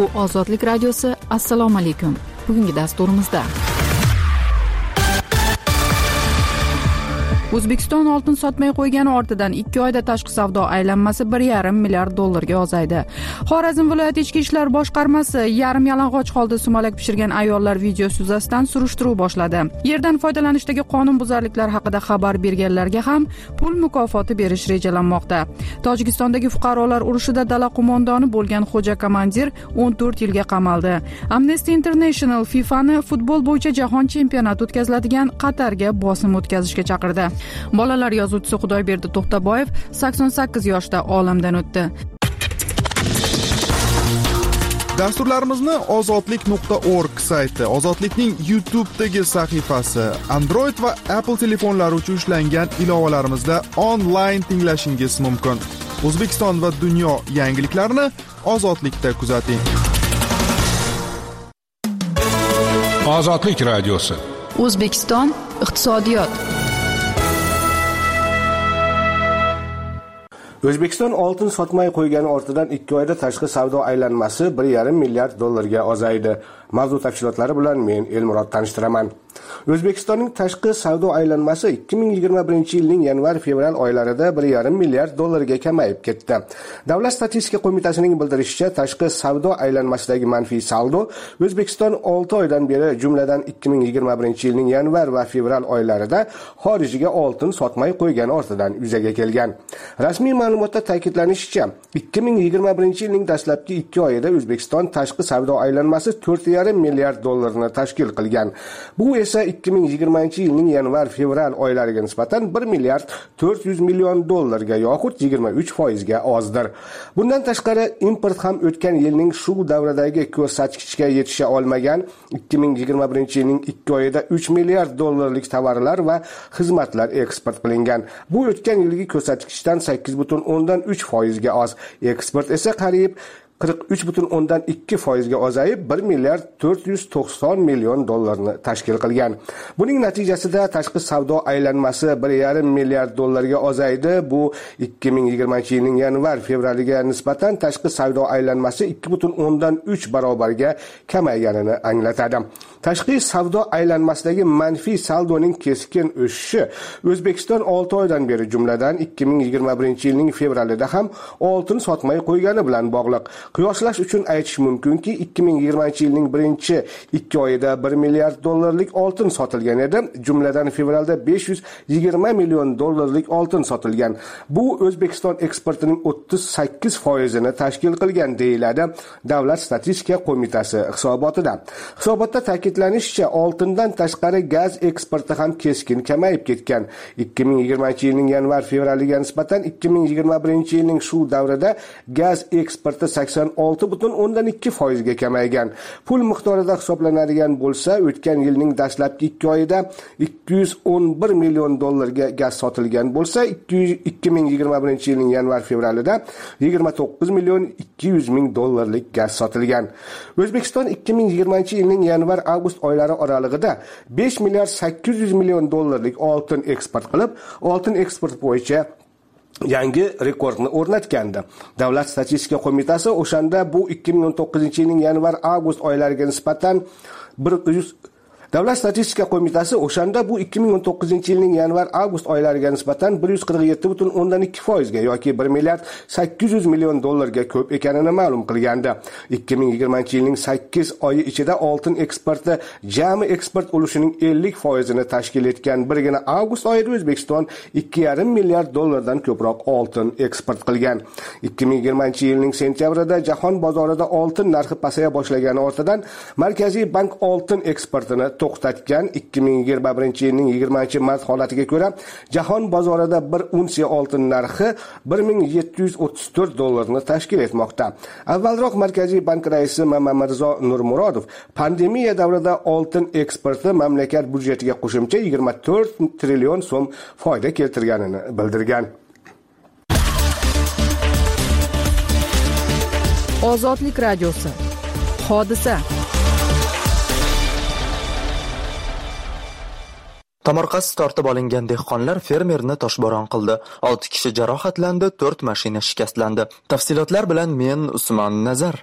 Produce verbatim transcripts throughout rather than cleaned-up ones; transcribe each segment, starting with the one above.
Bu Ozodlik radiosi. Assalomu alaykum. Bugungi dasturimizda O'zbekiston oltin sotmay qo'ygani ortidan ikki oyda tashqi savdo aylanmasi bir yarim milliard dollarga ozaydi. Xorazm viloyat ichki ishlar boshqarmasi yarim yalang'och holda sumalak pishirgan ayollar videosi yuzasidan surishtiruv boshladi. Yerdan foydalanishdagi qonunbuzarliklar haqida xabar berganlarga ham pul mukofoti berish rejalanmoqda. Tojikistondagi fuqarolar urushida dala qo'mondoni bo'lgan xo'ja komandir o'n to'rt yilga qamaldi. Amnesty International FIFAni futbol bo'yicha jahon chempionati o'tkaziladigan Qatarga bosim o'tkazishga chaqirdi. Bolalar yozuvchisi Xudoyberdi To'xtaboyev sakson sakkiz yoshda olamdan o'tdi. Dasturlarimizni ozodlik nuqta org sayti, Ozodlikning YouTube'dagi sahifasi, Android va Apple telefonlari uchun ishlangan ilovalarimizda onlayn tinglashingiz mumkin. O'zbekiston va dunyo yangiliklarini Ozodlikda kuzating. Ozodlik radiosi. O'zbekiston iqtisodiyot. O'zbekiston oltin sotmay qo'ygani ortidan ikki oyda tashqi savdo aylanmasi bir yarim milliard dollarga ozaydi. Mavzu tafsilotlari bilan men Elmurod tanishtiraman. O'zbekistonning tashqi savdo aylanmasi ikki ming yigirma birinchi yilning yanvar-fevral oylarida bir yarim milliard dollarga kamayib ketdi. Davlat statistika qo'mitasining bildirishicha, tashqi savdo aylanmasidagi manfiy saldo O'zbekiston olti oydan beri, jumladan ikki ming yigirma birinchi yilning yanvar va fevral oylarida xorijga oltin sotmay qo'ygani ortidan yuzaga kelgan. Rasmiy ma'lumotda ta'kidlanishicha, ikki ming yigirma birinchi yilning dastlabki ikki oyida O'zbekiston tashqi savdo aylanmasi to'rt yarim milliard dollarni tashkil qilgan. Bu esa ikki ming yigirmanchi yilning yanvar-fevral oylariga nisbatan bir milliard to'rt yuz million dollarga yoxud yigirma uch foiz ga ozdir. Bundan tashqari import ham o'tgan yilning shu davradagi ko'rsatkichga yetisha olmagan. ikki ming yigirma birinchi yilning ikki oyida uch milliard dollarlik tovarlar va xizmatlar eksport qilingan. Bu o'tgan yilgi ko'rsatkichdan sakkiz butun o'ndan uch foiz ga oz. Eksport esa qariyb qirq uch butun o'ndan ikki foiz ga ozayib bir milliard to'rt yuz to'qson million dollarni tashkil qilgan. Buning natijasida tashqi savdo aylanmasi bir yarim milliard dollarga ozaydi. Bu ikki ming yigirmanchi yilning yanvar-fevraliga nisbatan tashqi savdo aylanmasi ikki butun o'ndan uch barobarga kamayganini anglatadi. Tashqi savdo aylanmasidagi manfiy saldoning keskin o'sishi O'zbekiston olti oydan beri, jumladan ikki ming yigirma birinchi yilning fevralida ham oltin sotmay qo'ygani bilan bog'liq. Qiyoslash uchun aytish mumkinki, ikki ming yigirmanchi yilning birinchi ikki oyida bir milliard dollarlik oltin sotilgan edi, jumladan fevralda besh yuz yigirma million dollarlik oltin sotilgan. Bu O'zbekiston eksportining o'ttiz sakkiz foizini tashkil qilgan, deyiladi Davlat statistika qo'mitasi hisobotida. Hisobotda ta'kidlanishicha, oltindan tashqari gaz eksporti ham keskin kamayib ketgan. ikki ming yigirmanchi yilning yanvar-fevraliga nisbatan ikki ming yigirma birinchi yilning shu davrida gaz eksporti sakson olti butun o'ndan ikki foiz ga kamaygan. Pul miqdorida hisoblanadigan bo'lsa, o'tgan yilning dastlabki ikki oyida ikki yuz o'n bir million dollarga gaz sotilgan bo'lsa, ikki ming yigirma birinchi yilning yanvar-fevralida yigirma to'qqiz million ikki yuz ming dollarlik gaz sotilgan. O'zbekiston ikki ming yigirmanchi yilning yanvar-avgust oylari oralig'ida besh milliard sakkiz yuz million dollarlik oltin eksport qilib, oltin eksport bo'yicha yangi rekordni o'rnatgandi. Davlat statistika qo'mitasi o'shanda bu ikki ming o'n to'qqizinchi yilning yanvar-avgust oylariga nisbatan bir yuz Davlat statistika qo'mitasi o'shanda bu ikki ming o'n to'qqizinchi yilning yanvar-avgust oylariga nisbatan bir yuz qirq yetti butun o'ndan ikki foiz ga yoki bir milliard sakkiz yuz million dollarga ko'p ekanini ma'lum qilgandi. ikki ming yigirmanchi yilning sakkiz oyi ichida oltin eksporti jami eksport ulushining ellik foizini tashkil etgan. Birgina avgust oyida O'zbekiston ikki yarim milliard dollardan ko'proq oltin eksport qilgan. ikki ming yigirmanchi yilning sentyabrida jahon bozorida oltin narxi pasaya boshlagani ortidan Markaziy bank oltin eksportini to'xtatgan. ikki ming yigirma birinchi yilning yigirmanchi mart holatiga ko'ra jahon bozorida bir unsiya oltin narxi bir ming yetti yuz o'ttiz to'rt dollarni tashkil etmoqda. Avvalroq Markaziy bank raisi Mamamirzo Nurmurodov pandemiya davrida oltin eksporti mamlakat budjetiga qo'shimcha yigirma to'rt trillion so'm foyda keltirganini bildirgan. Ozodlik radiosi. Hodisa. Tomorqasi tortib olingan dehqonlar fermerni toshbo'ron qildi. olti kishi jarohatlandi, to'rt mashina shikastlandi. Tafsilotlar bilan men Usmon Nazar.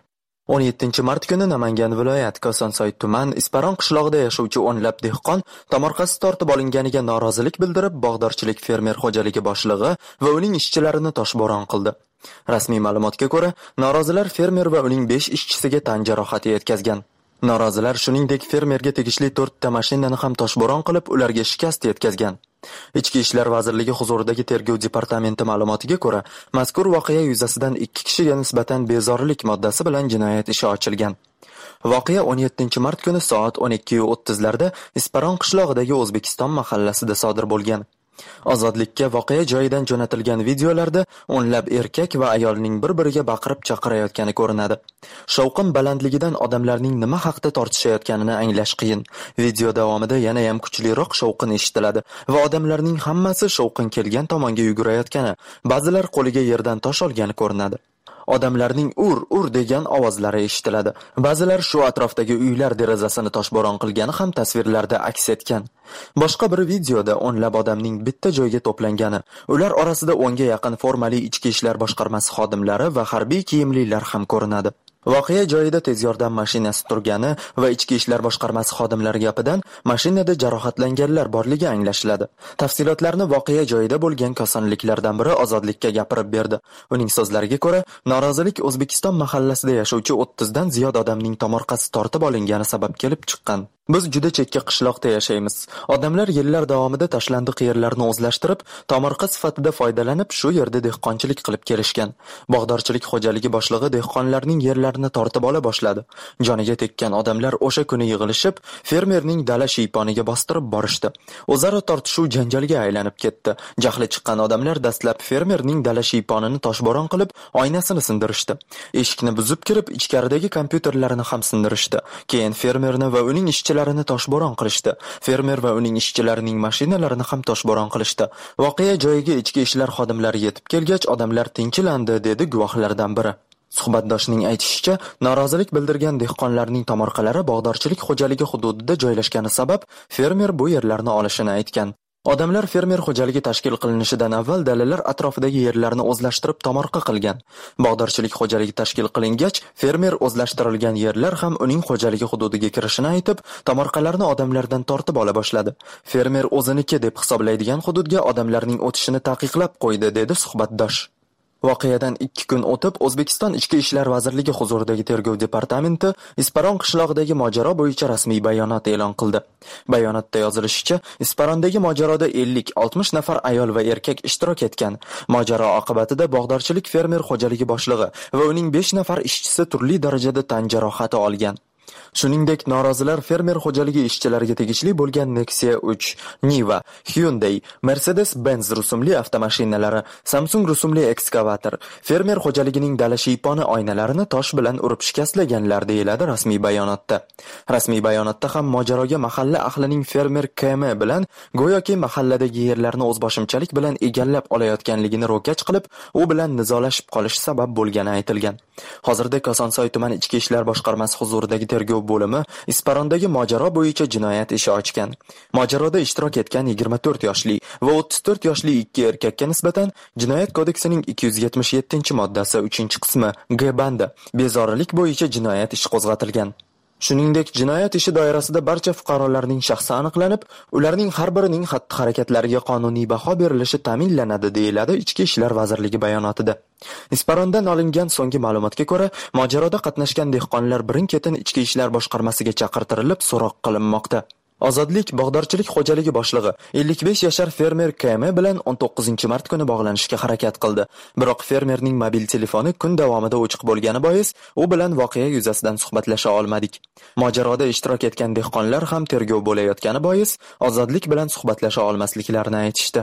o'n yettinchi mart kuni Namangan viloyat Kosonsoy tuman Isparon qishlog'ida yashovchi o'nlab dehqon tomorqasi tortib olinganiga norozilik bildirib, bog'dorchilik fermer xo'jaligi boshlig'i va uning ishchilarini toshbo'ron qildi. Rasmiy ma'lumotga ko'ra, norozilar fermer va uning besh ishchisiga tan jarohati yetkazgan. Norozilar shuningdek fermerga tegishli to'rtta mashinani ham toshbo'ron qilib, ularga shikast yetkazgan. Ichki ishlar vazirligi huzuridagi tergov departamenti ma'lumotiga ko'ra, mazkur voqea yuzasidan ikki kishiga nisbatan bezorilik moddasi bilan jinoyat ishi ochilgan. Voqea o'n yettinchi mart kuni soat o'n ikki o'ttiz larda Isparon qishlog'idagi O'zbekiston mahallasida sodir bo'lgan. Ozodlikka voqea joyidan jo'natilgan videolarda o'nlab erkak va ayolning bir-biriga baqirib chaqirayotgani ko'rinadi. Shovqin balandligidan odamlarning nima haqda tortishayotganini anglash qiyin. Video davomida yana ham kuchliroq shovqin eshitiladi va odamlarning hammasi shovqin kelgan tomonga yugurayotgani, ba'zilar qo'liga yerdan tosh olgani ko'rinadi. Odamlarning ur ur degan ovozlari eshitiladi. Ba'zilar shu atrofdagi uylar derazasini toshbo'ron qilgani ham tasvirlarda aks etgan. Boshqa bir videoda o'nlab odamning bitta joyga to'plangani, ular orasida o'nga yaqin formali ichki ishlar boshqarmasi xodimlari va harbiy kiyimlilar ham ko'rinadi. Voqea joyida tez yordam mashinasi turgani va ichki ishlar boshqarmasi xodimlari gapidan mashinada jarohatlanganlar borligi anglashiladi. Tafsilotlarni voqea joyida bo'lgan kosonliklardan biri Ozodlikka gapirib berdi. Uning so'zlariga ko'ra, norozilik O'zbekiston mahallasida yashovchi o'ttiz dan ziyod odamning tomorqasi tortib olingani sabab kelib chiqqan. Biz juda chekka qishloqda yashaymiz. Odamlar yillar davomida tashlandiq yerlarni o'zlashtirib, tomorqa sifatida foydalanib, shu yerda dehqonchilik qilib kelishgan. Bog'dorchilik xo'jaligi boshlig'i dehqonlarning yerlarini tortib ola boshladi. Joniga tekkan odamlar o'sha kuni yig'ilishib, fermerning dala shiyponiga bostirib borishdi. O'zaro tortishuv janjalga aylanib ketdi. Jahli chiqqan odamlar dastlab fermerning dala shiyponini toshbo'ron qilib, oynasini sindirishdi. Eshikni buzib kirib, ichkaridagi kompyuterlarini ham sindirishdi. Keyin fermerni va uning ishchilarini toshbo'ron qilishdi. Fermer va uning ishchilarining mashinalarini ham toshbo'ron qilishdi. Voqea joyiga ichki ishlar xodimlari yetib kelgach, odamlar tinchilandi, dedi guvohlardan biri. Suhbatdoshning aytishicha, norozilik bildirgan dehqonlarning tomorqalari bog'dorchilik xo'jaligi hududida joylashgani sabab fermer bu yerlarni olishini aytgan. Odamlar fermer xo'jaligi tashkil qilinishidan avval dalalar atrofidagi yerlarni o'zlashtirib tomorqa qilgan. Bog'dorchilik xo'jaligi tashkil qilingach, fermer o'zlashtirilgan yerlar ham uning xo'jaligi hududiga kirishini aytib, tomorqalarni odamlardan tortib ola boshladi. Fermer o'ziniki deb hisoblaydigan hududga odamlarning o'tishini taqiqlab qo'ydi, dedi suhbatdosh. Voqeadan ikki kun o'tib, O'zbekiston Ichki ishlar vazirligi huzuridagi tergov departamenti Isparon qishlog'idagi mojaro bo'yicha rasmiy bayonot e'lon qildi. Bayonotda yozilishicha, Isparondagi mojaroda ellik oltmish nafar ayol va erkak ishtirok etgan. Mojaro oqibatida bog'dorchilik fermer xo'jaligi boshlig'i va uning besh nafar ishchisi turli darajada tan jarohati olgan. Shuningdek, norozilar fermer xo'jaligi ishchilariga tegishli bo'lgan Nexia uch, Niva, Hyundai, Mercedes-Benz rusumli avtomashinalari, Samsung rusumli ekskavator, fermer xo'jaligining dala shiyponi oynalarini tosh bilan urib shikastlaganlar, deyiladi rasmiy bayonotda. Rasmiy bayonotda ham mojaroga mahalla ahlining fermer K M bilan go'yoki mahalladagi yerlarni o'zboshimchalik bilan egallab olayotganligini ro'kach qilib, u bilan nizolashib qolish sabab bo'lgani aytilgan. Hozirda Kosonsoy tuman ichki ishlar boshqarmasi huzuridagi tergov bo'limi Isparondagi mojaro bo'yicha jinoyat ishi ochgan. Mojaroda ishtirok etgan yigirma to'rt yoshli va o'ttiz to'rt yoshli ikki erkakka nisbatan Jinoyat kodeksining ikki yuz yetmish yettinchi moddasi uchinchi qismi G bandi bezorilik bo'yicha jinoyat ishi qo'zg'atilgan. Shuningdek, jinoyat ishi doirasida barcha fuqarolarning shaxsi aniqlanib, ularning har birining xatti-harakatlariga qonuniy baho berilishi ta'minlanadi, deyiladi Ichki ishlar vazirligi bayonotida. Isparondan olingan so'nggi ma'lumotga ko'ra, mojaroda qatnashgan dehqonlar birin-ketin Ichki ishlar boshqarmasiga chaqirtirilib, so'roq qilinmoqda. Ozodlik bog'dorchilik xo'jaligi boshlig'i ellik besh yashar fermer K M bilan o'n to'qqizinchi mart kuni bog'lanishga harakat qildi. Biroq fermerning mobil telefoni kun davomida o'chiq bo'lgani bois, u bilan voqea yuzasidan suhbatlasha olmadik. Mojaroda ishtirok etgan dehqonlar ham tergov bo'layotgani bois, Ozodlik bilan suhbatlasha olmasliklarini aytishdi.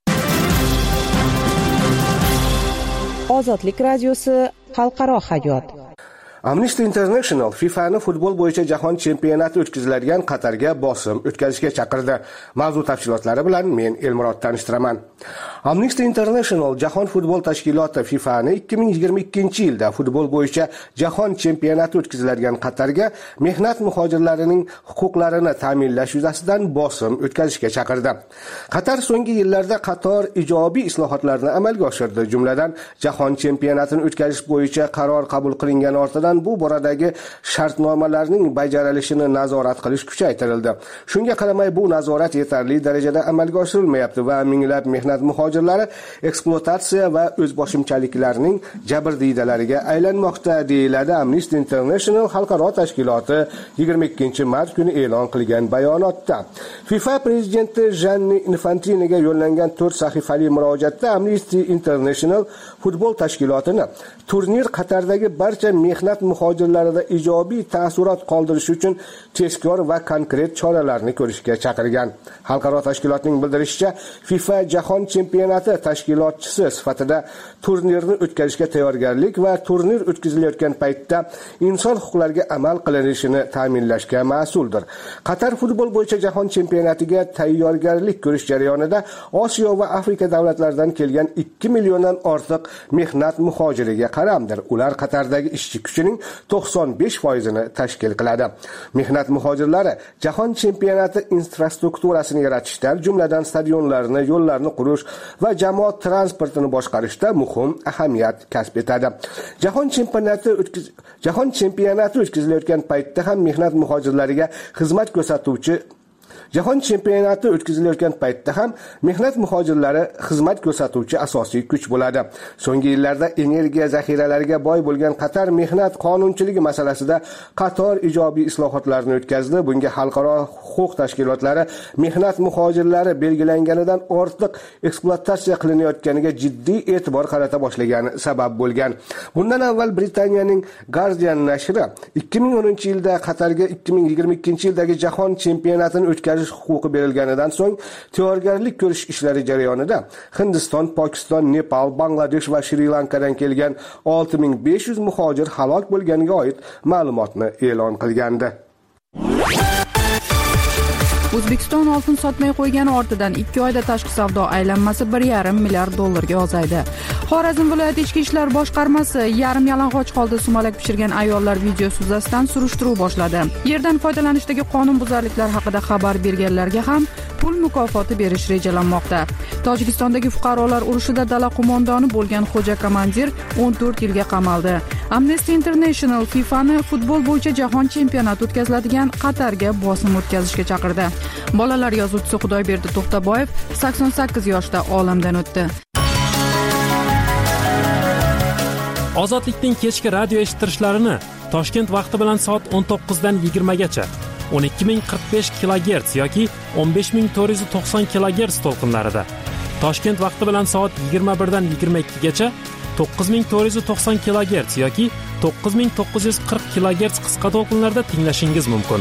Ozodlik radiosi xalqaro hayot. Amnesty International FIFA'ni futbol bo'yicha jahon chempionati o'tkaziladigan Qatarga bosim o'tkazishga chaqirdi. Mavzu tafsilotlari bilan men Elmurod tanishtiraman. Amnesty International jahon futbol tashkiloti FIFA'ni ikki ming yigirma ikkinchi yilda futbol bo'yicha jahon chempionati o'tkaziladigan Qatarga mehnat muhojirlarining huquqlarini ta'minlash yuzasidan bosim o'tkazishga chaqirdi. Qatar so'nggi yillarda qator ijobiy islohotlarni amalga oshirdi. Jumladan, jahon chempionatini o'tkazish bo'yicha qaror qabul qilingan ortidan tomonidan bu boradagi shartnomalarning bajarilishini nazorat qilish kuchaytirildi. Shunga qaramay bu nazorat yetarli darajada amalga oshirilmayapti va minglab mehnat muhojirlari ekspluatatsiya va o'zboshimchaliklarning jabrdiydalariga aylanmoqda, deyiladi Amnesty International xalqaro tashkiloti yigirma ikkinchi mart kuni e'lon qilgan bayonotda. FIFA prezidenti Gianni Infantinoga yo'llangan to'rt sahifali murojaatda Amnesty International futbol tashkilotini turnir Qatardagi barcha mehnat muhojirlarida ijobiy taassurot qoldirish uchun tezkor va konkret choralarni ko'rishga chaqirgan. Xalqaro tashkilotning bildirishicha, FIFA jahon chempionati tashkilotchisi sifatida turnirni o'tkazishga tayyorgarlik va turnir o'tkazilayotgan paytda inson huquqlariga amal qilinishini ta'minlashga mas'uldir. Qatar futbol bo'yicha jahon chempionatiga tayyorgarlik ko'rish jarayonida Osiyo va Afrika davlatlaridan kelgan ikki milliondan ortiq mehnat muhojiriga qaramdir. Ular Qatardagi ishchi kuchining to'qson besh foizini tashkil qiladi. Mehnat muhojirlari jahon chempionati infrastrukturasini yaratishda, jumladan stadionlarni, yo'llarni qurish va jamoat transportini boshqarishda muhim ahamiyat kasb etadi. Jahon chempionati o'tkiz jahon chempionati o'tkazilayotgan paytda ham mehnat muhojirlariga xizmat ko'rsatuvchi Jahon chempionati o'tkazilayotgan paytda ham mehnat muhojirlari xizmat ko'rsatuvchi asosiy kuch bo'ladi. So'nggi yillarda energiya zaxiralariga boy bo'lgan Qatar mehnat qonunchiligi masalasida qator ijobiy islohotlarni o'tkazdi. Bunga xalqaro huquq tashkilotlari mehnat muhojirlari belgilanganidan ortiq ekspluatatsiya qilinayotganiga jiddiy e'tibor qarata boshlagani sabab bo'lgan. Bundan avval Britaniyaning Guardian nashri ikki ming o'ninchi yilda Qatarga ikki ming yigirma ikkinchi yildagi jahon chempionatini o'tkazish huquqi berilganidan so'ng tayyorgarlik ko'rish ishlari jarayonida Hindiston, Pokiston, Nepal, Bangladesh va Shri-Lankadan kelgan olti ming besh yuz muhojir halok bo'lganiga oid ma'lumotni e'lon qilgandi. O'zbekiston oltin sotmay qo'ygani ortidan ikki oyda tashqi savdo aylanmasi bir yarim milliard dollarga ozaydi. Xorazm viloyati ichki ishlar boshqarmasi yarim yalang'och holda sumalak pishirgan ayollar videosi yuzasidan surishtiruv boshladi. Yerdan foydalanishdagi qonunbuzarliklar haqida xabar berganlarga ham pul mukofoti berish rejalanmoqda. Tojikistondagi fuqarolar urushida dala qo'mondoni bo'lgan xo'ja komandir o'n to'rt yilga qamaldi. Amnesty International FIFAni futbol bo'yicha jahon chempionati o'tkaziladigan Qatarga bosim o'tkazishga chaqirdi. Bolalar yozuvchisi Xudoyberdi To'xtaboyev sakson sakkiz yoshda olamdan o'tdi. Ozodlikning kechki radio eshittirishlarini Toshkent vaqti bilan soat o'n to'qqizdan yigirma gacha o'n ikki ming qirq besh kilogerts yoki o'n besh ming to'rt yuz to'qson kilogerts to'lqinlarida, Toshkent vaqti bilan soat yigirma birdan yigirma ikki gacha to'qqiz ming to'rt yuz to'qson kilogerts yoki to'qqiz ming to'qqiz yuz qirq kilogerts qisqa to'lqinlarda tinglashingiz mumkin.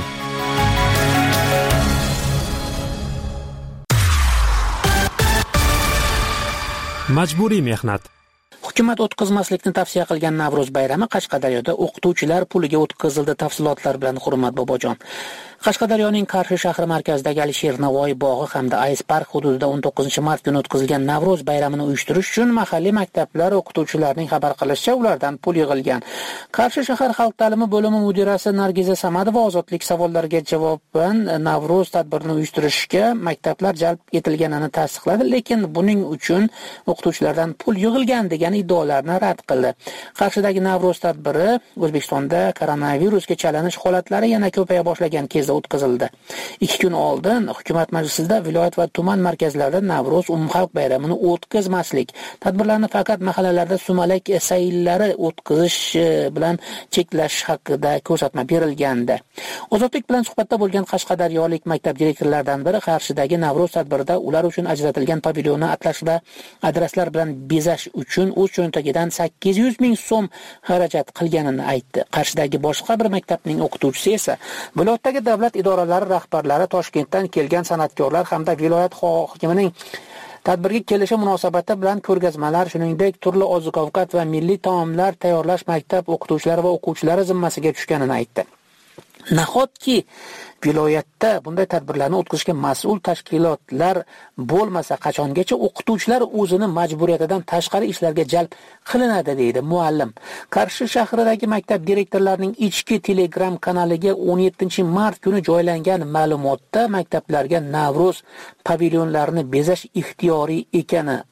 Majburiy mehnat. Hukumat o'tkazmaslikni tavsiya qilgan Navro'z bayrami Qashqadaryoda o'qituvchilar puliga o'tkazildi. Tafsilotlar bilan Hurmat Bobojon. Qashqadaryoning Qarshi shahri markazidagi Alisher Navoiy bog'i hamda Ice Park hududida o'n to'qqizinchi mart kuni o'tkazilgan Navro'z bayramini uyushtirish uchun mahalliy maktablar o'qituvchilarining xabar qilishicha ulardan pul yig'ilgan. Qarshi shahar xalq ta'limi bo'limi mudirasi Nargiza Samadova ozodlik savollariga javoban Navro'z tadbirini uyushtirishga maktablar jalb etilganini tasdiqladi, lekin buning uchun o'qituvchilardan pul yig'ilgan degan iddaolarni rad qildi. Qarshidagi Navro'z tadbiri O'zbekistonda koronavirusga chalinish holatlari yana ko'paya boshlagan kezda o'tkazildi. ikki kun oldin hukumat majlisida viloyat va tuman markazlarida Navro'z umumxalq bayramini o'tkazmaslik, tadbirlarni faqat mahallalarda sumalak sayillari o'tkazish bilan cheklash haqida ko'rsatma berilgandi. Ozodlik bilan suhbatda bo'lgan qashqadaryolik maktab direktorlaridan biri Qarshidagi Navro'z tadbirida ular uchun ajratilgan pavilyonni atlas va adreslar bilan bezash uchun o'z cho'ntagidan sakkiz yuz ming so'm xarajat qilganini aytdi. Qarshidagi boshqa bir maktabning o'qituvchisi esa viloyatdagi davlat idoralari rahbarlari, Toshkentdan kelgan san'atkorlar hamda viloyat hokimining tadbirga kelishi munosabati bilan ko'rgazmalar, shuningdek turli oziq-ovqat va milliy taomlar tayyorlash maktab o'qituvchilari va o'quvchilari zimmasiga tushganini aytdi. Nahotki viloyatda bunday tadbirlarni o'tkazishga mas'ul tashkilotlar bo'lmasa, qachongacha o'qituvchilar o'zini majburiyatidan tashqari ishlarga jalb qilinadi, deydi muallim. Qarshi shahridagi maktab direktorlarining ichki Telegram kanaliga o'n yettinchi mart kuni joylangan ma'lumotda maktablarga Navro'z pavilyonlarini bezash ixtiyoriy ekani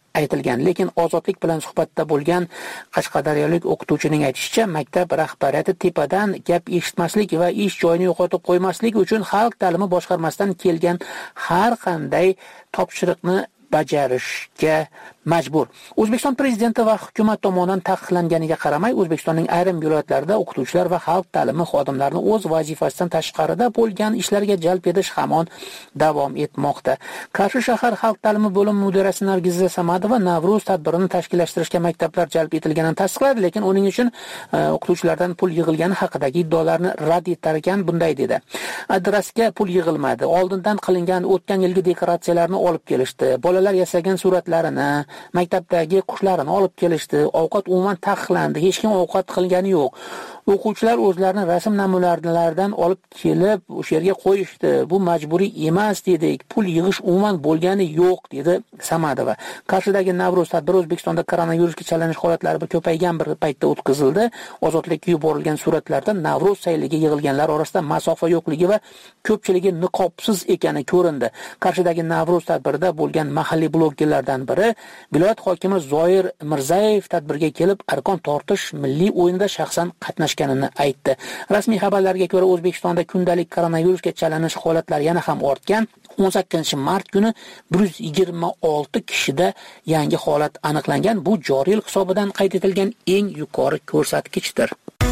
aytilgan. Lekin Ozodlik bilan suhbatda bo'lgan qashqadaryolik o'qituvchining aytishicha, maktab rahbariyati tepadan gap eshitmaslik va ish joyini yo'qotib qo'ymaslik uchun xalq ta'limi boshqarmasidan kelgan har qanday topshiriqni bajarishga majbur. O'zbekiston prezidenti va hukumat tomonidan taqiqlanganiga qaramay, O'zbekistonning ayrim viloyatlarida o'qituvchilar va xalq ta'limi xodimlarini o'z vazifasidan tashqarida bo'lgan ishlarga jalb etish hamon davom etmoqda. Qarshi shahar xalq ta'limi bo'limi mudirasi Nargiza Samadova Navruz tadbirini tashkillashtirishga maktablar jalb etilganini tasdiqladi, lekin uning uchun e, o'qituvchilardan pul yig'ilgani haqidagi iddaolarni rad etar ekan. Bunday dedi: adresga pul yig'ilmadi. Oldindan qilingan o'tgan yilgi dekoratsiyalarni olib kelishdi. Bolalar yasagan suratlarini, maktabdagi qushlarni olib kelishdi. Ovqat umuman taqiqlandi. Hech kim ovqat qilgani yo'q. O'quvchilar o'zlarining rasm namunalaridan olib kelib o'sha yerga qo'yishdi. Bu majburiy emas dedik. Pul yig'ish umuman bo'lgani yo'q, dedi Samadova. Qarshidagi Navruz tadbiri O'zbekistonda koronavirusga chalinish holatlari bir ko'paygan bir paytda o'tkazildi. Ozodlikka yuborilgan suratlarda Navruz sayliga yig'ilganlar orasida masofa yo'qligi va ko'pchiligi niqobsiz ekani ko'rindi. Qarshidagi Navruz tadbirida bo'lgan mahalliy blogerlardan biri viloyat hokimi Zoir Mirzayev tadbirga kelib arkon tortish milliy o'yinida shaxsan qatnashganini aytdi. Rasmiy xabarlarga ko'ra, O'zbekistonda kundalik koronavirusga chalinish holatlari yana ham ortgan. o'n sakkizinchi mart kuni bir yuz yigirma olti kishida yangi holat aniqlangan. Bu joriy yil hisobidan qayd etilgan eng yuqori ko'rsatkichdir.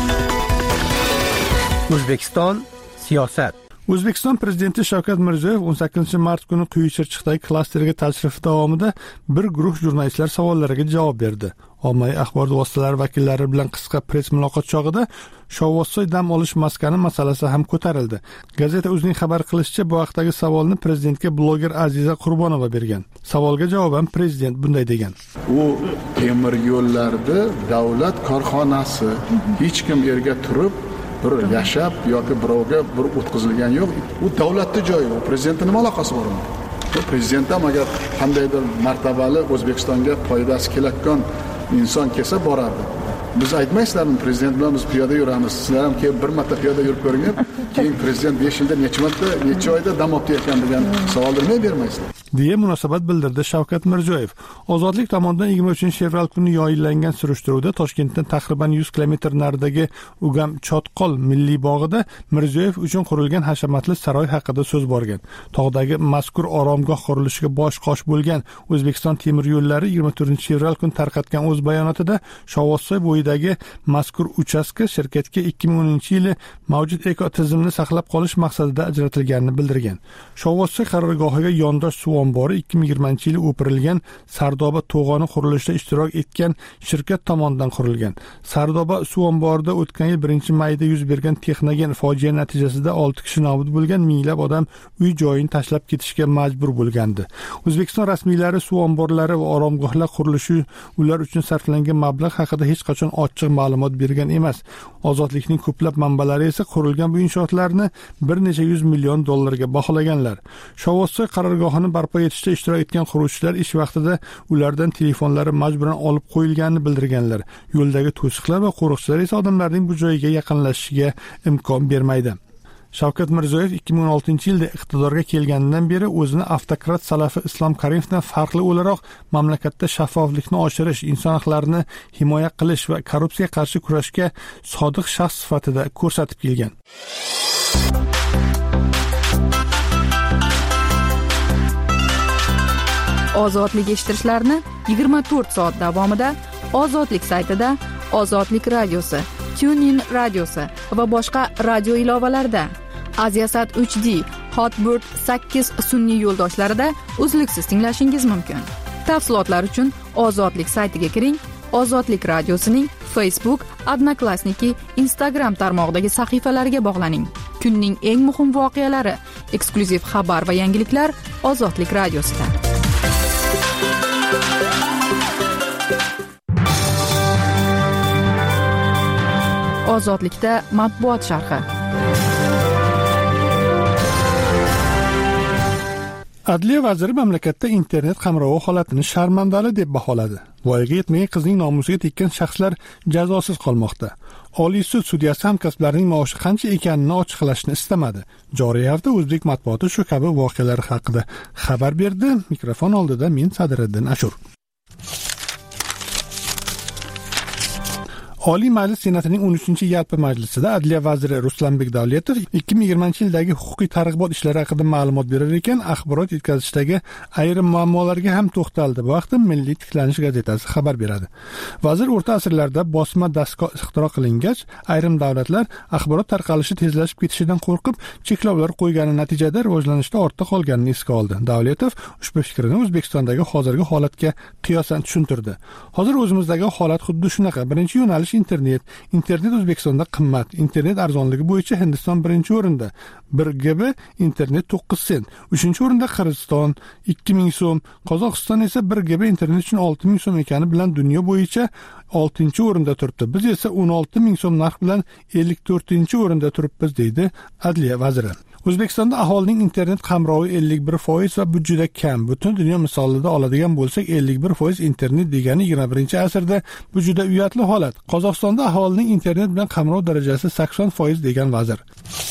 O'zbekiston siyosat. O'zbekiston prezidenti Shavkat Mirziyoyev o'n sakkizinchi mart kuni Quyi Chirchiqdagi klasterga tashrifi davomida bir guruh jurnalistlar savollariga javob berdi. Ommaviy axborot vositalari vakillari bilan qisqa press muloqot chog'ida Shovvozsoy dam olish maskani masalasi ham ko'tarildi. Gazeta o'zining xabar qilishicha, bu vaqtdagi savolni prezidentga bloger Aziza Qurbonova bergan. Savolga javoban prezident bunday degan: u temir yo'llarda davlat korxonasi, hech kim yerga turib bir yashab yoki birovga bir o'tkazilgan yo'q. U davlatning joyi, u prezidentning nima aloqasi bor unda? Prezident ham agar qandaydir martabali O'zbekistonga foydasi kelayotgan inson kelsa boradi. Biz aytmaysizlarmi, prezident bilan biz piyoda yuramiz. Sizlar ham kelib bir marta piyoda yurib ko'ring, keyin prezident besh yilda necha marta, necha oyda dam olib ekan degan savolni nima bermaysizlar? deya munosabat bildirdi Shavkat Mirziyoyev. Ozodlik tomonidan yigirma uchinchi fevral kuni yoyillangan surishtiruvda Toshkentdan taqriban yuz kilometr naridagi Ugam Chotqol milliy bog'ida Mirziyoyev uchun qurilgan hashamatli saroy haqida so'z borgan. Tog'dagi mazkur oromgoh qurilishiga bosh qosh bo'lgan O'zbekiston temir yo'llari yigirma to'rtinchi fevral kuni tarqatgan o'z bayonotida Shovvozsoy bo'yidagi mazkur uchastka shirkatga ikki ming o'ninchi yili mavjud ekotizimni saqlab qolish maqsadida ajratilganini bildirgan. Shovvozsoy qarorgohiga yondosh suv ombori ikki ming yigirmanchi yili o'pirilgan Sardoba to'g'oni qurilishida ishtirok etgan shirkat tomonidan qurilgan. Sardoba suv omborida o'tgan yil birinchi mayda yuz bergan texnogen fojia natijasida olti kishi nobud bo'lgan, minglab odam uy joyini tashlab ketishga majbur bo'lgandi. O'zbekiston rasmiylari suv omborlari va oromgohlar qurilishi ular uchun sarflangan mablag' haqida hech qachon ochiq ma'lumot bergan emas. Ozodlikning ko'plab manbalari esa qurilgan bu inshootlarni bir necha yuz million dollarga baholaganlar. Shovvozsoy qarorgohini barpo etishda ishtirok etgan quruvchilar ish vaqtida ulardan telefonlari majburan olib qo'yilganini bildirganlar. Yo'ldagi to'siqlar va qo'riqchilar esa odamlarning bu joyga yaqinlashishiga imkon bermaydi. Shavkat Mirziyoyev ikki ming o'n oltinchi yilda iqtidorga kelganidan beri o'zini avtokrat Salafi Islom Karimovdan farqli o'laroq mamlakatda shaffoflikni oshirish, inson huquqlarini himoya qilish va korrupsiyaga qarshi kurashga sodiq shaxs sifatida ko'rsatib kelgan. Ozodlik eshittirishlarni yigirma to'rt soat davomida Ozodlik saytida, Ozodlik radiosi, TuneIn radiosi va boshqa radio ilovalarida, Aziasat uch D, Hotbird sakkiz sun'iy yo'ldoshlarida uzluksiz tinglashingiz mumkin. Tafsilotlar uchun Ozodlik saytiga kiring. Ozodlik radiosining Facebook, Odnoklassniki, Instagram tarmog'idagi sahifalariga bog'laning. Kunning eng muhim voqealari, eksklyuziv xabar va yangiliklar Ozodlik radiosida. Ozodlikda matbuot sharhi. Adliya vaziri mamlakatda internet qamrovi holatini sharmandali deb baholadi. Voyaga yetmagan qizning nomusiga tekkan shaxslar jazosiz qolmoqda. Oliy sud sudyasi hamkasblarining maoshi qancha ekanini ochiqlashni istamadi. Joriy hafta o'zbek matbuoti shu kabi voqealar haqida xabar berdi. Mikrofon oldida men Sadiriddin Ashur. Oliy Majlis Senatining o'n uchinchi yalpi majlisida Adliya vaziri Ruslanbek Davletov ikki ming yigirmanchi yildagi huquqiy targ'ibot ishlari haqida ma'lumot berar ekan, axborot yetkazishdagi ayrim muammolarga ham to'xtaldi. Bu haqda Milliy tiklanish gazetasi xabar beradi. Vazir o'rta asrlarda bosma dastgoh ixtiro qilingach, ayrim davlatlar axborot tarqalishi tezlashib ketishidan qo'rqib, cheklovlar qo'ygani natijada rivojlanishda ortda qolganini esga oldi. Davletov ushbu fikrini O'zbekistondagi hozirgi holatga qiyosan tushuntirdi. Hozir o'zimizdagi holat xuddi shunaqa. Birinchi yo'nalish internet. Internet O'zbekistonda qimmat. Internet arzonligi bo'yicha Hindiston birinchi o'rinda. bir GB internet to'qqiz sent. uchinchi o'rinda Qirg'iziston ikki ming so'm. Qozog'iston esa bir GB internet uchun olti ming so'm ekani bilan dunyo bo'yicha oltinchi o'rinda turibdi. Biz esa o'n olti ming so'm narx bilan ellik to'rtinchi o'rinda turibmiz, deydi Adliya vaziri. O'zbekistonda aholining internet qamrovi ellik bir foiz va bu juda kam. Butun dunyo misolida oladigan bo'lsak, ellik bir foiz internet degani yigirma birinchi asrda bu juda uyatli holat. Qozog'istonda aholining internet bilan qamrov darajasi sakson foiz degan vazir.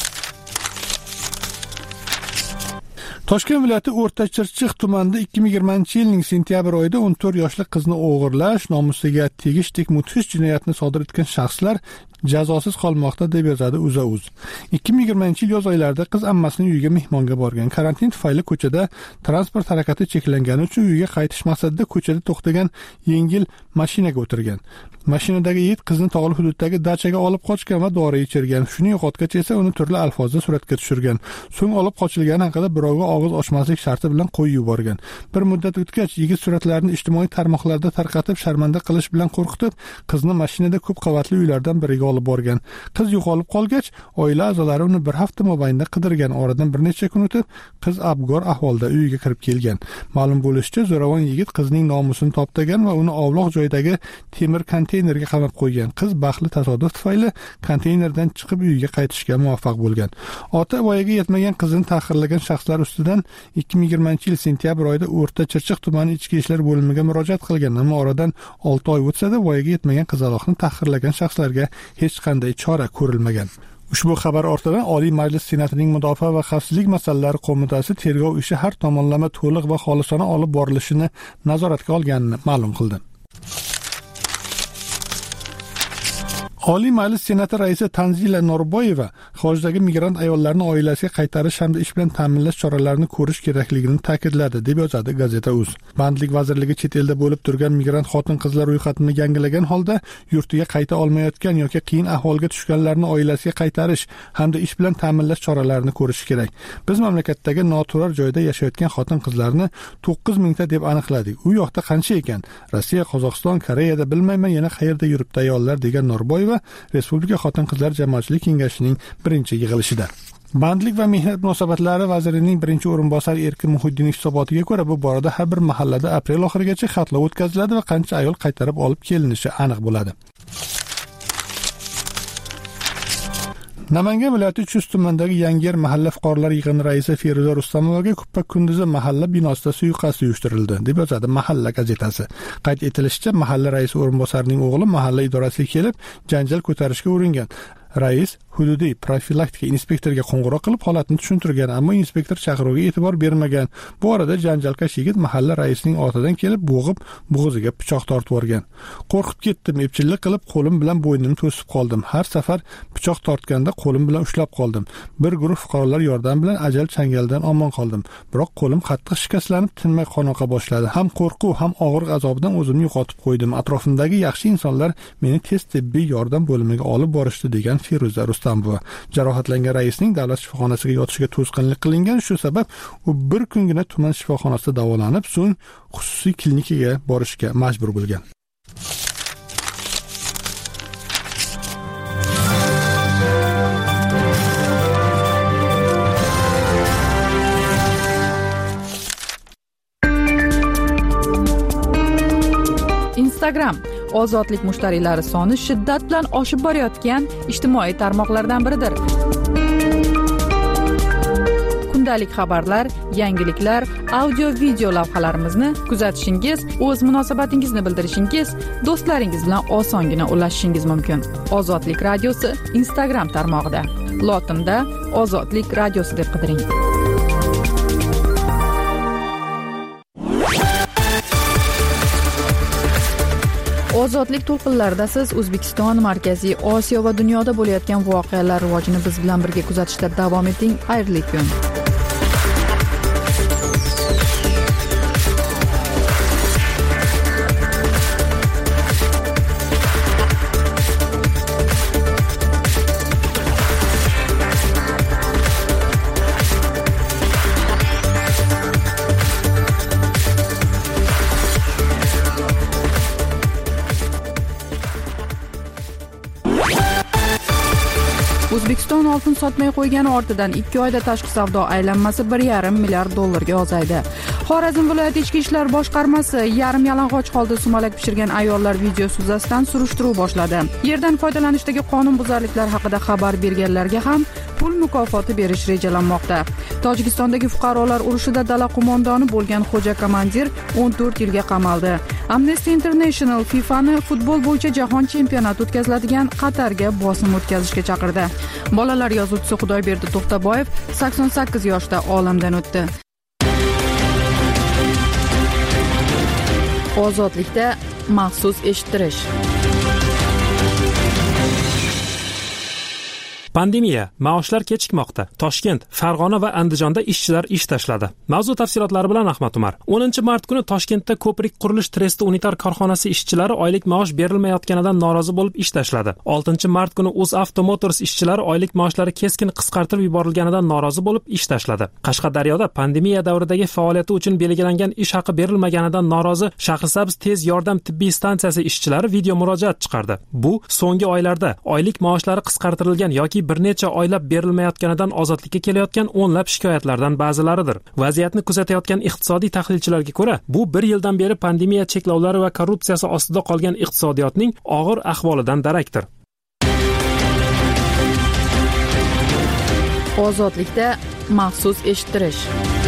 Toshkent viloyati O'rta Chirchiq tumanida ikki ming yigirmanchi yilning sentyabr oyida o'n to'rt yoshli qizni o'g'irlash, nomusiga tegishlik mudhish jinoyatni sodir etgan shaxslar jazosiz qolmoqda, deb yozadi UzAuz. ikki ming yigirmanchi yil yoz oylarida qiz ammasining uyiga mehmonga borgan. Karantin tufayli ko'chada transport harakati cheklangani uchun uyiga qaytish maqsadida ko'chada to'xtagan yengil mashinaga o'tirgan. Mashinadagi yigit qizni tog'li hududdagi dachaga olib qochgan va dori ichirgan. Shuni yo'qotgach esa uni turli alfozda suratga tushirgan. So'ng olib qochilgani haqida birovga og'iz ochmaslik sharti bilan qo'yib yuborgan. Bir muddat o'tgach, yigit suratlarni ijtimoiy tarmoqlarda tarqatib, sharmanda qilish bilan qo'rqitib, qizni mashinada ko'p qavatli uylardan biriga olib borgan. Qiz yo'qolib qolgach, oila a'zolari uni bir hafta mobaynida qidirgan. Oradan bir necha kun o'tib, qiz abgor ahvolda uyiga kirib kelgan. Ma'lum bo'lishicha, zo'ravon yigit qizning nomusini toptagan va uni ovloq joydagi temir konteynerga qamab qo'ygan. Qiz baxtli tasodif tufayli konteynerdan chiqib uyiga qaytishga muvaffaq bo'lgan. Ota voyaga yetmagan qizini ta'xirlagan shaxslar ustidan ikki ming yigirmanchi yil sentyabr oyida O'rta Chirchiq tumani ichki ishlar bo'limiga murojaat qilgan, ammo oradan olti oy o'tsa-da voyaga yetmagan qizaloqni ta'xirlagan shaxslarga hech qanday chora ko'rilmagan. Ushbu xabar ortidan Oliy Majlis Senatining Mudofaa va xavfsizlik masalalari qo'mitasi tergov ishi har tomonlama to'liq va xolisona olib borilishini nazoratga olganini ma'lum qildi. Oliy Majlis Senati raisi Tanzila Norboyeva xorijdagi migrant ayollarni oilasiga qaytarish hamda ish bilan ta'minlash choralarini ko'rish kerakligini ta'kidladi, deb yozadi Gazeta.uz. Bandlik vazirligi chet elda bo'lib turgan migrant xotin-qizlar ro'yxatini yangilagan holda yurtiga qayta olmayotgan yoki qiyin ahvolga tushganlarni oilasiga qaytarish hamda ish bilan ta'minlash choralarini ko'rish kerak. Biz mamlakatdagi noturar joyda yashayotgan xotin-qizlarni to'qqiz mingta deb aniqladik. U yoqda qancha ekan? Rossiya, Qozog'iston, Koreyada bilmayman yana qayerda yuribdi ayollar, degan Norboyeva Respublika xotin-qizlar jamoatchilik kengashining birinchi yig'ilishida. Bandlik va mehnat munosabatlari vazirining birinchi o'rinbosari Erkin Muhiddinov hisobotiga ko'ra, bu borada har bir mahallada aprel oxirigacha xatlov o'tkaziladi va qancha ayol qaytarib olib kelinishi aniq bo'ladi. Namangan viloyati Chust tumanidagi Yangiyer mahalla fuqarolar yig'ini raisi Feruza Rustamovaga Kuppa kunduzi mahalla binosida suiqasd uyushtirildi, deb yozadi Mahalla gazetasi. Qayd etilishicha, mahalla raisi o'rinbosarining o'g'li mahalla idorasiga kelib, janjal ko'tarishga uringan. Rais hududiy profilaktika inspektoriga qo'ng'iroq qilib holatni tushuntirgan, ammo inspektor chaqiruviga e'tibor bermagan. Bu orada janjalkash yigit mahalla raisining ortidan kelib bo'g'ib, bo'g'ziga pichoq tortib o'rgan. Qo'rqib ketdim, epchillik qilib qo'lim bilan bo'ynimni to'sib qoldim. Har safar pichoq tortganda qo'lim bilan ushlab qoldim. Bir guruh fuqarolar yordam bilan ajal changaldan omon qoldim. Biroq qo'lim qattiq shikastlanib, tinmay qon oqa boshladi. Ham qo'rquv, ham og'riq azobdan o'zimni yo'qotib qo'ydim. Atrofimdagi yaxshi insonlar meni tez tibbiy yordam bo'limiga olib borishdi, degan Feruza Rustamova. Jarohatlangan raisning davlat shifoxonasiga yotishiga to'sqinlik qilingan, shu sabab u bir kungina tuman shifoxonasida davolanib, so'ng xususiy klinikaga borishga majbur bo'lgan. Instagram ozodlik mushtariylari soni shiddat bilan oshib borayotgan ijtimoiy tarmoqlardan biridir. Kundalik xabarlar, yangiliklar, audio-video lavhalarimizni kuzatishingiz, o'z munosabatingizni bildirishingiz, do'stlaringiz bilan osongina ulashishingiz mumkin. Ozodlik radiosi Instagram tarmog'ida. Lotinda Ozodlik radiosi deb qidiring. Ozodlik to'lqinlarida siz O'zbekiston, Markaziy Osiyo va dunyoda bo'layotgan voqealar rivojini biz bilan birga kuzatishda davom eting. Xayrli kun. O'zbekiston oltin sotmay qo'ygani ortidan ikki oyda tashqi savdo aylanmasi bir yarim milliard dollarga ozaydi. Xorazm viloyati ichki ishlar boshqarmasi yarim yalang'och holda sumalak pishirgan ayollar videosi yuzasidan surishtiruv boshladi. Yerdan foydalanishdagi qonunbuzarliklar haqida xabar berganlarga ham pul mukofoti berish rejalanmoqda. Tojikistondagi fuqarolar urushida dala qo'mondoni bo'lgan xo'ja komandir o'n to'rt yilga qamaldi. Amnesty International FIFAni futbol bo'yicha jahon chempionati o'tkaziladigan Qatarga bosim o'tkazishga chaqirdi. Bolalar yozuvchisi Xudoyberdi To'xtaboyev sakson sakkiz yoshda olamdan o'tdi. Ozodlikda maxsus eshittirish. Pandemiya, maoshlar kechikmoqda. Toshkent, Farg'ona va Andijonda ishchilar ish tashladi. Mavzu tafsilotlari bilan Ahmad Umar. o'ninchi mart kuni Toshkentda Ko'prik qurilish tresti unitar korxonasi ishchilari oylik maosh berilmayotganidan norozi bo'lib ish tashladi. oltinchi mart kuni UzAuto Motors ishchilari oylik maoshlari keskin qisqartirib yuborilganidan norozi bo'lib ish tashladi. Qashqadaryoda pandemiya davridagi faoliyati uchun belgilangan ish haqi berilmaganidan norozi Shahrisabz tez yordam tibbiy stansiyasi ishchilari video murojaat chiqardi. Bu so'nggi oylarda oylik maoshlari qisqartirilgan yoki bir necha oylab berilmayotganidan ozodlikka kelayotgan o'nlab shikoyatlardan ba'zilaridir. Vaziyatni kuzatayotgan iqtisodiy tahlilchilarga ko'ra, bu bir yildan beri pandemiya cheklovlari va korrupsiyasi ostida qolgan iqtisodiyotning og'ir ahvolidan darakdir. Ozodlikda maxsus eshittirish.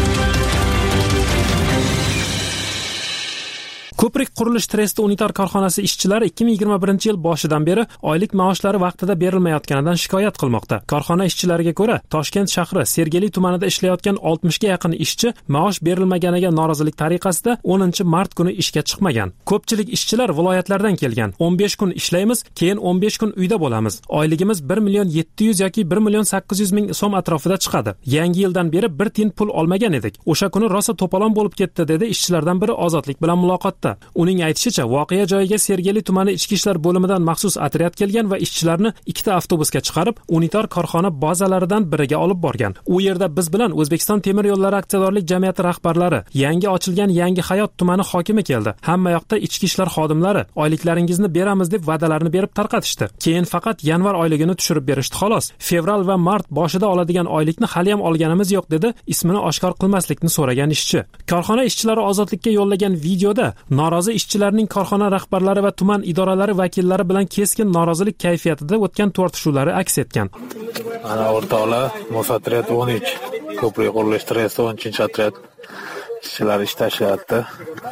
Ko'prik qurilish tresti unitar korxonasi ishchilari ikki ming yigirma birinchi yil boshidan beri oylik maoshlari vaqtida berilmayotganidan shikoyat qilmoqda. Korxona ishchilariga ko'ra, Toshkent shahri Sergeli tumanida ishlayotgan oltmishga yaqin ishchi maosh berilmaganiga norozilik tariqasida o'ninchi mart kuni ishga chiqmagan. Ko'pchilik ishchilar viloyatlardan kelgan. o'n besh kun ishlaymiz, keyin o'n besh kun uyda bo'lamiz. Oyligimiz bir million yetti yuz yoki bir million sakkiz yuz ming so'm atrofida chiqadi. Yangi yildan beri bir tiyin pul olmagan edik. O'sha kuni rosa to'polon bo'lib ketdi, dedi ishchilardan biri Ozodlik bilan muloqotda. Uning aytishicha, voqea joyiga Sergeli tumani ichki ishlar bo'limidan maxsus otryad kelgan va ishchilarni ikkita avtobusga chiqarib, unitar korxona bazalaridan biriga olib borgan. U yerda biz bilan O'zbekiston temir yo'llari aksiyadorlik jamiyati rahbarlari, yangi ochilgan Yangi Hayot tumani hokimi keldi. Hamma yoqda ichki ishlar xodimlari oyliklaringizni beramiz deb va'dalarni berib tarqatishdi. Keyin faqat yanvar oyligini tushirib berishdi xolos. Fevral va mart boshida oladigan oylikni hali ham olganimiz yo'q, dedi ismini oshkor qilmaslikni so'ragan ishchi. Korxona ishchilari Ozodlikka yo'llagan videoda norozi ishchilarning korxona rahbarlari va tuman idoralari vakillari bilan keskin norozilik kayfiyatida o'tgan tortishuvlari aks etgan. Ana o'rtoqlar, Mosotret o'n uch, Ko'prik qurilish tresti o'ninchi otryad ishchilar ish tashlayapti.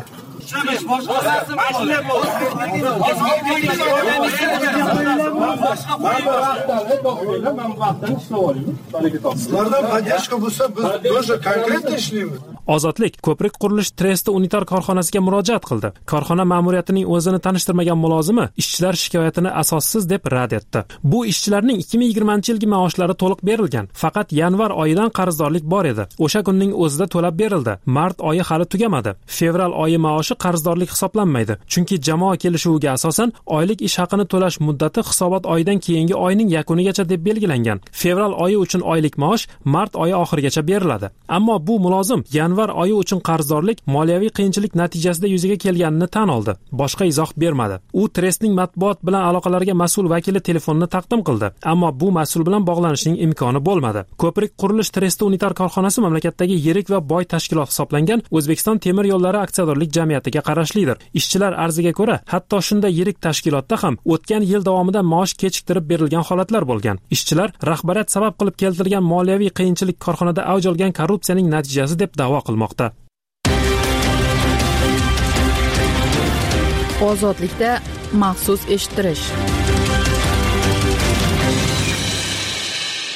Sizlardan podдержка bo'lsa, biz тоже konkretно ishlaymiz. Ozodlik Ko'prik qurilish tresti unitar korxonasiga murojaat qildi. Korxona ma'muriyatining o'zini tanishtirmagan mulozimi ishchilar shikoyatini asossiz deb rad etdi. Bu ishchilarning ikki ming yigirmanchi yilgi maoshlari to'liq berilgan. Faqat yanvar oyidan qarzdorlik bor edi. O'sha kunning o'zida to'lab berildi. Mart oyi hali tugamadi. Fevral oyi maoshi qarzdorlik hisoblanmaydi. Chunki jamoa kelishuviga asosan oylik ish haqini to'lash muddati hisobot oyidan keyingi oyning yakunigacha deb belgilangan. Fevral oyi uchun oylik maosh mart oyi oxirigacha beriladi. Ammo bu mulozim yanvar oyi uchun qarzdorlik moliyaviy qiyinchilik natijasida yuzaga kelganini tan oldi. Boshqa izoh bermadi. U trestning matbuot bilan aloqalarga mas'ul vakili telefonini taqdim qildi, ammo bu mas'ul bilan bog'lanishning imkoni bo'lmadi. Ko'prik qurilish tresti unitar korxonasi mamlakatdagi yirik va boy tashkilot hisoblangan O'zbekiston temir yo'llari aksiyadorlik jamiyatiga qarashlidir. Ishchilar arziga ko'ra, hatto shunday yirik tashkilotda ham o'tgan yil davomida maosh kechiktirib berilgan holatlar bo'lgan. Ishchilar rahbariyat sabab qilib keltirgan moliyaviy qiyinchilik korxonada avj olgan korrupsiyaning natijasi deb da'vo qilmoqda. Ozodlikda maxsus eshittirish.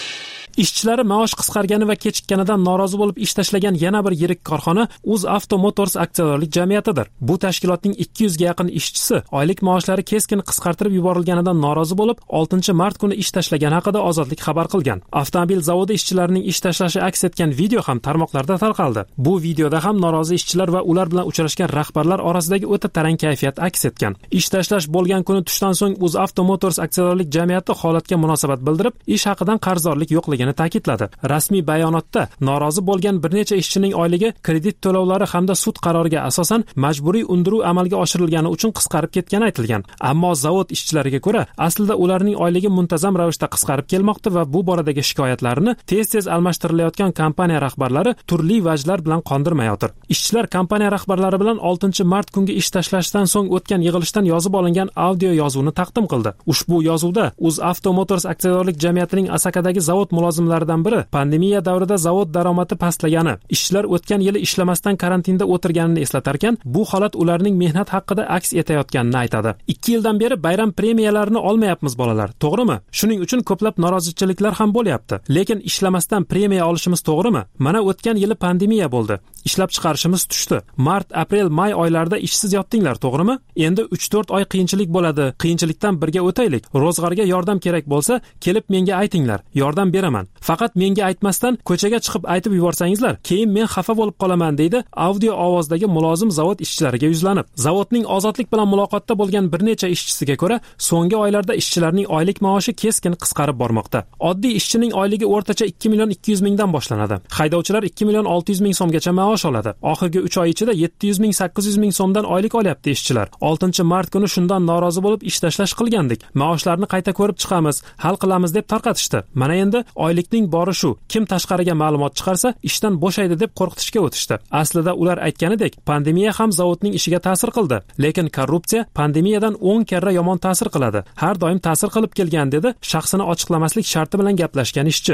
Ishchilari maosh qisqargani va kechikkanidan norozi bo'lib ish tashlagan yana bir yirik korxona UzAuto Motors aksiyadorlik jamiyatidir. Bu tashkilotning ikki yuzga yaqin ishchisi oylik maoshlari keskin qisqartirib yuborilganidan norozi bo'lib, oltinchi mart kuni ish tashlagan haqida Ozodlik xabar qilgan. Avtomobil zavodi ishchilarining ish tashlashi aks etgan video ham tarmoqlarda tarqaldi. Bu videoda ham norozi ishchilar va ular bilan uchrashgan rahbarlar orasidagi o'ta tarang kayfiyat aks etgan. Ish tashlash bo'lgan kuni tushdan so'ng UzAuto Motors aksiyadorlik jamiyati holatga munosabat bildirib, ish haqidan qarzdorlik yo'qligini ta'kidladi. Rasmiy bayonotda norozi bo'lgan bir necha ishchining oyligi kredit to'lovlari hamda sud qaroriga asosan majburiy undiruv amalga oshirilgani uchun qisqarib ketgani aytilgan. Ammo zavod ishchilariga ko'ra, aslida ularning oyligi muntazam ravishda qisqarib kelmoqda va bu boradagi shikoyatlarini tez-tez almashtirilayotgan kompaniya rahbarlari turli vajlar bilan qondirmayotir. Ishchilar kompaniya rahbarlari bilan oltinchi mart kungi ish tashlashdan so'ng o'tgan yig'ilishdan yozib olingan audio yozuvni taqdim qildi. Ushbu yozuvda UzAuto Motors aksiyadorlik jamiyatining Asakadagi zavod mulozimlaridan biri pandemiya davrida zavod daromadi pastlagani, ishchilar o'tgan yili ishlamasdan karantinda o'tirganini eslatar ekan, bu holat ularning mehnat haqida aks etayotganini aytadi. ikki yildan beri bayram premiyalarini olmayapmiz bolalar, to'g'rimi? Shuning uchun ko'plab norozichiliklar ham bo'lyapti. Lekin ishlamasdan premiya olishimiz to'g'rimi? Mana o'tgan yili pandemiya bo'ldi. Ishlab chiqarishimiz tushdi. Mart, aprel, may oylarida ishsiz yotdinglar, to'g'rimi? Endi uch to'rt oy qiyinchilik bo'ladi. Qiyinchilikdan birga o'taylik. Ro'zg'orga yordam kerak bo'lsa, kelib menga aytinglar. Yordam beraman. Faqat menga aytmasdan ko'chaga chiqib aytib yuborsangizlar, keyin men xafa bo'lib qolaman, deydi audio ovozdagi mulozim zavod ishchilariga yuzlanib. Zavodning Ozodlik bilan muloqotda bo'lgan bir necha ishchisiga ko'ra, so'nggi oylarda ishchilarning oylik maoshi keskin qisqarib bormoqda. Oddiy ishchining oyligi o'rtacha ikki million ikki yuz mingdan boshlanadi. Haydovchilar ikki million olti yuz ming so'mgacha maosh oladi. Oxirgi uch oy ichida yetti yuz ming sakkiz yuz ming so'mdan oylik olyapti ishchilar. oltinchi mart kuni shundan norozi bo'lib ish tashlash qilgandik. Maoshlarni qayta ko'rib chiqamiz, hal qilamiz deb tarqatishdi. Mana endi oylikning bori shu. Kim tashqariga ma'lumot chiqarsa, ishdan bo'shaydi deb qo'rqitishga o'tishdi. Aslida ular aytganidek, pandemiya ham zavodning ishiga ta'sir qildi. Lekin korrupsiya pandemiyadan o'n karra yomon ta'sir qiladi. Har doim ta'sir qilib kelgan, dedi shaxsini ochiqlamaslik sharti bilan gaplashgan ishchi.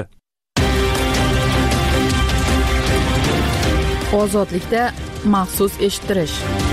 Ozodlikda maxsus eshittirish.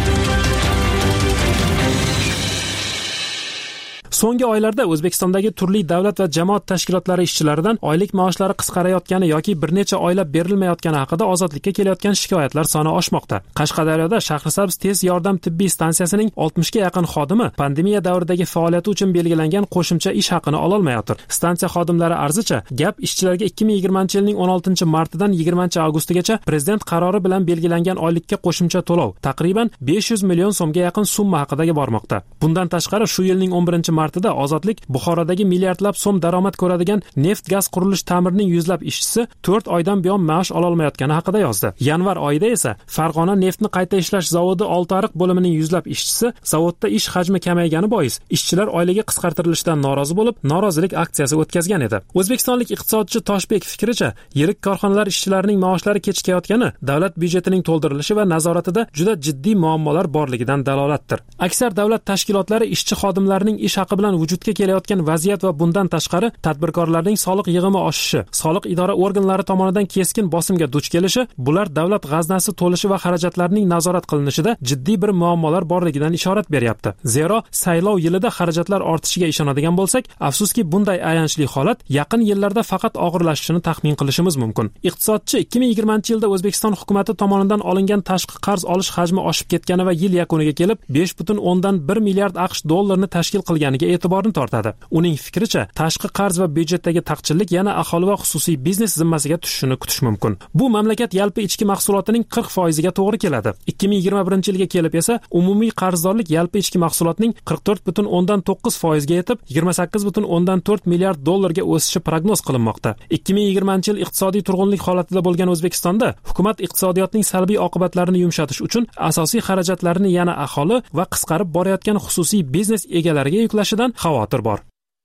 So'nggi oylarda O'zbekistondagi turli davlat va jamoat tashkilotlari ishchilaridan oylik maoshlari qisqarayotgani yoki bir necha oylab berilmayotgani haqida Ozodlikka kelayotgan shikoyatlar soni oshmoqda. Qashqadaryoda Shahrisabz tez yordam tibbiy stansiyasining oltmishga yaqin xodimi pandemiya davridagi faoliyati uchun belgilangan qo'shimcha ish haqini olol mayotir. Stansiya xodimlari arzicha, gap ishchilarga ikki ming yigirmanchi yilning o'n oltinchi martidan yigirmanchi avgustigacha prezident qarori bilan belgilangan oylikka qo'shimcha to'lov, taqriban besh yuz million so'mga yaqin summa haqidagi bormoqda. Bundan tashqari shu yilning o'n birinchi martida Ozodlik Buxorodagi milliardlab so'm daromad ko'radigan neft gaz qurilish ta'mirining yuzlab ishchisi to'rt oydan buyon maosh ola olmayotgani haqida yozdi. Yanvar oyida esa Farg'ona neftni qayta ishlash zavodi Oltiariq bo'limining yuzlab ishchisi zavodda ish hajmi kamaygani bois ishchilar oyligi qisqartirilishidan norozi bo'lib, norozilik aksiyasi o'tkazgan edi. O'zbekistonlik iqtisodchi Toshbek fikricha, yirik korxonalar ishchilarining maoshlari kechikayotgani davlat byudjetining to'ldirilishi va nazoratida juda jiddiy muammolar borligidan dalolatdir. Aksar davlat tashkilotlari ishchi xodimlarining ish haqi bilan vujudga kelayotgan vaziyat va bundan tashqari tadbirkorlarning soliq yig'imi oshishi, soliq idora organlari tomonidan keskin bosimga duch kelishi, bular davlat g'aznasi to'lishi va xarajatlarining nazorat qilinishida jiddiy bir muammolar borligidan ishorat beryapti. Zero, saylov yilida xarajatlar ortishiga ishonadigan bo'lsak, afsuski bunday ayanchli holat yaqin yillarda faqat og'irlashishini taxmin qilishimiz mumkin. Iqtisodchi ikki ming yigirmanchi yilda O'zbekiston hukumatı tomonidan olingan tashqi qarz olish hajmi oshib ketgani va yil yakuniga kelib besh butun o'ndan bir milliard AQSh dollarini tashkil qilganiga e'tiborni tortadi. Uning fikricha, tashqi qarz va byudjetdagi taqchillik yana aholi va xususiy biznes zimmasiga tushishini kutish mumkin. Bu mamlakat yalpi ichki mahsulotining qirq foiziga to'g'ri keladi. ikki ming yigirma birinchi yilga kelib esa umumiy qarzdorlik yalpi ichki mahsulotning qirq to'rt butun o'ndan to'qqiz foizga yetib, yigirma sakkiz butun o'ndan to'rt milliard dollarga o'sishi prognoz qilinmoqda. ikki ming yigirmanchi yil iqtisodiy turg'unlik holatida bo'lgan O'zbekistonda hukumat iqtisodiyotning salbiy oqibatlarini yumshatish uchun asosiy xarajatlarni yana aholi va qisqarib borayotgan xususiy biznes egalariga yuklashidan xavotir bor.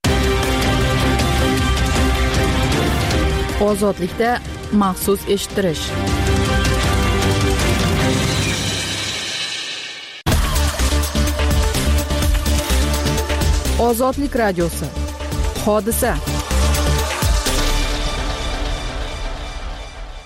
Ozodlikda maxsus eshittirish. Ozodlik radiosi. Hodisa.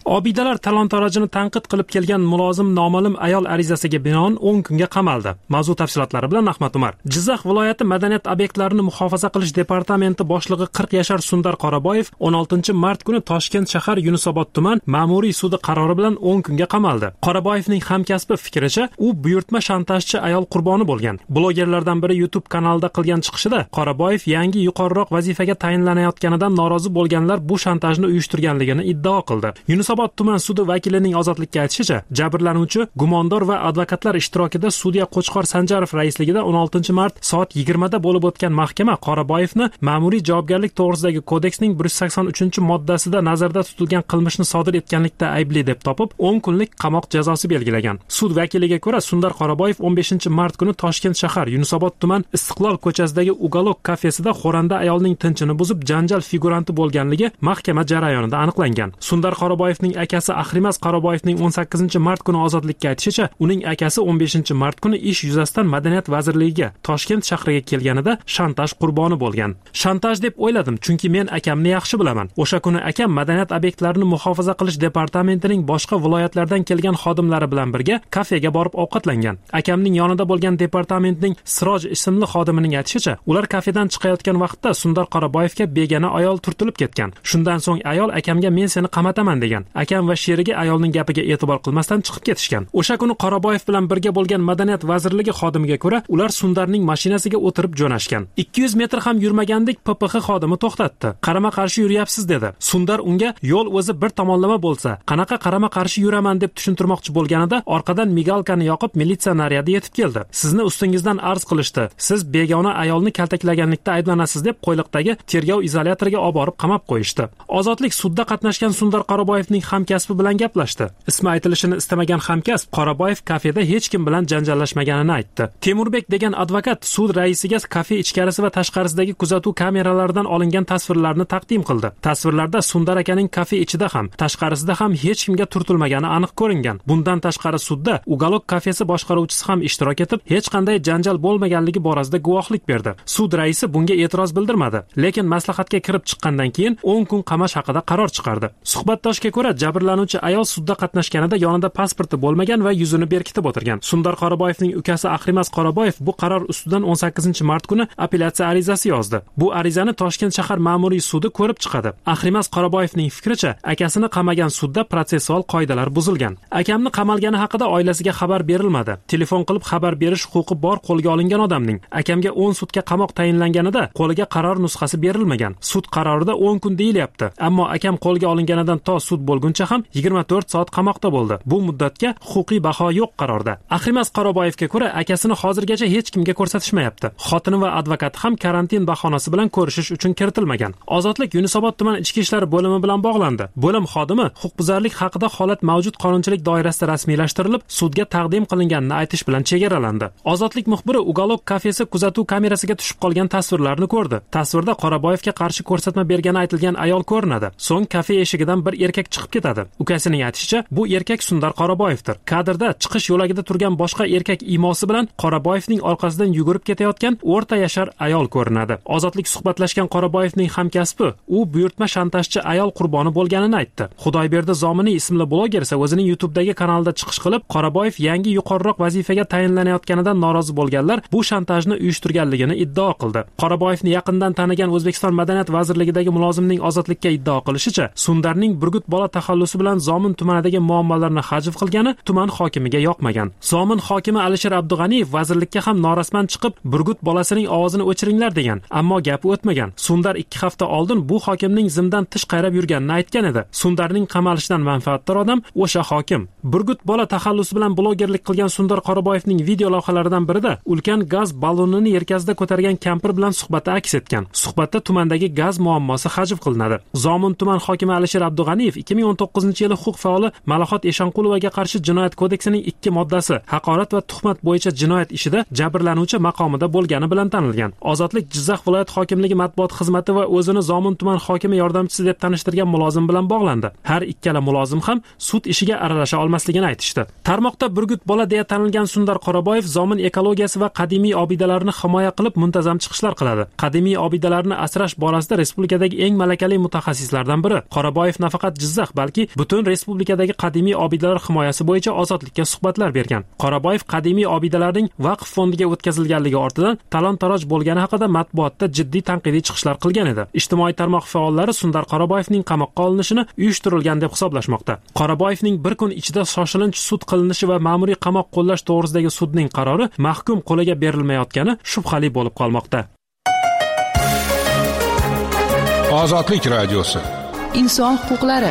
Obidalar talon-tarojini tanqid qilib kelgan mulozim noma'lum ayol arizasiga binoan o'n kunga qamaldi. Mavzu tafsilotlari bilan Ahmad Umar. Jizzax viloyati madaniyat obyektlarini muhofaza qilish departamenti boshlig'i qirq yashar Sundar Qoraboyev o'n oltinchi mart kuni Toshkent shahar Yunusobod tuman ma'muriy sudi qarori bilan o'n kunga qamaldi. Qoraboyevning hamkasbi fikricha, u buyurtma shantajchi ayol qurboni bo'lgan. Blogerlardan biri YouTube kanalida qilgan chiqishida Qoraboyev yangi yuqoriroq vazifaga tayinlanayotganidan norozi bo'lganlar bu shantajni uyushtirganligini iddao qildi. Yunusobod tuman sudi vakilining ozodlikka aytishicha, jabrlanuvchi, gumondor va advokatlar ishtirokida sudya Qo'chqor Sanjarov raisligida o'n oltinchi mart soat yigirmada bo'lib o'tgan mahkama Qoraboyevni ma'muriy javobgarlik to'g'risidagi kodeksning bir yuz sakson uchinchi moddasida nazarda tutilgan qilmishni sodir etganlikda aybli deb topib, o'n kunlik qamoq jazosi belgilagan. Sud vakiliga ko'ra, Sundar Qoraboyev o'n beshinchi mart kuni Toshkent shahar Yunusobod tuman Istiqlol ko'chasidagi Ugalok kafesida xoranda ayolning tinchini buzib, janjal figuranti bo'lganligi mahkama jarayonida aniqlangan. Sundar Qoraboyevning akasi Ahrimas Qoraboyevning o'n sakkizinchi mart kuni ozodlikka aytishicha, uning akasi o'n beshinchi mart kuni ish yuzasidan Madaniyat vazirligiga Toshkent shahriga kelganida shantaj qurboni bo'lgan. Shantaj deb o'yladim, chunki men akamni yaxshi bilaman. O'sha kuni akam madaniyat obyektlarini muhofaza qilish departamentining boshqa viloyatlardan kelgan xodimlari bilan birga kafega borib ovqatlangan. Akamning yonida bo'lgan departamentning Siroj ismli xodimining aytishicha, ular kafedan chiqayotgan vaqtda Sundar Qoraboyevga begona ayol turtilib ketgan. Shundan so'ng ayol akamga men seni qamataman degan. Akam va sherigi ayolning gapiga e'tibor qilmasdan chiqib ketishgan. O'sha kuni Qoraboyev bilan birga bo'lgan Madaniyat vazirligi xodimiga ko'ra, ular Sundarning mashinasiga o'tirib jo'nashgan. ikki yuz metr ham yurmagandik P P X xodimi to'xtatdi. Qarama-qarshi yuryapsiz dedi. Sundar unga yo'l o'zi bir tomonlama bo'lsa, qanaqa qarama-qarshi yuraman deb tushuntirmoqchi bo'lganida orqadan migalkani yoqib militsiya naryadi yetib keldi. Sizni ustingizdan arz qilishdi. Siz begona ayolni kaltaklaganlikda ayblanasiz deb qo'yliqdagi tergov izolyatoriga olib borib qamab qo'yishdi. Ozodlik sudda qatnashgan Sundar Qoraboyevning hamkasbi bilan gaplashdi. Ismi aytilishini istamagan hamkasb Qoraboyev kafeda hech kim bilan janjallashmaganini aytdi. Temurbek degan advokat sud raisiga kafe ichkarisi va tashqarisidagi kuzatuv kameralaridan olingan tasvirlarni taqdim qildi. Tasvirlarda Sundar akaning kafe ichida ham, tashqarisida ham hech kimga turtilmagani aniq ko'ringan. Bundan tashqari sudda Ugalok kafesi boshqaruvchisi ham ishtirok etib, hech qanday janjal bo'lmaganligi borasida guvohlik berdi. Sud raisi bunga e'tiroz bildirmadi, lekin maslahatga kirib chiqqandan keyin o'n kun qamash haqida qaror chiqardi. Suhbatdoshga ko'ra, jabrlanuvchi ayol sudda qatnashganida yonida pasporti bo'lmagan va yuzini berkitib o'tirgan. Sundar Qoraboyevning ukasi Ahrimas Qoraboyev bu qaror ustidan o'n sakkizinchi mart kuni apellyatsiya arizasi yozdi. Bu arizani Toshkent shahar ma'muriy sudi ko'rib chiqadi. Ahrimas Qoraboyevning fikricha, akasini qamagan sudda protsessual qoidalar buzilgan. Akamni qamalgani haqida oilasiga xabar berilmadi. Telefon qilib xabar berish huquqi bor qo'lga olingan odamning akamga o'n sutka qamoq tayinlanganida qo'liga qaror nusxasi berilmagan. Sud qarorida o'n kun deyilyapti. Ammo akam qo'lga olinganidan to sud bo'lguncha ham yigirma to'rt soat qamoqda bo'ldi. Bu muddatga huquqiy baho yo'q qarorda. Ahrimas Qoraboyevga ko'ra, akasini hozirgacha hech kimga ko'rsatishmayapti. Xotini va advokat ham karantin bahonasi bilan ko'rishish uchun kiritilmagan. Ozodlik Yunusobod tuman ichki ishlar bo'limi bilan bog'landi. Bo'lim xodimi huquqbuzarlik haqida holat mavjud qonunchilik doirasida rasmiylashtirilib, sudga taqdim qilinganini aytish bilan chegaralandi. Ozodlik muxbiri Ugalok kafesi kuzatuv kamerasiga tushib qolgan tasvirlarni ko'rdi. Tasvirda Qoraboyevga qarshi ko'rsatma bergani aytilgan ayol ko'rinadi. So'ng kafe eshigidan bir erkak chiqib ketadi. Ukasining aytishicha, bu erkak Sundar Qoraboyevdir. Kadrda chiqish yo'lagida turgan boshqa erkak imosi bilan Qoraboyevning orqasidan yugurib ketayotgan o'rta yashar ayol ko'rinadi. Ozodlik suhbatlashgan Qoraboyevning hamkasbi, u buyurtma shantajchi ayol qurboni bo'lganini aytdi. Xudoyberdi Zominiy ismli bloger esa o'zining YouTube'dagi kanalida chiqish qilib, Qoraboyev yangi yuqoriroq vazifaga tayinlanayotganidan norozi bo'lganlar bu shantajni uyushtirganligini iddao qildi. Qoraboyevni yaqindan tanigan O'zbekiston Madaniyat vazirligidagi mulozimning ozodlikka iddao qilishicha, Sundarning Burgut bola taxallusi bilan Zomin tumanidagi muammolarni hajv qilgani tuman hokimiga yoqmagan. Zomin hokimi Alisher Abdug'aniyev vazirlikka ham norasman chiqib, Burgut bolasining ovozini o'chiringlar degan, ammo gapi o'tmagan. Sundar ikki hafta oldin bu hokimning zimdan tish qayrab yurganini aytgan edi. Sundarning qamalishidan manfaatdor odam o'sha hokim. Burgut bola taxallusi bilan blogerlik qilgan Sundar Qoraboyevning video lavhalaridan birida ulkan gaz ballonini yelkasida ko'targan kampir bilan suhbati aks etgan. Suhbatda tumandagi gaz muammosi hajv qilinadi. Zomin tuman hokimi Alisher Abdug'aniyev ikki ming o'n to'qqizinchi yili huquq faoli Malahot Eshonqulovaga qarshi jinoyat kodeksining ikki moddasi haqorat va tuhmat bo'yicha jinoyat ishida jabrlanuvchi maqomida bo'lgani bilan tanilgan. Ozodlik Jizzax viloyat hokimligi matbuot xizmati va o'zini Zomin tuman hokimi yordamchisi deb tanishtirgan mulozim bilan bog'landi. Har ikkala mulozim ham sud ishiga aralasha olmasligini aytishdi. Tarmoqda Burgut bola deya tanilgan Sundar Qoraboyev Zomin ekologiyasi va qadimiy obidalarni himoya qilib muntazam chiqishlar qiladi. Qadimiy obidalarni asrash borasida respublikadagi eng malakali mutaxassislardan biri. Qoraboyev nafaqat Jizzax, balki butun respublikadagi qadimiy obidalar himoyasi bo'yicha ozodlikka suhbatlar bergan. Qoraboyev qadimiy obidalarning vaqf fondiga o'tkazilganligi ortidan talon-taroj bo'lgani haqida matbuotda jiddiy tanqidiy chiqishlar qilgan edi. Ijtimoiy tarmoq faollari Sundar Qoraboyevning qamoqqa olinishini uyushtirilgan deb hisoblashmoqda. Qoraboyevning bir kun ichida shoshilinch sud qilinishi va ma'muriy qamoq qo'llash to'g'risidagi sudning qarori mahkum qo'liga berilmayotgani shubhali bo'lib qolmoqda. Ozodlik radiosi. Inson huquqlari.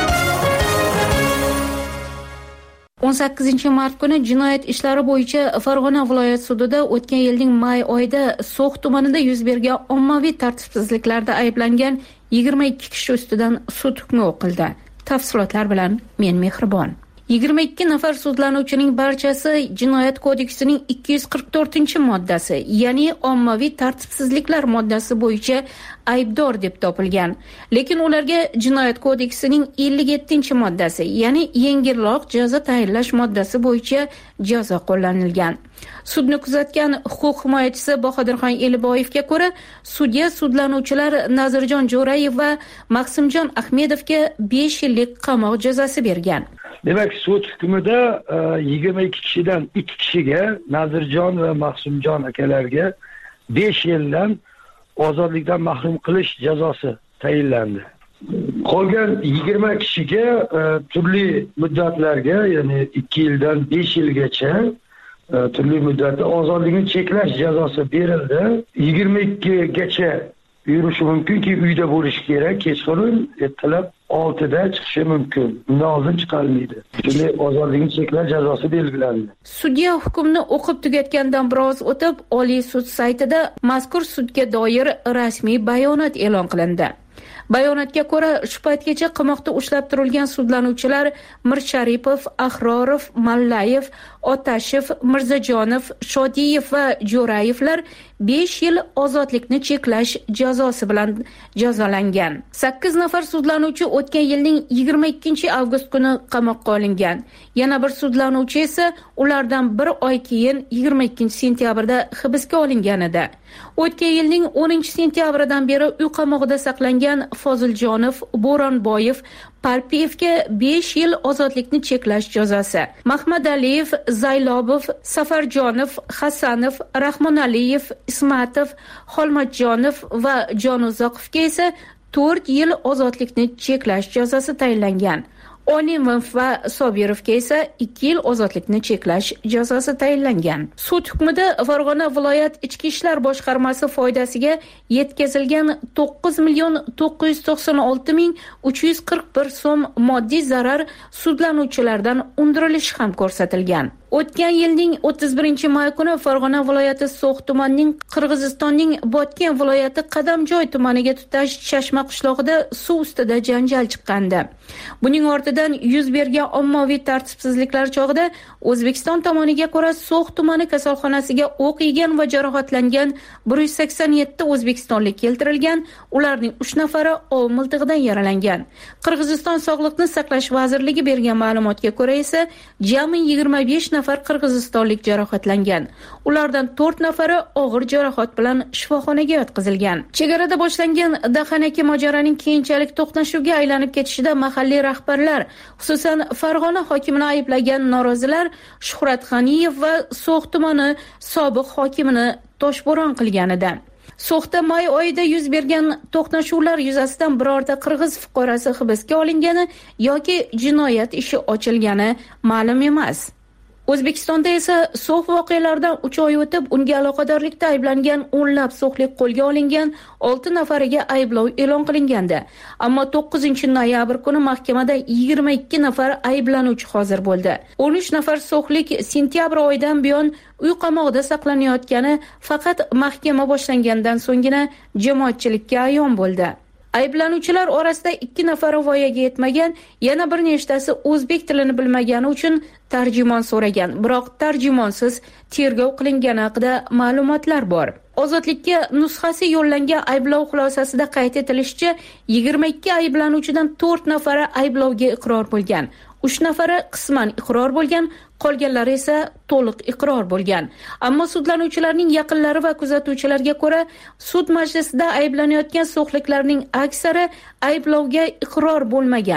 o'n sakkizinchi mart kuni jinoyat ishlari bo'yicha Farg'ona viloyat sudida o'tgan yilning may oyida So'x tumanida yuz bergan ommaviy tartibsizliklarda ayblangan yigirma ikki kishi ustidan sud hukmi o'qildi. Tafsilotlar bilan men Mehribon. yigirma ikki nafar sudlanuvchining barchasi Jinoyat kodeksining ikki yuz qirq to'rtinchi moddasi, ya'ni ommaviy tartibsizliklar moddasi bo'yicha aybdor deb topilgan. Lekin ularga Jinoyat kodeksining ellik yettinchi moddasi, ya'ni yengilroq jazo tayinlash moddasi bo'yicha jazo qo'llanilgan. Sudni kuzatgan huquq himoyachisi Bahodirxon Eliboyevga ko'ra, sudya sudlanuvchilar Nazirjon Jo'rayev va Maqsimjon Ahmedovga besh yillik qamoq jazosi bergan. Demak, sud hukmida yigirma ikki kishidan ikki kishiga, Nazirjon va Maqsimjon akalarga besh yildan ozodlikdan mahrum qilish jazosi tayinlandi. Qolgan yigirma kishiga turli muddatlarga, ya'ni ikki yildan besh yilgacha turli muddatda ozodlikni cheklash jazosi berildi. yigirma ikki gacha yurishi mumkinki, uyda bo'lishi kerak, kechqurun ertalab oltida chiqishi mumkin. Undan oldin chiqarilmaydi. Shunday ozodlikni cheklash jazosi belgilandi. Sudya hukmni o'qib tugatgandan biroz o'tib, Oliy sud saytida mazkur sudga doir rasmiy bayonot e'lon qilindi. Bayonotga ko'ra, shu paytgacha qamoqda ushlab turilgan sudlanuvchilar Mirsharipov, Ahrorov, Mallayev, Otashev, Mirzajonov, Shodiyev va Jo'rayevlar besh yil ozodlikni cheklash jazosi bilan jazolangan. sakkiz nafar sudlanuvchi o'tgan yilning yigirma ikkinchi avgust kuni qamoqqa olingan. Yana bir sudlanuvchi esa ulardan bir oy keyin yigirma ikkinchi sentyabrda hibsga olingan edi. O'tgan yilning o'ninchi sentyabridan beri uy qamog'ida saqlangan Foziljonov, Bo'ronboyev, Parpiyevga besh yil ozodlikni cheklash jazosi. Mahmadaliyev, Zaylobov, Safarjonov, Hasanov, Rahmonaliyev, Ismatov, Xolmatjonov va Jonuzoqovga esa to'rt yil ozodlikni cheklash jazosi tayinlangan. Olimov va Sobirovga esa ikki yil ozodlikni cheklash jazosi tayinlangan. Sud hukmida Farg'ona viloyat ichki ishlar boshqarmasi foydasiga yetkazilgan to'qqiz million to'qqiz yuz to'qson olti ming uch yuz qirq bir so'm moddiy zarar sudlanuvchilardan undirilishi ham ko'rsatilgan. O'tgan yilning o'ttiz birinchi may kuni Farg'ona viloyati So'x tumanining Qirg'izistonning Botken viloyati Qadamjoy tumaniga tutash Chashma qishlog'ida suv ustida janjal chiqqandi. Buning ortidan yuz bergan ommaviy tartibsizliklar chog'ida O'zbekiston tomoniga ko'ra So'x tumani kasalxonasiga o'q yegan va jarohatlangan bir yuz sakson yetti o'zbekistonlik keltirilgan, ularning uch nafari ov miltig'idan yaralangan. Qirg'iziston Sog'liqni saqlash vazirligi bergan ma'lumotga ko'ra esa jami yigirma besh nafar qirg'izistonlik jarohatlangan. Ulardan to'rt nafari og'ir jarohat bilan shifoxonaga yotqizilgan. Chegarada boshlangan dahanaki mojaroning keyinchalik to'qnashuvga aylanib ketishida mahalliy rahbarlar, xususan Farg'ona hokimini ayblagan norozilar Shuhrat G'aniyev va So'x tumani sobiq hokimini toshbo'ron qilgan edi. So'xda may oyida yuz bergan to'qnashuvlar yuzasidan birorta qirg'iz fuqarosi hibsga olingani yoki jinoyat ishi ochilgani ma'lum emas. O'zbekistonda esa So'x voqealaridan uch oy o'tib, unga aloqadorlikda ayblangan o'nlab so'xlik qo'lga olingan, olti nafariga ayblov e'lon qilingandi. Ammo to'qqizinchi noyabr kuni mahkamada yigirma ikki nafar ayblanuvchi hozir bo'ldi. o'n uch nafar so'xlik sentyabr oyidan buyon uy qamog'ida saqlanayotgani faqat mahkama boshlangandan so'nggina jamoatchilikka ayon bo'ldi. Ayblanuvchilar orasida ikki nafari voyaga yetmagan, yana bir nechtasi o'zbek tilini bilmagani uchun tarjimon so'ragan, biroq tarjimonsiz tergov qilingani haqida ma'lumotlar bor. Ozodlikka nusxasi yo'llangan ayblov xulosasida qayd etilishicha, yigirma ikki ayblanuvchidan to'rt nafari ayblovga iqror bo'lgan, uch nafari qisman iqror bo'lgan, qolganlari esa to'liq iqror bo'lgan. Ammo sudlanuvchilarning yaqinlari va kuzatuvchilarga ko'ra, sud majlisida ayblanayotgan so'xliklarning aksari ayblovga iqror bo'lmagan.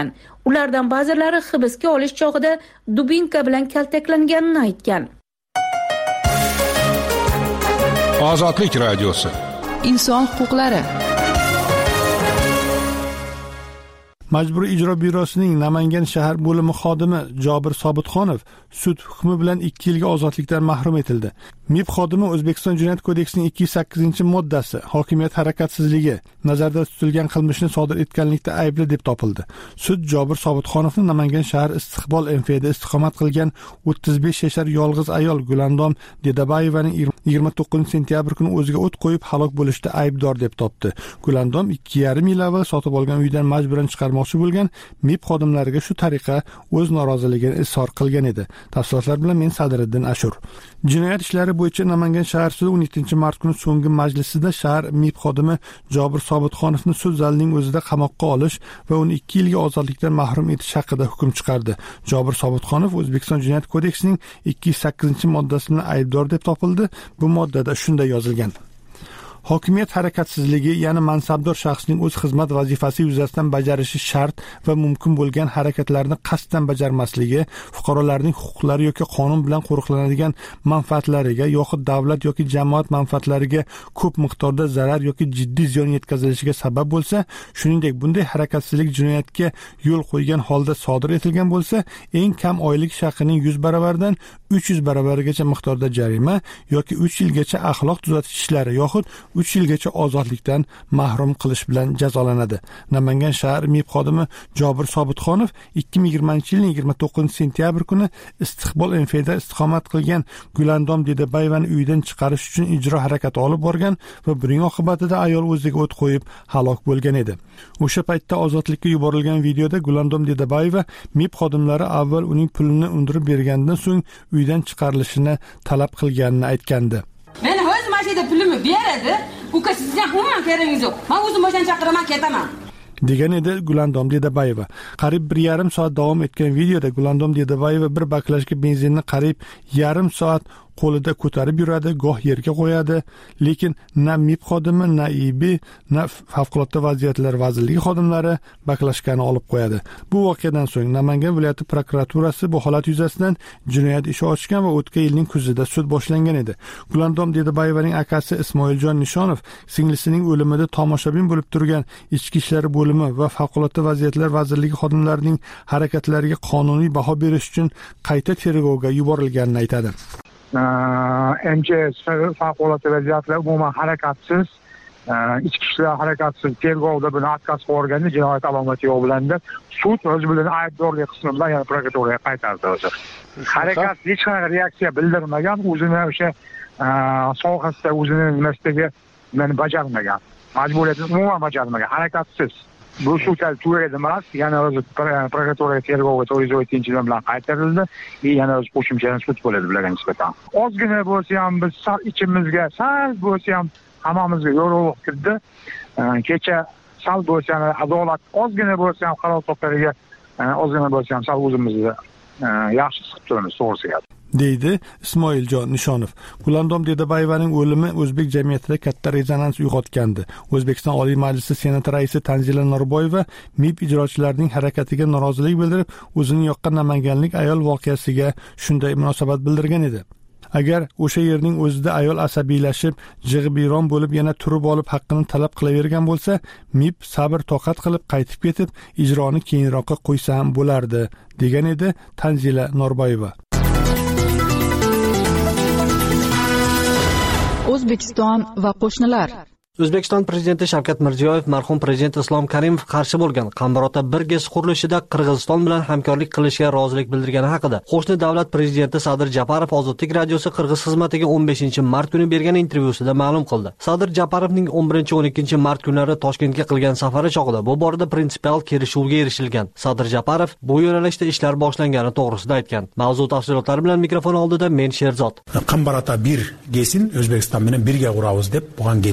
Ulardan ba'zilari hibsga olish chog'ida dubinka bilan kaltaklanganini aytgan. Ozodlik radiosi. Inson huquqlari. Majburiy ijro byurosining Namangan shahar bo'limi xodimi Jobir Sobitxonov sud hukmi bilan ikki yilga ozodlikdan mahrum etildi. M I B xodimi O'zbekiston Jinoyat kodeksining ikki yuz sakkizinchi moddasi hokimiyat harakatsizligi nazarda tutilgan qilmishni sodir etganlikda aybli deb topildi. Sud Jobir Sobitxonovni Namangan shahar Istiqbol M F da istiqomat qilgan o'ttiz besh yashar yolg'iz ayol Gulandom Dedabayevaning yigirma to'qqizinchi sentyabr kuni o'ziga o't qo'yib halok bo'lishda aybdor deb topdi. Gulandom ikki yarim yil avval sotib olgan uydan majburan chiqarmoqchi bo'lgan M I B xodimlariga shu tariqa o'z noroziligini izhor qilgan edi. Tafsilotlar bilan men Sadiriddin Ashur. Jinoyat ishlari bo'yicha Namangan shahar sudi o'n yettinchi mart kuni so'nggi majlisida shahar M I B xodimi Jobir Sobitxonovni sud zalining o'zida qamoqqa olish va uni ikki yilga ozodlikdan mahrum etish haqida hukm chiqardi. Jobir Sobitxonov O'zbekiston Jinoyat kodeksining ikki yuz sakkizinchi moddasi bilan aybdor deb topildi. Bu moddada shunday yozilgan: hokimiyat harakatsizligi, ya'ni mansabdor shaxsning o'z xizmat vazifasi yuzasidan bajarishi shart va mumkin bo'lgan harakatlarni qasddan bajarmasligi, fuqarolarning huquqlari yoki qonun bilan qo'riqlanadigan manfaatlariga yoki davlat yoki jamoat manfaatlariga ko'p miqdorda zarar yoki jiddiy ziyon yetkazilishiga sabab bo'lsa, shuningdek bunday harakatsizlik jinoyatga yo'l qo'ygan holda sodir etilgan bo'lsa, eng kam oylik shaqining yuz baravaridan uch yuz baravarigacha miqdorda jarima yoki uch yilgacha axloq tuzatish ishlari yoxud uch yilgacha ozodlikdan mahrum qilish bilan jazolanadi. Namangan shahar M I B xodimi Jobir Sobitxonov ikki ming yigirmanchi yilning yigirma to'qqizinchi sentyabr kuni Istiqbol M F da istiqomat qilgan Gulandom Dedabayevani uydan chiqarish uchun ijro harakati olib borgan va buning oqibatida ayol o'ziga o't qo'yib halok bo'lgan edi. O'sha paytda ozodlikka yuborilgan videoda Gulandom Dedabayeva M I B xodimlari avval uning pulini undirib bergandan so'ng uydan chiqarilishini talab qilganini aytgandi. Men o'z mashinada pulimni beradi, uka sizga umuman keragingiz yo'q. Men o'zim mashina chaqiraman, ketaman. degan edi Gulandom Dedabayeva. Qariyb bir yarim soat davom etgan videoda Gulandom Dedabayeva bir baklashka benzinni qariyb yarim soat qo'lida ko'tarib yuradi, goh yerga qo'yadi, lekin na M I B xodimi, na I B, na favqulodda vaziyatlar vazirligi xodimlari baklashkani olib qo'yadi. Bu voqeadan so'ng Namangan viloyati prokuraturasi bu holat yuzasidan jinoyat ishi ochgan va o'tgan yilning kuzida sud boshlangan edi. Gulandom Dedabayevaning akasi Ismoiljon Nishonov singlisining o'limida tomoshabin bo'lib turgan Ichki ishlar bo'limi va favqulodda vaziyatlar vazirligi xodimlarining harakatlariga qonuniy baho berish uchun qayta tergovga yuborilganini aytadi. M J S favqulodda vaziyatlar umuman harakatsiz, ichki ishlar harakatsiz tergovda buni atkaz organi jinoyat alomati yo'q bilanda sud o'zi bilan aybdorlik qismi bilan yana prokuraturaga qaytardi o'zi. Harakat hech qanaqa reaksiya bildirmagan, o'zini o'sha sohasida o'zini nimasidagi meni bajarmagan, majburiyatini umuman bajarmagan, harakatsiz. Bu shu tal tugadi emas, yana o'zi prokuraturaga tergovga to'rt yuz o'ttinchi yil bilan qaytarildi, yana o'zi qo'shimcha sud bo'ladi bularga nisbatan. Ozgina bo'lsa ham biz sal ichimizga, sal bo'lsa ham hammamizga yorug'lik kirdi. Kecha sal bo'lsa ham adolat, ozgina bo'lsa ham qaror to'plariga, ozgina bo'lsa ham sal o'zimizni yaxshi siqib turamiz, to'g'risiga. deydi Ismoiljon Nishonov. Gulandom Dedabayevaning o'limi o'zbek jamiyatida katta rezonans uyg'otgandi. O'zbekiston Oliy Majlisi Senati raisi Tanzila Norboyeva M I B ijrochilarining harakatiga norozilik bildirib, o'zining yoqqan namanganlik ayol voqeasiga shunday munosabat bildirgan edi. Agar o'sha yerning o'zida ayol asabiylashib, jig'ibiyron bo'lib yana turib olib haqqini talab qilavergan bo'lsa, M I B sabr toqat qilib qaytib ketib, ijroni keyinroqqa qo'ysa ham bo'lardi, degan edi Tanzila Norboyeva. O'zbekiston va qo'shnilar. O'zbekiston prezidenti Shavkat Mirziyoyev marhum prezident Islom Karimov qarshi bo'lgan Qambarota bir gez qurilishida Qirg'iziston bilan hamkorlik qilishga rozilik bildirgani haqida qo'shni davlat prezidenti Sadir Japarov Ozodlik radiosi Qirg'iz xizmatiga o'n beshinchi mart kuni bergan intervyusida ma'lum qildi. Sadir Japarovning o'n birinchi o'n ikkinchi mart kunlari Toshkentga qilgan safari chog'ida bu borada prinsipial kelishuvga erishilgan. Sadir Japarov bu yo'nalishda ishlar boshlangani to'g'risida aytgan. Mavzu tafsilotlari bilan mikrofon oldida men Sherzod. Qambarota bir gezin O'zbekiston bilan birga quramiz deb bo'lgan kelishim tuzdik.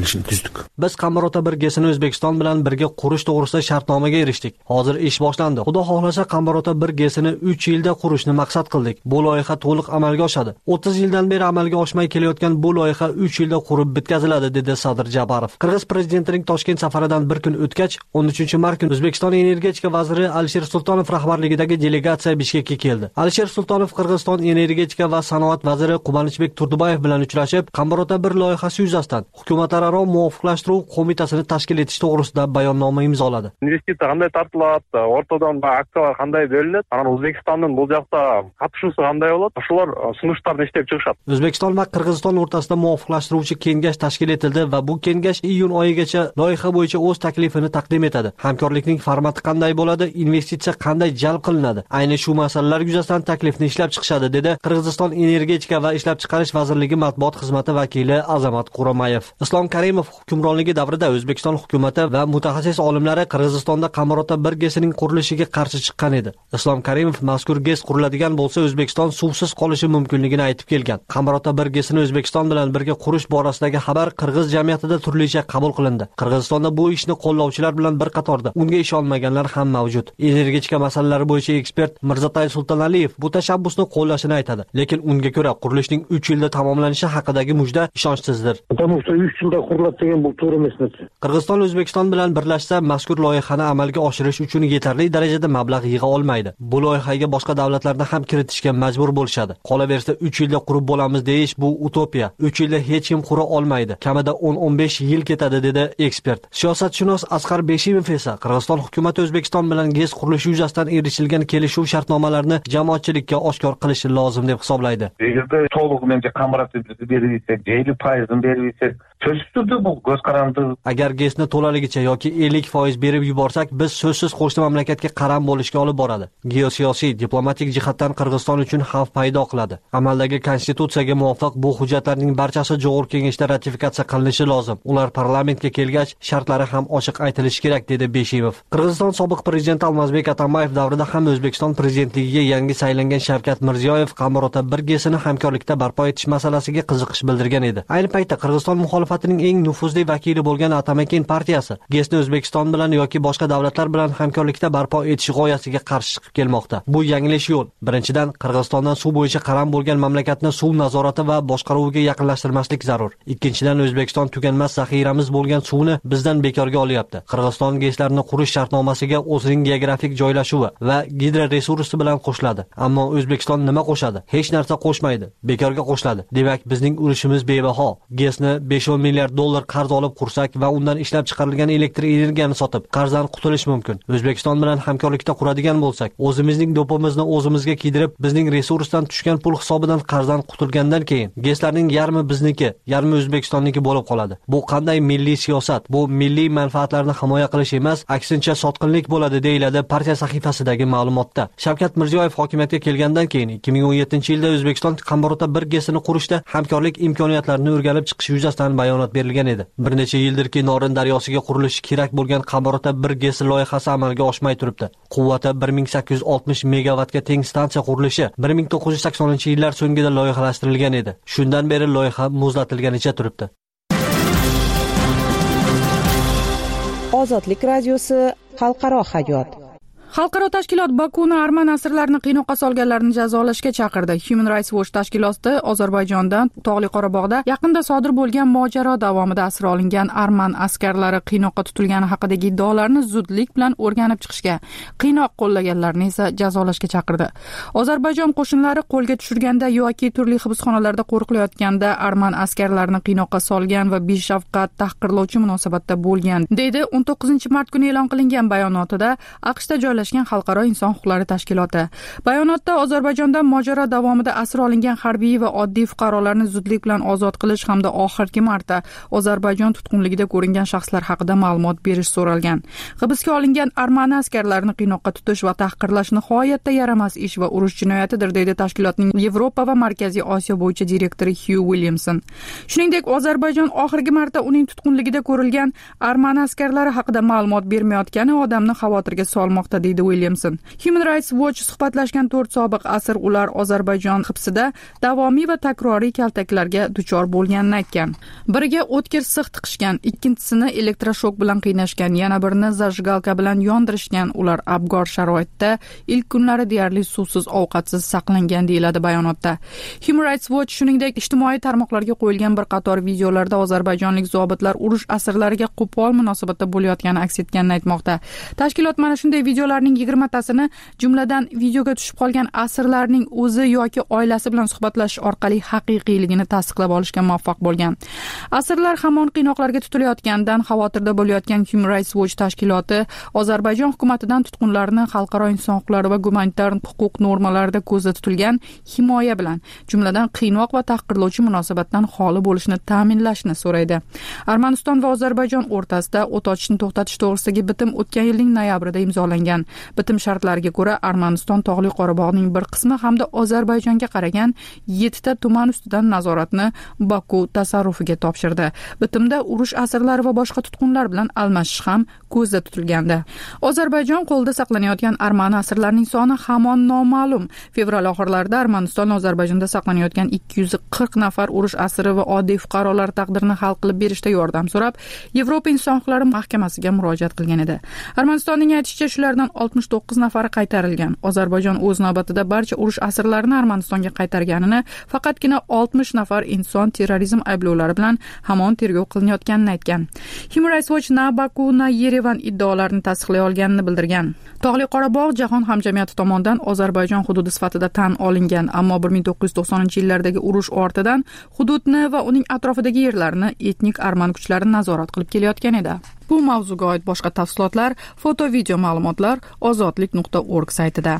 aytdik. Biz Qambarota bir gesini O'zbekiston bilan birga qurish to'g'risida shartnomaga erishdik. Hozir ish boshlandi. Xudo xohlasa Qambarota bir gesini uch yilda qurishni maqsad qildik. Bu loyiha to'liq amalga oshadi. o'ttiz yildan beri amalga oshmay kelayotgan bu loyiha uch yilda qurib bitkaziladi, dedi Sadir Japarov. Qirg'iz prezidentining Toshkent safaridan bir kun o'tgach, o'n uchinchi mart kuni O'zbekiston energetika vaziri Alisher Sultonov rahbarligidagi delegatsiya Bishkekka keldi. Alisher Sultonov Qirg'iziston energetika va sanoat vaziri Qubonchbek Turdubayev bilan uchrashib, Qambarota bir loyihasi yuzasidan hukumatlararo muvofiqlashtirish qo'mitasini tashkil etish to'g'risida bayonnoma imzoladi. Investitsiya qanday tortiladi, o'rtadan aksiyalar qanday beriladi, ana O'zbekistonning bu yoqda qatnashuvi qanday bo'ladi, shular sunishlarni ishlab chiqishadi. O'zbekiston va Qirg'iziston o'rtasida muvofiqlashtiruvchi kengash tashkil etildi va bu kengash iyun oyigacha loyiha bo'yicha o'z taklifini taqdim etadi. Hamkorlikning formati qanday bo'ladi, investitsiya qanday jalb qilinadi, ayni shu masalalar yuzasidan taklifni ishlab chiqishadi, dedi Qirg'iziston energetika va ishlab chiqarish vazirligi matbuot xizmati vakili Azamat Quramayev. Islom Karimov hukmronligi davrida O'zbekiston hukumati va mutaxassis olimlari Qirg'izistonda Qambarota bir gesining qurilishiga qarshi chiqqan edi. Islom Karimov mazkur ges quriladigan bo'lsa O'zbekiston suvsiz qolishi mumkinligini aytib kelgan. Qambarota bir gesini O'zbekiston bilan birga qurish borasidagi xabar qirg'iz jamiyatida turlicha qabul qilindi. Qirg'izistonda bu ishni qo'llovchilar bilan bir qatorda, unga ishonmaganlar ham mavjud. Energetika masalalari bo'yicha ekspert Mirzatay Sultonaliyev bu tashabbusni qo'llashini aytadi, lekin unga ko'ra qurilishning uch yilda tamomlanishi haqidagi mujda ishonchsizdir. Потому что uch yilda quriladi degan bu to'g'ri emas. Qirg'iziston O'zbekiston bilan birlashsa mazkur loyihani amalga oshirish uchun yetarli darajada mablag' yig'a olmaydi. Bu loyihaga boshqa davlatlarni ham kiritishga majbur bo'lishadi. Qolaversa uch yilda qurib bo'lamiz deyish bu utopiya. uch yilda hech kim qura olmaydi. Kamida o'n o'n besh yil ketadi, dedi ekspert. Siyosatshunos Asqar Beshimov esa Qirg'iziston hukumati O'zbekiston bilan gez qurilishi yuzasidan erishilgan kelishuv shartnomalarini jamoatchilikka oshkor qilishi lozim deb hisoblaydi. Agar to'liqmente Qambarota berilsa, ellik foiz berilsa, so'zsizdir bu ko'z qarandi. Agar gesni to'laligicha yoki ellik foiz berib yuborsak, biz so'zsiz qo'shni mamlakatga qaram bo'lishga olib boradi. Geosiyosiy, diplomatik jihatdan Qirg'iziston uchun xavf paydo qiladi. Amaldagi konstitutsiyaga muvofiq bu hujjatlarning barchasi Jo'g'ir kengashda ratifikatsiya qilinishi lozim. Ular parlamentga kelgach, shartlari ham ochiq aytilishi kerak, dedi Beshimov. Qirg'iziston sobiq prezidenti Almazbek Atambayev davrida ham O'zbekiston prezidentligiga yangi saylangan Shavkat Mirziyoyev Qambarota bir gesini hamkorlikda barpo etish masalasiga qiziqish bildirgan edi. Ayni paytda Qirg'iziston muxolifatining eng nufuzli vakili bo'lgan Atamakin partiyasi gesni O'zbekiston bilan yoki boshqa davlatlar bilan hamkorlikda barpo etish g'oyasiga qarshi chiqib kelmoqda. Bu yanglish yo'l. Birinchidan, Qirg'izistondan suv bo'yicha qaram bo'lgan mamlakatni suv nazorati va boshqaruviga yaqinlashtirmaslik zarur. Ikkinchidan, O'zbekiston tuganmas zaxiramiz bo'lgan suvni bizdan bekorga olyapti. Qirg'iziston geslarni qurish shartnomasiga o'zining geografik joylashuvi va gidroresursi bilan qo'shiladi. Ammo O'zbekiston nima qo'shadi? Hech narsa qo'shmaydi. Bekorga qo'shiladi. Demak, bizning urushimiz bebaho. Gesni besh o'n milliard dollar qarz olib qursak va undan ishlab chiqarilgan elektr energiyani sotib qarzdan qutulish mumkin. O'zbekiston bilan hamkorlikda quradigan bo'lsak, o'zimizning do'pimizni o'zimizga kiydirib, bizning resursdan tushgan pul hisobidan qarzdan qutulgandan keyin geslarning yarmi bizniki, yarmi O'zbekistonniki bo'lib qoladi. Bu qanday milliy siyosat? Bu milliy manfaatlarni himoya qilish emas, aksincha sotqinlik bo'ladi, deyiladi partiya sahifasidagi ma'lumotda. Shavkat Mirziyoyev hokimiyatga kelgandan keyin ikki ming o'n yettinchi yilda O'zbekiston Qambarota bir gesini qurishda hamkorlik imkoniyatlarini o'rganib chiqish yuzasidan bayonot berilgan edi. Bir necha yildirki Norin daryosiga qurilishi kerak bo'lgan Qambarota bir gesi loyihasi amalga oshmay turibdi. Quvvati bir ming sakkiz yuz oltmish megavatga teng stansiya qurilishi bir ming to'qqiz yuz saksoninchi yillar so'ngida loyihalashtirilgan edi. Shundan beri loyiha muzlatilganicha turibdi. Ozodlik radiosi xalqaro hayot. Xalqaro tashkilot Bakuni arman asirlarini qiynoqqa solganlarni jazolashga chaqirdi. Human Rights Watch tashkiloti Ozarbayjondan Tog'li Qorabog'da yaqinda sodir bo'lgan mojaro davomida asir olingan arman askarlari qiynoqqa tutilgani haqidagi iddaolarni zudlik bilan o'rganib chiqishga, qiynoq qo'llaganlarni esa jazolashga chaqirdi. Ozarbayjon qo'shinlari qo'lga tushirganda yoki turli hibsxonalarda qo'riqlayotganda arman askarlarini qiynoqqa solgan va beshafqat tahqirlovchi munosabatda bo'lgan, deydi o'n to'qqizinchi mart kuni e'lon qilingan bayonotida AQShda joylashgan Xalqaro inson huquqlari tashkiloti. Bayonotda Ozarbayjonda mojaro davomida asir olingan harbiy va oddiy fuqarolarni zudlik bilan ozod qilish hamda oxirgi marta Ozarbayjon tutqunligida ko'ringan shaxslar haqida ma'lumot berish so'ralgan. Hibsga olingan armani askarlarini qiynoqqa tutish va tahqirlash nihoyatda yaramas ish va urush jinoyatidir, deydi tashkilotning Yevropa va Markaziy Osiyo bo'yicha direktori Hugh Williamson. Shuningdek, Ozarbayjon oxirgi marta uning tutqunligida ko'rilgan armani askarlari haqida ma'lumot bermayotgani odamni xavotirga solmoqda, deydi deydi Williamson. Human Rights Watch suhbatlashgan to'rt sobiq asir ular Ozarbayjon hibsida davomiy va takroriy kaltaklarga duchor bo'lganini aytgan. Biriga o'tkir sig' tiqishgan, ikkinchisini elektroshok bilan qiynashgan, yana birini zajgalka bilan yondirishgan. Ular abgor sharoitda ilk kunlari deyarli suvsiz, ovqatsiz saqlangan deyiladi bayonotda. Human Rights Watch shuningdek ijtimoiy tarmoqlarga qo'yilgan bir qator videolarda ozarbayjonlik zobitlar urush asirlariga qo'pol munosabatda bo'layotgani aks etganini aytmoqda. Tashkilot mana shunday videolarning yigirma tasini, jumladan videoga tushib qolgan asirlarning o'zi yoki oilasi bilan suhbatlashish orqali haqiqiyligini tasdiqlab olishga muvaffaq bo'lgan. Asirlar hamon qiynoqlarga tutilayotganidan xavotirda bo'layotgan Human Rights Watch tashkiloti Ozarbayjon hukumatidan tutqunlarni xalqaro inson huquqlari va gumanitar huquq normalarida ko'zda tutilgan himoya bilan, jumladan qiynoq va tahqirlovchi munosabatdan xoli bo'lishni ta'minlashni so'raydi. Armaniston va Ozarbayjon o'rtasida o't ochishni to'xtatish to'g'risidagi bitim o'tgan yilning noyabrida imzolangan. Bitim shartlariga ko'ra Armaniston Tog'li Qorabog'ning bir qismi hamda Ozarbayjonga qaragan yettita tuman ustidan nazoratni Baku tasarrufiga topshirdi. Bitimda urush asirlari va boshqa tutqunlar bilan almashish ham ko'zda tutilgandi. Ozarbayjon qo'lda saqlanayotgan armani asirlarning soni hamon noma'lum. Fevral oxirlarida Armaniston Ozarbayjonda saqlanayotgan ikki yuz qirq nafar urush asiri va oddiy fuqarolar taqdirini hal qilib berishda yordam so'rab Yevropa inson huquqlari mahkamasiga murojaat qilgan edi. Armanistonning aytishicha, shulardan oltmish to'qqiz nafari qaytarilgan. Ozarbayjon o'z navbatida barcha urush asirlarini Armanistonga qaytarganini, faqatgina oltmish nafar inson terrorizm ayblovlari bilan hamon tergov qilinayotganini aytgan. Human Rights Watch na Baku na Yerevan iddaolarini tasdiqlay olganini bildirgan. Tog'li Qorabog' jahon hamjamiyati tomonidan Ozarbayjon hududi sifatida tan olingan, ammo bir ming to'qqiz yuz to'qsoninchi yillardagi urush ortidan hududni va uning atrofidagi yerlarni etnik arman kuchlari nazorat qilib kelayotgan edi. Bu mavzuga oid boshqa tafsilotlar, foto-video ma'lumotlar ozodlik nuqta org saytida.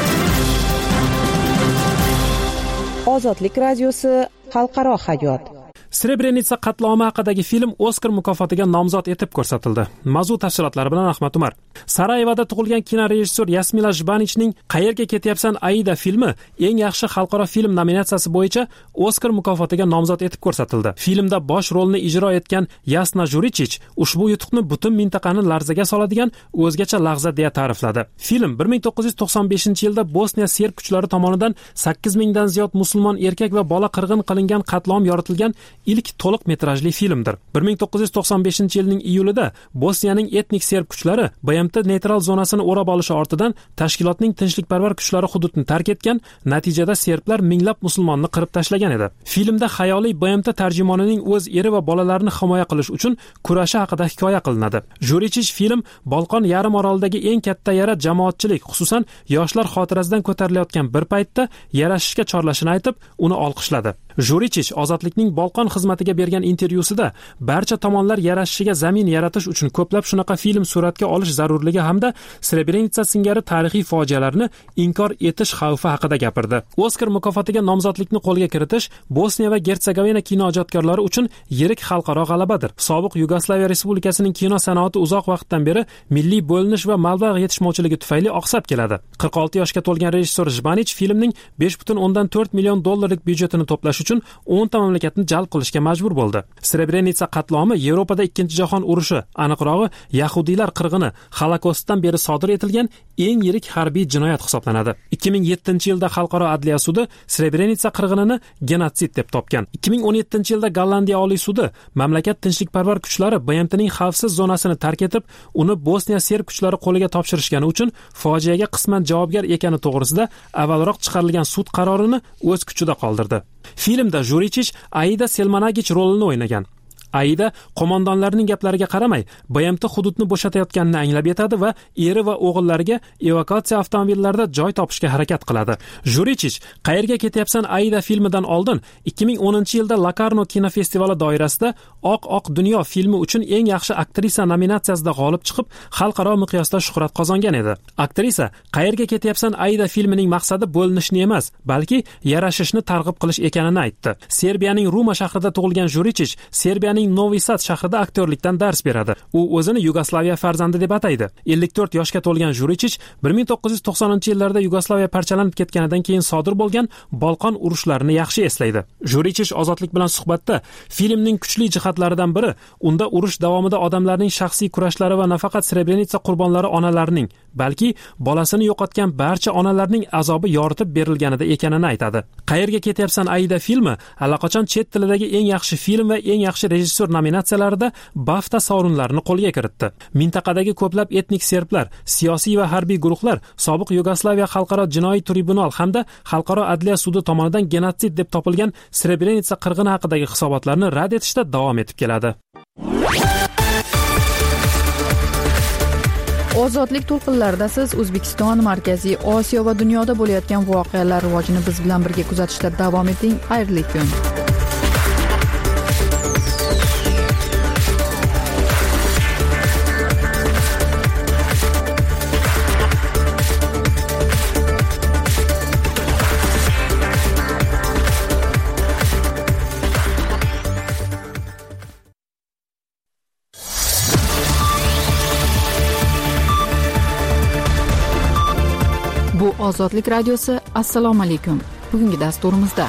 Ozodlik radiosi xalqaro hayot. Srebrenica qatlomi haqidagi film Oskar mukofotiga nomzod etib ko'rsatildi. Mavzu tafsilotlari bilan Ahmad Umar. Sarayevoda tug'ilgan kinorejissyor Yasmila Jbanichning Qayerga ketyapsan Aida filmi eng yaxshi xalqaro film nominatsiyasi bo'yicha Oskar mukofotiga nomzod etib ko'rsatildi. Filmda bosh rolni ijro etgan Yasna Jurichich ushbu yutuqni butun mintaqani larzaga soladigan o'zgacha lahza deya ta'rifladi. Film bir ming to'qqiz yuz to'qson beshinchi yilda Bosniya serb kuchlari tomonidan sakkiz mingdan ziyod musulmon erkak va bola qirg'in qilingan qatlom yoritilgan ilk to'liq metrajli filmdir. bir ming to'qqiz yuz to'qson beshinchi yilning iyulida Bosniyaning etnik serb kuchlari B M T neytral zonasini o'rab olishi ortidan tashkilotning tinchlikparvar kuchlari hududni tark etgan, natijada serblar minglab musulmonni qirib tashlagan edi. Filmda xayoliy B M T tarjimonining o'z eri va bolalarini himoya qilish uchun kurashi haqida hikoya qilinadi. Jurichich film Bolqon yarim orolidagi eng katta yara jamoatchilik, xususan yoshlar xotirasidan ko'tarilayotgan bir paytda yarashishga chorlashini aytib, uni olqishladi. Jurichich ozodlikning Bolqon xizmatiga bergan intervyusida barcha tomonlar yarashishiga zamin yaratish uchun ko'plab shunaqa film suratga olish zarurligi hamda Srebrenica singari tarixiy fojialarni inkor etish xavfi haqida gapirdi. Oskar mukofotiga nomzodlikni qo'lga kiritish Bosniya va Gertsegovina kinoijodkorlari uchun yirik xalqaro g'alabadir. Sobiq Yugoslaviya Respublikasining kino sanoati uzoq vaqtdan beri milliy bo'linish va mablag' yetishmovchiligi tufayli oqsab keladi. qirq olti yoshga to'lgan rejissyor Jbanich filmning besh butun o'ndan to'rt million dollarlik byudjetini to'plash uchun o'nta mamlakatni jalb qilishga majbur bo'ldi. Srebrenica qatlomi Yevropada ikkinchi jahon urushi, aniqrog'i yahudiylar qirg'ini Holokostdan beri sodir etilgan eng yirik harbiy jinoyat hisoblanadi. ikki ming yettinchi yilda Xalqaro adliya sudi Srebrenica qirg'inini genotsid deb topgan. ikki ming o'n yettinchi yilda Gollandiya oliy sudi mamlakat tinchlikparvar kuchlari B M Tning xavfsiz zonasini tark etib, uni Bosniya serb kuchlari qo'liga topshirishgani uchun fojiaga qisman javobgar ekani to'g'risida avvalroq chiqarilgan sud qarorini o'z kuchida qoldirdi. Filmda Jurichich Aida Selmanagich rolini o'ynagan. Aida qo'mondonlarning gaplariga qaramay B M T hududni bo'shatayotganini anglab yetadi va eri va o'g'illariga evakuatsiya avtomobillarida joy topishga harakat qiladi. Jurichich Qayerga ketyapsan Aida filmidan oldin ikki ming o'ninchi yilda Locarno kinofestivali doirasida Oq oq dunyo filmi uchun eng yaxshi aktrisa nominatsiyasida g'olib chiqib, xalqaro miqyosda shuhrat qozongan edi. Aktrisa Qayerga ketyapsan Aida filmining maqsadi bo'linishni emas, balki yarashishni targ'ib qilish ekanini aytdi. Serbiyaning Ruma shahrida tug'ilgan Jurichich Serbiyaning Ukrainaning Novi Sad shahrida aktyorlikdan dars beradi. U o'zini Yugoslaviya farzandi deb ataydi. ellik to'rt yoshga to'lgan Jurichich bir ming to'qqiz yuz to'qsoninchi yillarda Yugoslaviya parchalanib ketganidan keyin sodir bo'lgan Bolqon urushlarini yaxshi eslaydi. Jurichich Ozodlik bilan suhbatda filmning kuchli jihatlaridan biri unda urush davomida odamlarning shaxsiy kurashlari va nafaqat Srebrenica qurbonlari onalarining, balki bolasini yo'qotgan barcha onalarning azobi yoritib berilganida ekanini aytadi. Qayerga ketyapsan Aida filmi allaqachon chet tilidagi eng yaxshi film va eng yaxshi rejissyor nominatsiyalarida BAFTA sovrinlarini qo'lga kiritdi. Mintaqadagi ko'plab etnik serblar, siyosiy va harbiy guruhlar sobiq Yugoslaviya xalqaro jinoiy tribunal hamda xalqaro adliya sudi tomonidan genotsid deb topilgan Srebrenica qirg'ini haqidagi hisobotlarni rad etishda davom etib keladi. Ozodlik to'lqinlarida siz O'zbekiston, Markaziy Osiyo va dunyoda bo'layotgan voqealar rivojini biz bilan birga kuzatishda davom eting. Xayrli kun. Bu Ozodlik radiosi. Assalomu alaykum. Bugungi dasturimizda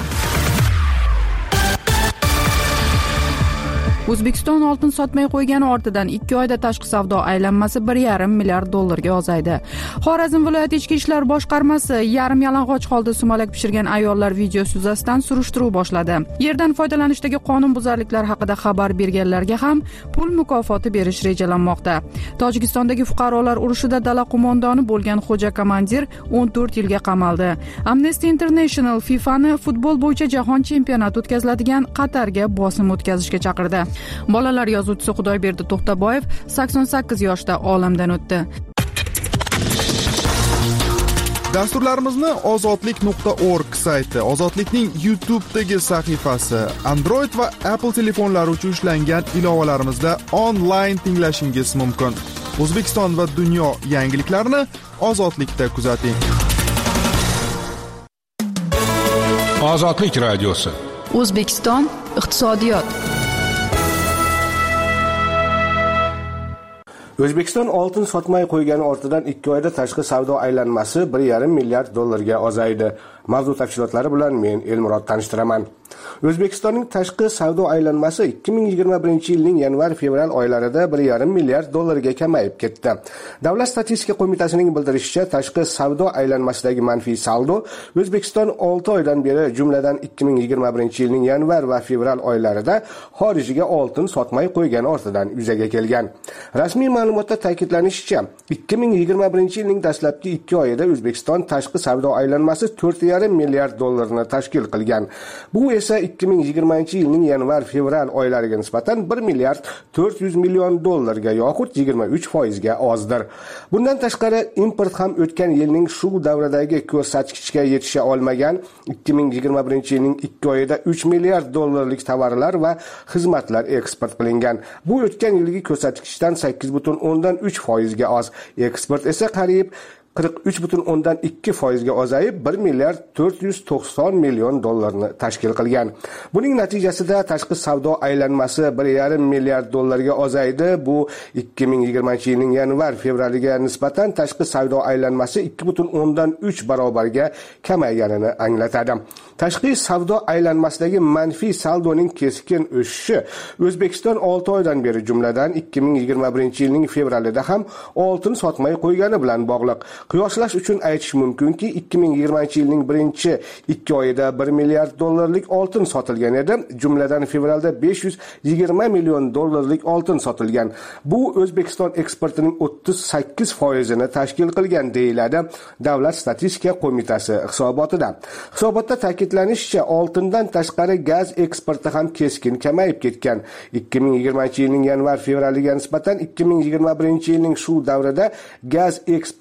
O'zbekiston oltin sotmay qo'ygani ortidan ikki oyda tashqi savdo aylanmasi bir yarim milliard dollarga ozaydi. Xorazm viloyat ichki ishlar boshqarmasi yarim yalang'och holda sumalak pishirgan ayollar videosi yuzasidan surishtiruv boshladi. Yerdan foydalanishdagi qonunbuzarliklar haqida xabar berganlarga ham pul mukofoti berish rejalanmoqda. Tojikistondagi fuqarolar urushida dala qo'mondoni bo'lgan xo'ja komandir o'n to'rt yilga qamaldi. Amnesty International FIFAni futbol bo'yicha jahon chempionati o'tkaziladigan Qatarga bosim o'tkazishga chaqirdi. Bolalar yozuvchisi Xudoyberdi To'xtaboyev sakson sakkiz yoshda olamdan o'tdi. Dasturlarimizni ozodlik nuqta org sayti, Ozodlikning YouTube'dagi sahifasi, Android va Apple telefonlari uchun ishlangan ilovalarimizda onlayn tinglashingiz mumkin. O'zbekiston va dunyo yangiliklarini Ozodlikda kuzating. Ozodlik radiosi. O'zbekiston iqtisodiyot. O'zbekiston oltin sotmay qo'ygani ortidan ikki oyda tashqi savdo aylanmasi bir yarim milliard dollarga ozaydi. Mavzu tafsilotlari bilan men Elmurod tanishtiraman. O'zbekistonning tashqi savdo aylanmasi ikki ming yigirma birinchi yilning yanvar-fevral oylarida bir yarim milliard dollarga kamayib ketdi. Davlat statistika qo'mitasining bildirishicha, tashqi savdo aylanmasidagi manfiy saldo O'zbekiston olti oydan beri, jumladan ikki ming yigirma birinchi yilning yanvar va fevral oylarida xorijga oltin sotmay qo'ygani ortidan yuzaga kelgan. Rasmiy ma'lumotda ta'kidlanishicha, ikki ming yigirma birinchi yilning dastlabki ikki oyida O'zbekiston tashqi savdo aylanmasi to'rt yarim milliard dollarni tashkil qilgan. Bu esa ikki ming yigirmanchi yilning yanvar-fevral oylariga nisbatan bir milliard to'rt yuz million dollarga yoxud yigirma uch foizga ozdir. Bundan tashqari import ham o'tgan yilning shu davradagi ko'rsatkichga yetisha olmagan. ikki ming yigirma birinchi yilning ikki oyida uch milliard dollarlik tovarlar va xizmatlar eksport qilingan. Bu o'tgan yilgi ko'rsatkichdan sakkiz butun o'ndan uch foizga oz. Eksport esa qariyb qirq uch butun o'ndan ikki foizga ozayib bir milliard to'rt yuz to'qson million dollarni tashkil qilgan. Buning natijasida tashqi savdo aylanmasi bir yarim milliard dollarga ozaydi. Bu ikki ming yigirmanchi yilning yanvar-fevraliga nisbatan tashqi savdo aylanmasi ikki butun o'ndan uch barobarga kamayganini anglatadi. Tashqi savdo aylanmasidagi manfiy saldoning keskin o'sishi O'zbekiston olti oydan beri, jumladan ikki ming yigirma birinchi yilning fevralida ham oltin sotmay qo'ygani bilan bog'liq. Qiyoslash uchun aytish mumkinki, ikki ming yigirmanchi yilning birinchi ikki oyida bir milliard dollarlik oltin sotilgan edi, jumladan fevralda besh yuz yigirma million dollarlik oltin sotilgan. Bu O'zbekiston eksportining o'ttiz sakkiz foizini tashkil qilgan, deyiladi Davlat statistika qo'mitasi hisobotida. Hisobotda ta'kidlanishicha, oltindan tashqari gaz eksporti ham keskin kamayib ketgan. ikki ming yigirmanchi yilning yanvar-fevraliga nisbatan ikki ming yigirma birinchi yilning shu davrida gaz eksporti sakson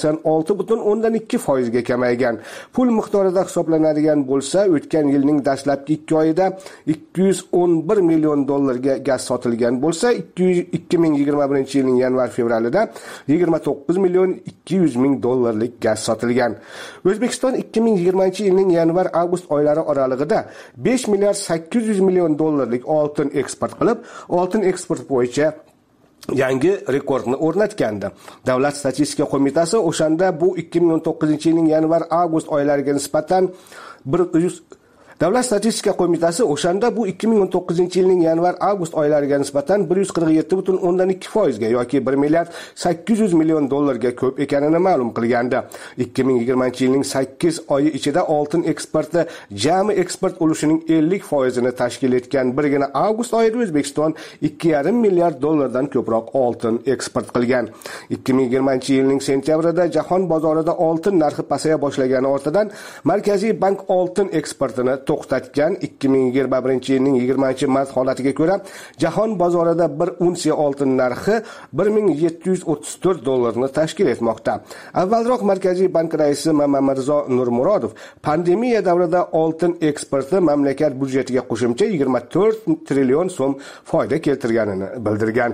sakson olti butun o'ndan ikki foizga kamaygan. Pul miqdorida hisoblanadigan bo'lsa, o'tgan yilning dastlabki ikki oyida ikki yuz o'n bir million dollarga gaz sotilgan bo'lsa, ikki ming yigirma birinchi yilning yanvar-fevralida yigirma to'qqiz million ikki yuz ming dollarlik gaz sotilgan. O'zbekiston ikki ming yigirmanchi yilning yanvar-avgust oylari oralig'ida besh milliard sakkiz yuz million dollarlik oltin eksport qilib, oltin eksport bo'yicha yangi rekordni o'rnatgandi. Davlat statistika qo'mitasi o'shanda bu ikki ming o'n to'qqizinchi yilning yanvar-avgust oylariga nisbatan bir yuz Davlat statistika qo'mitasi o'shanda bu ikki ming o'n to'qqizinchi yilning yanvar-avgust oylariga nisbatan bir yuz qirq yetti butun o'ndan ikki foizga yoki bir milliard sakkiz yuz million dollarga ko'p ekanini ma'lum qilgandi. ikki ming yigirmanchi yilning sakkiz oyi ichida oltin eksporti jami eksport ulushining ellik foizini tashkil etgan. Birgina avgust oyida O'zbekiston ikki yarim milliard dollardan ko'proq oltin eksport qilgan. ikki ming yigirmanchi yilning sentyabrida jahon bozorida oltin narxi pasaya boshlagani ortidan Markaziy bank oltin eksportini to'xtatgan. ikki ming yigirma birinchi yilning yigirmanchi mart holatiga ko'ra jahon bozorida bir unsiya oltin narxi bir ming yetti yuz o'ttiz to'rt dollarni tashkil etmoqda. Avvalroq Markaziy bank raisi Mamamirzo Nurmurodov pandemiya davrida oltin eksporti mamlakat budjetiga qo'shimcha yigirma to'rt trillion so'm foyda keltirganini bildirgan.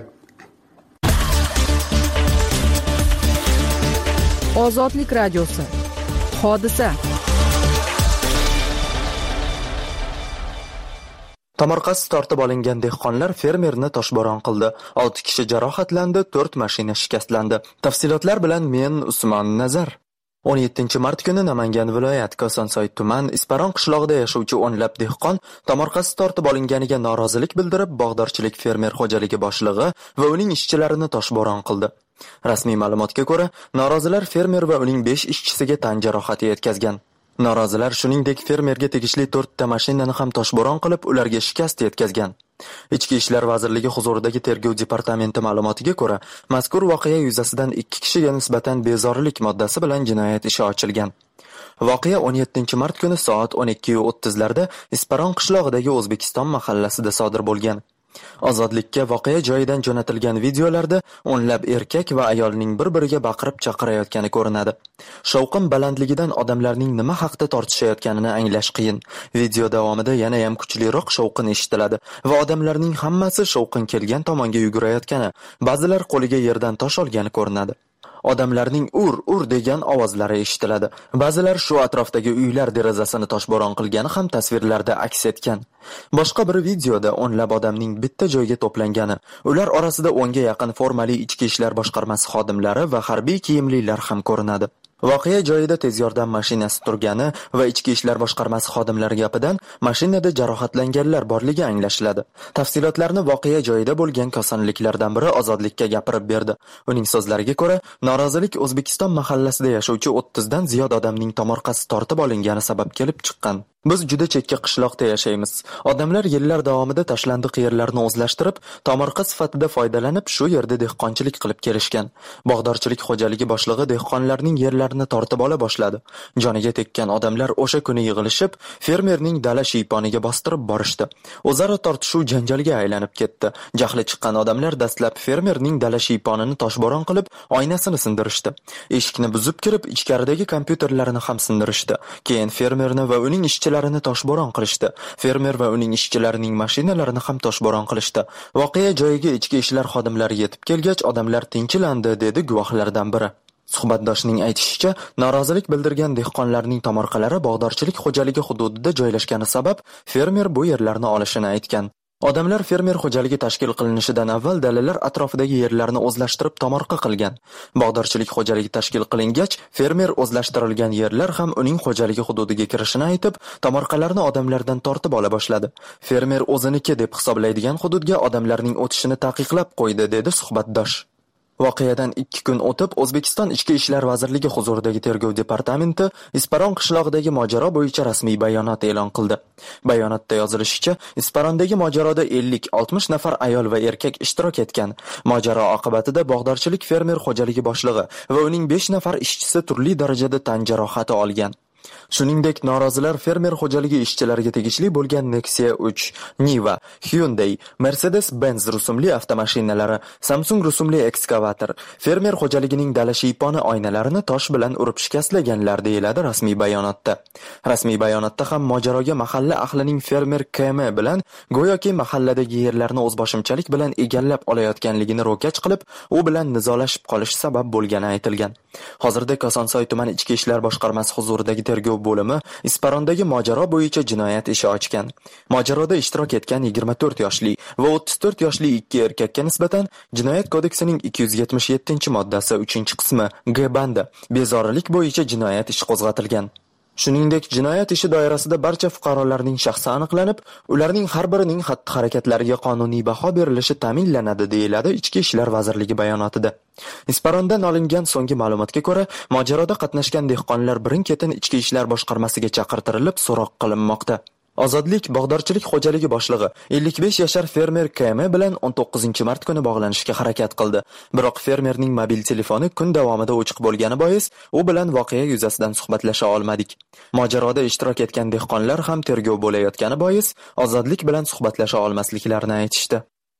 Ozodlik radiosi. Hodisa. Tomorqasi tortib olingan dehqonlar fermerni toshbo'ron qildi. olti kishi jarohatlandi, to'rt mashina shikastlandi. Tafsilotlar bilan men Usmon Nazar. o'n yettinchi mart kuni Namangan viloyat Kosonsoy tuman Isparon qishlog'ida yashovchi o'nlab dehqon tomorqasi tortib olinganiga norozilik bildirib, bog'dorchilik fermer xo'jaligi boshlig'i va uning ishchilarini toshbo'ron qildi. Rasmiy ma'lumotga ko'ra, norozilar fermer va uning besh ishchisiga tan jarohati yetkazgan. Norozilar shuningdek fermerga tegishli to'rtta mashinani ham toshbo'ron qilib, ularga shikast yetkazgan. Ichki ishlar vazirligi huzuridagi tergov departamenti ma'lumotiga ko'ra, mazkur voqea yuzasidan ikki kishiga nisbatan bezorilik moddasi bilan jinoyat ishi ochilgan. Voqea o'n yettinchi mart kuni soat o'n ikki o'ttiz larda Isparon qishlog'idagi O'zbekiston mahallasida sodir bo'lgan. Ozodlikka voqea joyidan jo'natilgan videolarda o'nlab erkak va ayolning bir-biriga baqirib chaqirayotgani ko'rinadi. Shovqin balandligidan odamlarning nima haqda tortishayotganini anglash qiyin. Video davomida yana ham kuchliroq shovqin eshitiladi va odamlarning hammasi shovqin kelgan tomonga yugurayotgani, ba'zilar qo'liga yerdan tosh olgani ko'rinadi. Odamlarning ur ur degan ovozlari eshitiladi. Ba'zilar shu atrofdagi uylar derazasini toshbo'ron qilgani ham tasvirlarda aks etgan. Boshqa bir videoda o'nlab odamning bitta joyga to'plangani, ular orasida o'nga yaqin formali ichki ishlar boshqarmasi xodimlari va harbiy kiyimlilar ham ko'rinadi. Voqea joyida tez yordam mashinasi turgani va ichki ishlar boshqarmasi xodimlari gapidan mashinada jarohatlanganlar borligi anglashiladi. Tafsilotlarni voqea joyida bo'lgan kosonliklardan biri Ozodlikka gapirib berdi. Uning so'zlariga ko'ra, norozilik O'zbekiston mahallasida yashovchi o'ttizdan ziyod odamning tomorqasi tortib olingani sabab kelib chiqqan. Biz juda chekka qishloqda yashaymiz. Odamlar yillar davomida tashlandiq yerlarni o'zlashtirib, tomorqa sifatida foydalanib, shu yerda dehqonchilik qilib kelishgan. Bog'dorchilik xo'jaligi boshlig'i dehqonlarning yerlarini tortib ola boshladi. Joniga tekkan odamlar o'sha kuni yig'ilishib, fermerning dala shiyponiga bostirib borishdi. O'zaro tortishuv janjalga aylanib ketdi. Jahli chiqqan odamlar dastlab fermerning dala shiyponini toshbo'ron qilib, oynasini sindirishdi. Eshikni buzib kirib, ichkaridagi kompyuterlarini ham sindirishdi. Keyin fermerni va uning ishchi larini toshbo'ron qilishdi. Fermer va uning ishchilarining mashinalarini ham toshbo'ron qilishdi. Voqea joyiga ichki ishlar xodimlari yetib kelgach, odamlar tinchilandi, dedi guvohlardan biri. Suhbatdoshning aytishicha, norozilik bildirgan dehqonlarning tomorqalari bog'dorchilik xo'jaligi hududida joylashgani sabab fermer bu yerlarni olishini aytgan. Odamlar fermer xo'jaligi tashkil qilinishidan avval dalalar atrofidagi yerlarni o'zlashtirib tomorqa qilgan. Bog'dorchilik xo'jaligi tashkil qilingach, fermer o'zlashtirilgan yerlar ham uning xo'jaligi hududiga kirishini aytib, tomorqalarni odamlardan tortib ola boshladi. Fermer o'ziniki deb hisoblaydigan hududga odamlarning o'tishini taqiqlab qo'ydi, dedi suhbatdosh. Voqeadan ikki kun o'tib, O'zbekiston Ichki ishlar vazirligi huzuridagi tergov departamenti Isparon qishlog'idagi mojaro bo'yicha rasmiy bayonot e'lon qildi. Bayonotda yozilishicha, Isparondagi mojaroda ellik oltmish nafar ayol va erkak ishtirok etgan. Mojaro oqibatida bog'dorchilik fermer xo'jaligi boshlig'i va uning besh nafar ishchisi turli darajada tan jarohati olgan. Shuningdek, norozilar fermer xo'jaligi ishchilariga tegishli bo'lgan Nexia uch, Niva, Hyundai, Mercedes-Benz rusumli avtomashinalari, Samsung rusumli ekskavator, fermer xo'jaligining dala shiyponi oynalarini tosh bilan urib shikastlaganlar deyiladi rasmiy bayonotda. Rasmiy bayonotda ham mojaroga mahalla ahlining fermer K M bilan go'yoki mahalladagi yerlarni o'zboshimchalik bilan egallab olayotganligini ro'kach qilib, u bilan nizolashib qolish sabab bo'lgani aytilgan. Hozirda Kosonsoy tuman ichki ishlar boshqarmasi huzuridagi tergov bo'limi Isparondagi mojaro bo'yicha jinoyat ishi ochgan. Mojaroda ishtirok etgan yigirma to'rt yoshli va o'ttiz to'rt yoshli ikki erkakka nisbatan Jinoyat kodeksining ikki yuz yetmish yettinchi moddasi uchinchi qismi G bandi bezorilik bo'yicha jinoyat ishi qo'zg'atilgan. Shuningdek, jinoyat ishi doirasida barcha fuqarolarning shaxsi aniqlanib, ularning har birining xatti-harakatlariga qonuniy baho berilishi ta'minlanadi, deyiladi Ichki ishlar vazirligi bayonotida. Isparondan olingan so'nggi ma'lumotga ko'ra, mojaroda qatnashgan dehqonlar birin-ketin Ichki ishlar boshqarmasiga chaqirtirilib, so'roq qilinmoqda. Ozodlik bog'dorchilik xo'jaligi boshlig'i ellik besh yashar fermer K M bilan o'n to'qqizinchi mart kuni bog'lanishga harakat qildi. Biroq fermerning mobil telefoni kun davomida o'chiq bo'lgani bois, u bilan voqea yuzasidan suhbatlasha olmadik. Mojaroda ishtirok etgan dehqonlar ham tergov bo'layotgani bois, Ozodlik bilan suhbatlasha olmasliklarini aytishdi.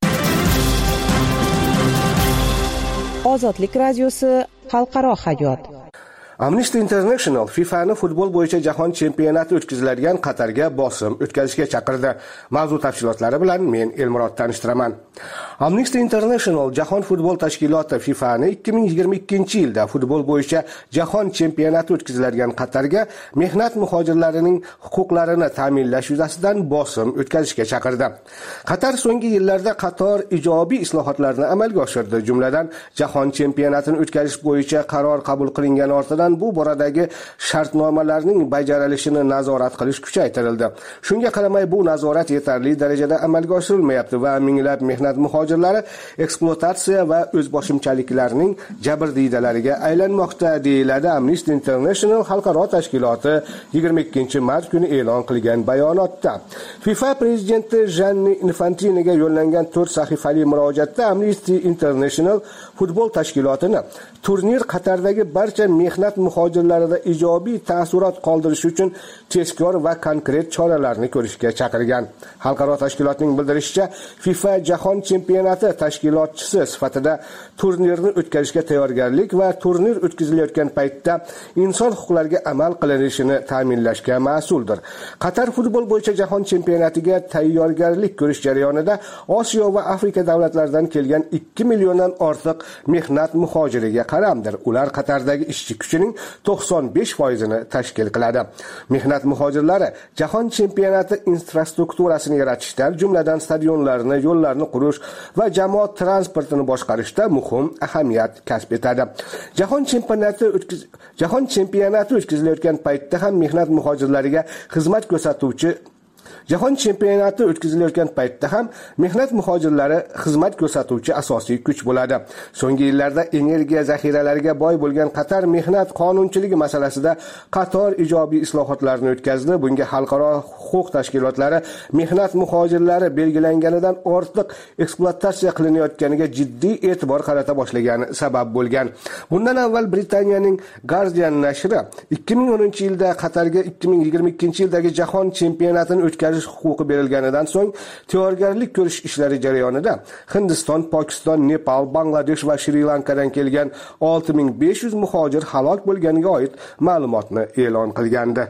Ozodlik radiosi xalqaro hayot. Amnesty International FIFA'ni futbol bo'yicha jahon chempionati o'tkaziladigan Qatarga bosim o'tkazishga chaqirdi. Mavzu tafsilotlari bilan men Elmurod tanishtiraman. Amnesty International jahon futbol tashkiloti FIFA'ni ikki ming yigirma ikkinchi yilda futbol bo'yicha jahon chempionati o'tkaziladigan Qatarga mehnat muhojirlarining huquqlarini ta'minlash yuzasidan bosim o'tkazishga chaqirdi. Qatar so'nggi yillarda qator ijobiy islohotlarni amalga oshirdi. Jumladan, jahon chempionatini o'tkazish bo'yicha qaror qabul qilingan ortidan bu boradagi shartnomalarning bajarilishini nazorat qilish kuchaytirildi. Shunga qaramay, bu nazorat yetarli darajada amalga oshirilmayapti va minglab mehnat muhojirlari ekspluatatsiya va o'zboshimchaliklarning jabrdiydalariga aylanmoqda, deyiladi Amnesty International xalqaro tashkiloti yigirma ikkinchi mart kuni e'lon qilgan bayonotda. FIFA prezidenti Gianni Infantinoga yo'llangan to'rt sahifali murojaatda Amnesty International futbol tashkilotini turnir Qatardagi barcha mehnat muhojirlarida ijobiy ta'sirot qoldirish uchun tezkor va konkret choralarni ko'rishga chaqirgan. Xalqaro tashkilotning bildirishicha, FIFA jahon chempionati tashkilotchisi sifatida turnirni o'tkazishga tayyorgarlik va turnir o'tkazilayotgan paytda inson huquqlariga amal qilinishini ta'minlashga mas'uldir. Qatar futbol bo'yicha jahon chempionatiga tayyorgarlik ko'rish jarayonida Osiyo va Afrika davlatlaridan kelgan ikki milliondan ortiq mehnat muhojiriga qaramdir. Ular Qatardagi ishchi kuchining to'qson besh foizini tashkil qiladi. Mehnat muhojirlari jahon chempionati infrastrukturasini yaratishdan, jumladan stadionlarni, yo'llarni qurish va jamoat transportini boshqarishda muhim ahamiyat kasb etadi. Jahon chempionati o'tkiz jahon chempionati o'tkazilayotgan paytda ham mehnat muhojirlariga xizmat ko'rsatuvchi Jahon chempionati o'tkazilayotgan paytda ham mehnat muhojirlari xizmat ko'rsatuvchi asosiy kuch bo'ladi. So'nggi yillarda energiya zaxiralariga boy bo'lgan Qatar mehnat qonunchiligi masalasida qator ijobiy islohotlarni o'tkazdi. Bunga xalqaro huquq tashkilotlari mehnat muhojirlari belgilanganidan ortiq ekspluatatsiya qilinayotganiga jiddiy e'tibor qarata boshlagani sabab bo'lgan. Bundan avval Britaniyaning Guardian nashri ikki ming o'ninchi yilda Qatarga ikki ming yigirma ikkinchi yildagi jahon chempionatini o'tkazish huquqi berilganidan so'ng tayyorgarlik ko'rish ishlari jarayonida Hindiston, Pokiston, Nepal, Bangladesh va Shri-Lankadan kelgan olti ming besh yuz muhojir halok bo'lganiga oid ma'lumotni e'lon qilgandi.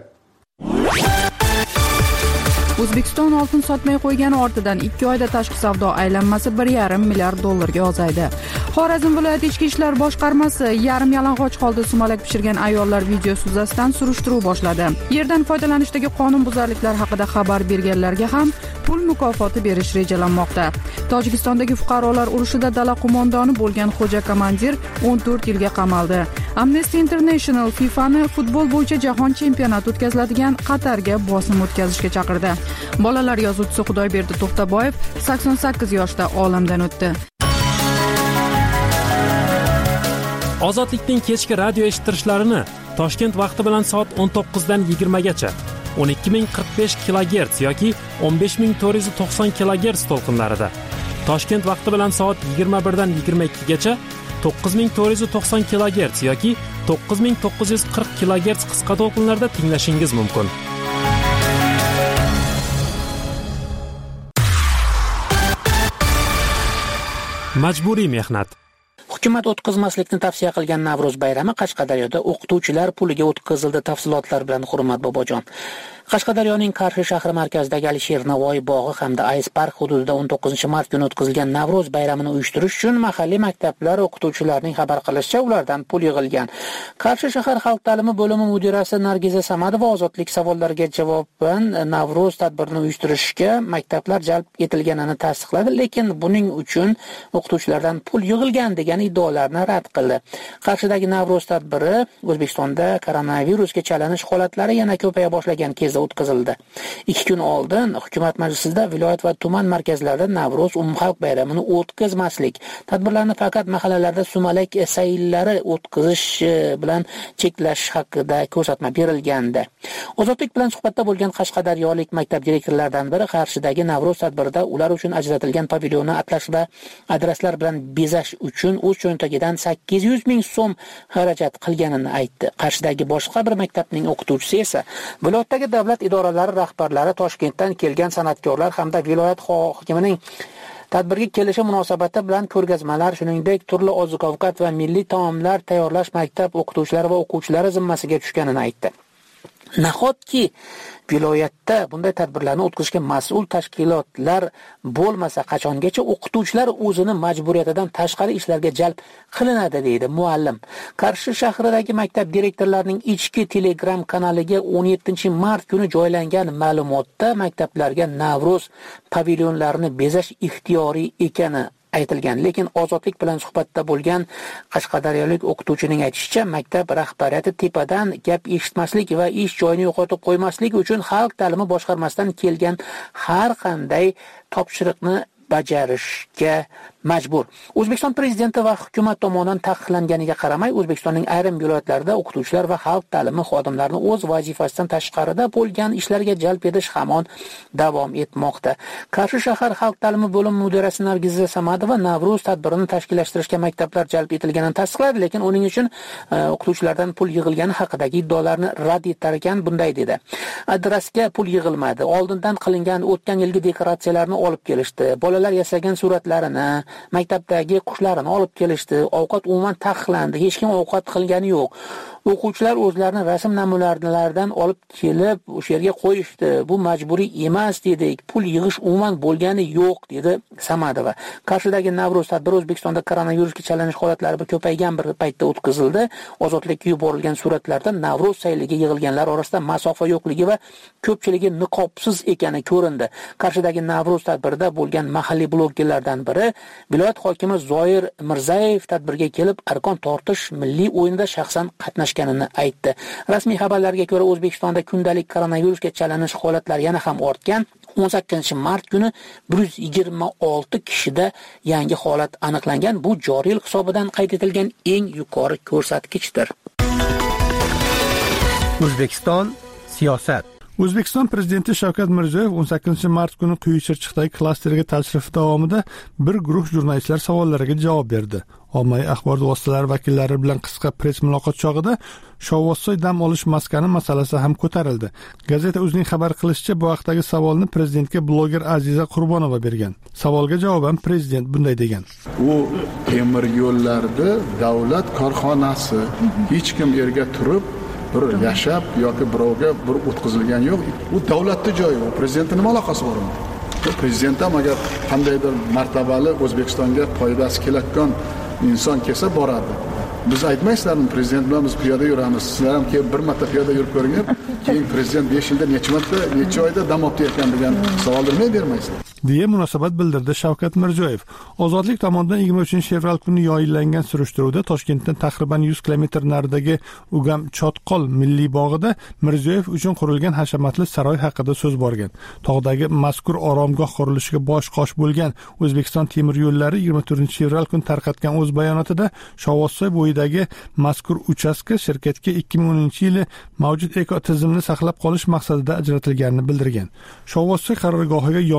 O'zbekiston oltin sotmay qo'ygani ortidan ikki oyda tashqi savdo aylanmasi bir yarim milliard dollarga ozaydi. Xorazm viloyati ichki ishlar boshqarmasi yarim yalang'och holda sumalak pishirgan ayollar videosi yuzasidan surishtiruv boshladi. Yerdan foydalanishdagi qonunbuzarliklar haqida xabar berganlarga ham pul mukofoti berish rejalanmoqda. Tojikistondagi fuqarolar urushida dala qo'mondoni bo'lgan xo'ja komandir o'n to'rt yilga qamaldi. Amnesty International FIFA'ni futbol bo'yicha jahon chempionati o'tkaziladigan Qatarga bosim o'tkazishga chaqirdi. Bolalar yozuvchisi Xudoyberdi To'xtaboyev sakson sakkiz yoshda olamdan o'tdi. Ozodlikning kechki radio eshittirishlarini Toshkent vaqti bilan soat o'n to'qqizdan yigirmagacha o'n ikki ming qirq besh kilogerts yoki o'n besh ming to'rt yuz to'qson kilogerts to'lqinlarida, Toshkent vaqti bilan soat yigirma birdan yigirma ikkigacha to'qqiz ming to'rt yuz to'qson kilogerts yoki to'qqiz ming to'qqiz yuz qirq kilogerts qisqa to'lqinlarda tinglashingiz mumkin. Majburiy mehnat. Hukumat o'tkazmaslikni tavsiya qilgan Navro'z bayrami Qashqadaryoda o'qituvchilar puliga o'tkazildi. Tafsilotlar bilan Hurmat Bobojon. Qashqadaryoning Qarshi shahri markazidagi Alisher Navoiy bog'i hamda Ice Park hududida o'n to'qqizinchi mart kuni o'tkazilgan Navro'z bayramini uyushtirish uchun mahalliy maktablar o'qituvchilarining xabar qilishicha ulardan pul yig'ilgan. Qarshi shahar xalq ta'limi bo'limi mudirasi Nargiza Samadova ozodlik savollariga javoban Navro'z tadbirini uyushtirishga maktablar jalb etilganini tasdiqladi, lekin buning uchun o'qituvchilardan pul yig'ilgan degan iddaolarni rad qildi. Qarshidagi Navro'z tadbiri O'zbekistonda koronavirusga chalinish holatlari yana ko'paya boshlagan kezda o'tkazildi. ikki kun oldin hukumat majlisida viloyat va tuman markazlarida Navro'z umumxalq bayramini o'tkazmaslik, tadbirlarni faqat mahallalarda sumalak sayillari o'tkazish bilan cheklash haqida ko'rsatma berilgandi. Ozodlik bilan suhbatda bo'lgan qashqadaryolik maktab direktorlaridan biri Qarshidagi Navro'z tadbirida ular uchun ajratilgan pavilyonni atlas va adreslar bilan bezash uchun o'z cho'ntagidan sakkiz yuz ming so'm xarajat qilganini aytdi. Qarshidagi boshqa bir maktabning o'qituvchisi esa viloyatdagi davlat idoralari rahbarlari, Toshkentdan kelgan san'atkorlar hamda viloyat hokimining tadbirga kelishi munosabati bilan ko'rgazmalar, shuningdek turli oziq-ovqat va milliy taomlar tayyorlash maktab o'qituvchilari va o'quvchilari zimmasiga tushganini aytdi. Nahotki viloyatda bunday tadbirlarni o'tkazishga mas'ul tashkilotlar bo'lmasa, qachongacha o'qituvchilar o'zini majburiyatidan tashqari ishlarga jalb qilinadi, deydi muallim. Qarshi shahridagi maktab direktorlarining ichki Telegram kanaliga o'n yettinchi mart kuni joylangan ma'lumotda maktablarga Navro'z pavilyonlarini bezash ixtiyoriy ekani aytilgan, lekin ozodlik bilan suhbatda bo'lgan qashqadaryolik o'qituvchining aytishicha, maktab rahbariyati tepadan gap eshitmaslik va ish joyini yo'qotib qo'ymaslik uchun xalq ta'limi boshqarmasidan kelgan har qanday topshiriqni bajarishga majbur. O'zbekiston prezidenti va hukumat tomonidan taqiqlanganiga qaramay, O'zbekistonning ayrim viloyatlarida o'qituvchilar va xalq ta'limi xodimlarini o'z vazifasidan tashqarida bo'lgan ishlarga jalb etish hamon davom etmoqda. Qarshi shahar xalq ta'limi bo'limi mudirasi Nargiza Samadova Navro'z tadbirini tashkillashtirishga maktablar jalb etilganini tasdiqladi, lekin uning uchun o'qituvchilardan pul yig'ilgani haqidagi iddaolarni rad etar ekan, bunday dedi. Adresga pul yig'ilmadi. Oldindan qilingan o'tgan yilgi dekoratsiyalarni olib kelishdi. Bolalar yasagan suratlarini, maktabdagi qushlarni olib kelishdi. Ovqat umuman taqiqlandi. Hech kim ovqat qilgani yo'q. O'quvchilar o'zlarining rasm namunalaridan olib kelib o'sha yerga qo'yishdi. Bu majburiy emas dedik. Pul yig'ish umuman bo'lgani yo'q, dedi Samadova. Qarshidagi Navro'z tadbiri O'zbekistonda koronavirusga chalinish holatlari ko'paygan bir paytda o'tkazildi. Ozodlikka yuborilgan suratlarda Navro'z sayliga yig'ilganlar orasida masofa yo'qligi va ko'pchiligi niqobsiz ekani ko'rindi. Qarshidagi Navro'z tadbirida bo'lgan mahalliy blogerlardan biri viloyat hokimi Zoir Mirzayev tadbirga kelib arqon tortish milliy o'yinida shaxsan qatnashganini aytdi. Rasmiy xabarlarga ko'ra, O'zbekistonda kundalik koronavirusga chalinish holatlari yana ham ortgan. o'n sakkizinchi mart kuni bir yuz yigirma olti kishida yangi holat aniqlangan. Bu joriy yil hisobidan qayd etilgan eng yuqori ko'rsatkichdir. O'zbekiston siyosat. O'zbekiston prezidenti Shavkat Mirziyoyev o'n sakkizinchi mart kuni Quyi Chirchiqdagi klasterga tashrif davomida bir guruh jurnalistlar savollariga javob berdi. Ommaviy axborot vositalari vakillari bilan qisqa press muloqot chog'ida Shovvozsoy dam olish maskani masalasi ham ko'tarildi. Gazeta o'zining xabar qilishicha, bu vaqtdagi savolni prezidentga bloger Aziza Qurbonova bergan. Savolga javoban prezident bunday degan: U temir yo'llarda davlat korxonasi, hech kim yerga turib bir yashab yoki birovga bir o'tkazilgan yo'q. U davlatning joyi, u prezidentning nima aloqasi bor unda? Prezident ham agar qandaydir martabali O'zbekistonga foydasi kelayotgan inson kelsa boradi. Biz aytmaysizlarmi, prezident bilan biz piyoda yuramiz. Sizlar ham kelib bir marta piyoda yurib ko'ring, keyin prezident besh yilda necha marta, necha oyda dam olib ketgan degan savolni nima bermaysizlar? deya munosabat bildirdi Shavkat Mirziyoyev. Ozodlik tomonidan yigirma uchinchi fevral kuni yoyillangan surishtiruvda Toshkentdan taqriban yuz kilometr naridagi Ugam Chotqol milliy bog'ida Mirziyoyev uchun qurilgan hashamatli saroy haqida so'z borgan. Tog'dagi mazkur oromgoh qurilishiga bosh qosh bo'lgan O'zbekiston temir yo'llari yigirma to'rtinchi fevral kuni tarqatgan o'z bayonotida Shovvozsoy bo'yidagi mazkur uchastka shirkatga ikki ming o'ninchi yili mavjud ekotizimni saqlab qolish maqsadida ajratilganini bildirgan. Shovvozsoy qarorgohiga yondosh suv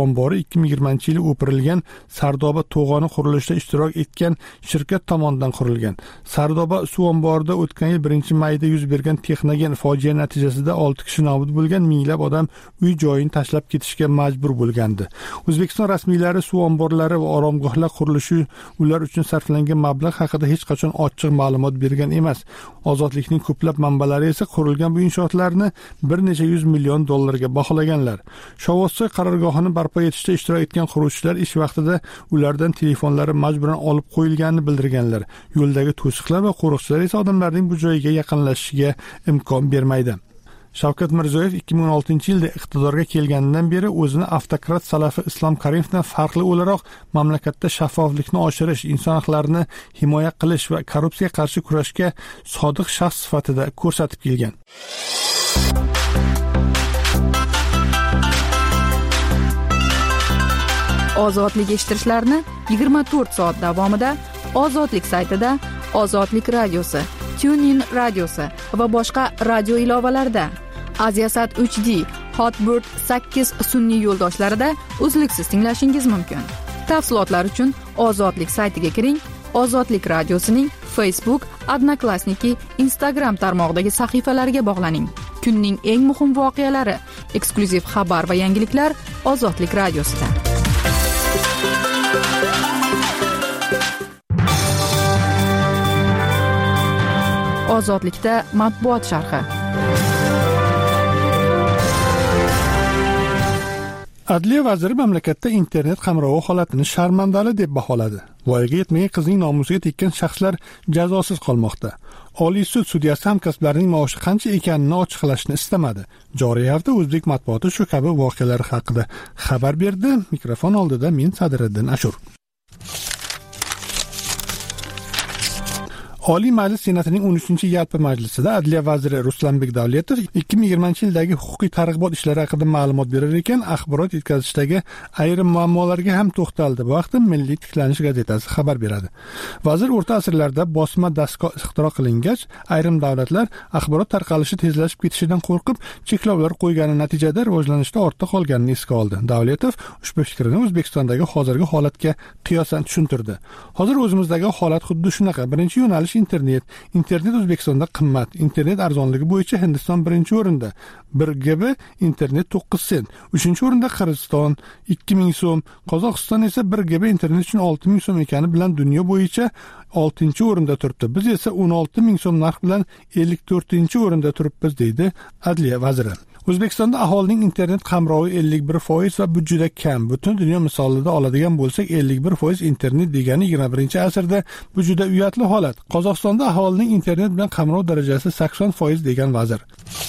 ombori ikki ming yigirmanchi yili o'pirilgan Sardoba to'g'oni qurilishida ishtirok etgan shirkat tomonidan qurilgan. Sardoba suv omborida o'tgan yil birinchi mayda yuz bergan texnogen fojia natijasida olti kishi nobud bo'lgan, minglab odam uy joyini tashlab ketishga majbur bo'lgandi. O'zbekiston rasmiylari suv omborlari va oromgohlar qurilishi ular uchun sarflangan mablag' haqida hech qachon ochiq ma'lumot bergan emas. Ozodlikning ko'plab manbalari esa qurilgan bu inshootlarni bir necha yuz million dollarga baholaganlar. Shovvozsoy qarorgohini barpo etishda ishtirok etgan quruvchilar ish vaqtida ulardan telefonlari majburan olib qo'yilganini bildirganlar. Yo'ldagi to'siqlar va qo'riqchilar esa odamlarning bu joyga yaqinlashishiga imkon bermaydi. Shavkat Mirziyoyev ikki ming o'n oltinchi yilda iqtidorga kelganidan beri o'zini avtokrat Salafi Islom Karimovdan farqli o'laroq mamlakatda shaffoflikni oshirish, inson haqlarini himoya qilish va korrupsiyaga qarshi kurashga sodiq shaxs sifatida ko'rsatib kelgan. Ozodlik eshittirishlarni yigirma to'rt soat davomida Ozodlik saytida, Ozodlik radiosi, TuneIn radiosi va boshqa radio ilovalarida, Aziasat uch D, Hotbird sakkiz sun'iy yo'ldoshlarida uzluksiz tinglashingiz mumkin. Tafsilotlar uchun Ozodlik saytiga kiring. Ozodlik radiosining Facebook, Odnoklassniki, Instagram tarmog'idagi sahifalariga bog'laning. Kunning eng muhim voqealari, eksklyuziv xabar va yangiliklar Ozodlik radiosida. Ozodlikda matbuot sharhi. Adliya vaziri mamlakatda internet qamrovi holatini sharmandali deb baholadi. Voyaga yetmagan qizning nomusiga tekkan shaxslar jazosiz qolmoqda. Oliy sud sudyasi hamkasblarining maoshi qancha ekanini ochiqlashni istamadi. Joriy hafta o'zbek matbuoti shu kabi voqealar haqida xabar berdi. Mikrofon oldida men Sadiriddin Ashur. Oliy Majlis Senatining o'n uchinchi yalpi majlisida Adliya vaziri Ruslanbek Davletov ikki ming yigirmanchi yildagi huquqiy targ'ibot ishlari haqida ma'lumot berar ekan, axborot yetkazishdagi ayrim muammolarga ham to'xtaldi. Bu haqda Milliy tiklanish gazetasi xabar beradi. Vazir o'rta asrlarda bosma dastgah ixtiro qilingach, ayrim davlatlar axborot tarqalishi tezlashib ketishidan qo'rqib cheklovlar qo'ygani natijada rivojlanishda ortda qolganini esga oldi. Davletov ushbu fikrini O'zbekistondagi hozirgi holatga qiyosan tushuntirdi. Hozir o'zimizdagi holat xuddi shunaqa. Birinchi yo'nalish internet. Internet O'zbekistonda qimmat. Internet arzonligi bo'yicha Hindiston birinchi o'rinda. bir giga internet to'qqiz sent. uchinchi o'rinda Qirg'iziston ikki ming so'm. Qozog'iston esa bir giga internet uchun olti ming so'm ekani bilan dunyo bo'yicha oltinchi o'rinda turibdi. Biz esa o'n olti ming so'm narx bilan ellik to'rtinchi o'rinda turibmiz, deydi Adliya vaziri. O'zbekistonda aholining internet qamrovi ellik bir foiz va bu juda kam. Butun dunyo misolida oladigan bo'lsak, ellik bir foiz internet degani yigirma birinchi asrda bu juda uyatli holat. Qozog'istonda aholining internet bilan qamrov darajasi sakson foiz degan vazir.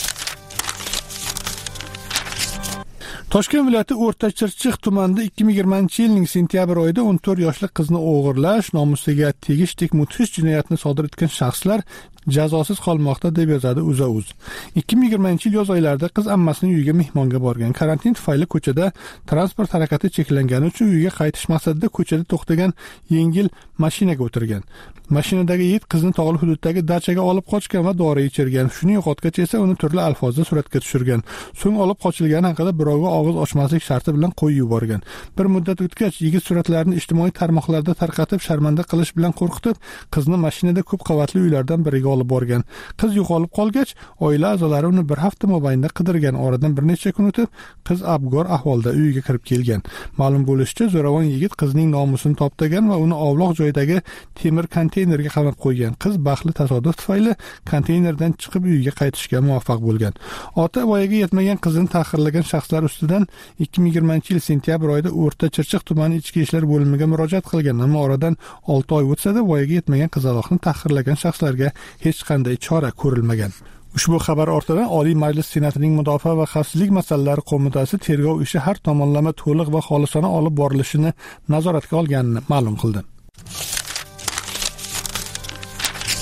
Toshkent viloyati O'rta Chirchiq tumanida ikki ming yigirmanchi yilning sentyabr oyida o'n to'rt yoshli qizni o'g'irlash, nomusiga tegishlik mudhish jinoyatni sodir etgan shaxslar jazosiz qolmoqda, deb yozadi UzAuz. ikki ming yigirmanchi yil yoz oylarida qiz ammasining uyiga mehmonga borgan. Karantin tufayli ko'chada transport harakati cheklangani uchun uyiga qaytish maqsadida ko'chada to'xtagan yengil mashinaga o'tirgan. Mashinadagi yigit qizni tog'li hududdagi dachaga olib qochgan va dori ichirgan. Shuni yo'qotgach esa uni turli alfozda suratga tushirgan. So'ng olib qochilgani haqida birovga og'iz ochmaslik sharti bilan qo'yib yuborgan. Bir muddat o'tgach, yigit suratlarni ijtimoiy tarmoqlarda tarqatib, sharmanda qilish bilan qo'rqitib, qizni mashinada ko'p qavatli uylardan biriga olib borgan. Qiz yo'qolib qolgach, oila a'zolari uni bir hafta mobaynida qidirgan. Oradan bir necha kun o'tib, qiz abgor ahvolda uyiga kirib kelgan. Ma'lum bo'lishicha, zo'ravon yigit qizning nomusini toptagan va uni ovloq joydagi temir konteynerga qamab qo'ygan. Qiz baxtli tasodif tufayli konteynerdan chiqib uyiga qaytishga muvaffaq bo'lgan. Ota voyaga yetmagan qizini tahqirlagan shaxslar ustidan ikki ming yigirmanchi yil sentyabr oyida O'rta Chirchiq tumani ichki ishlar bo'limiga murojaat qilgan, ammo oradan olti oy o'tsa-da voyaga yetmagan qizaloqni tahqirlagan shaxslarga hech qanday chora ko'rilmagan. Ushbu xabar ortidan Oliy Majlis Senatining Mudofaa va xavfsizlik masalalari qo'mitasi tergov ishi har tomonlama to'liq va xolisona olib borilishini nazoratga olganini ma'lum qildi.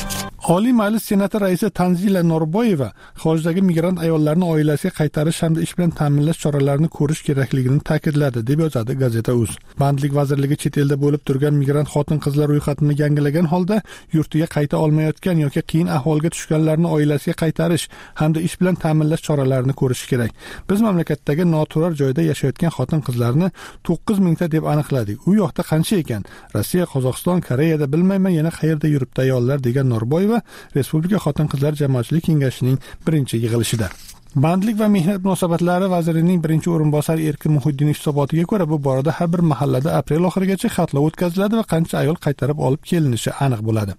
Oliy Majlis Senati raisi Tanzila Norboyeva xorijdagi migrant ayollarni oilasiga qaytarish hamda ish bilan ta'minlash choralarini ko'rish kerakligini ta'kidladi, deb yozadi Gazeta.uz. Bandlik vazirligi chet elda bo'lib turgan migrant xotin-qizlar ro'yxatini yangilagan holda yurtiga qayta olmayotgan yoki qiyin ahvolga tushganlarni oilasiga qaytarish hamda ish bilan ta'minlash choralarini ko'rish kerak. Biz mamlakatdagi noturar joyda yashayotgan xotin-qizlarni to'qqiz mingta deb aniqladik. U yoqda qancha ekan? Rossiya, Qozog'iston, Koreyada bilmayman yana qayerda yuribdi ayollar, degan Norboyeva Respublika xotin-qizlar jamoatchilik kengashining birinchi yig'ilishida. Bandlik va mehnat munosabatlari vazirining birinchi o'rinbosari Erkin Muhiddinov hisobotiga ko'ra, bu borada har bir mahallada aprel oxirigacha xatlov o'tkaziladi va qancha ayol qaytarib olib kelinishi aniq bo'ladi.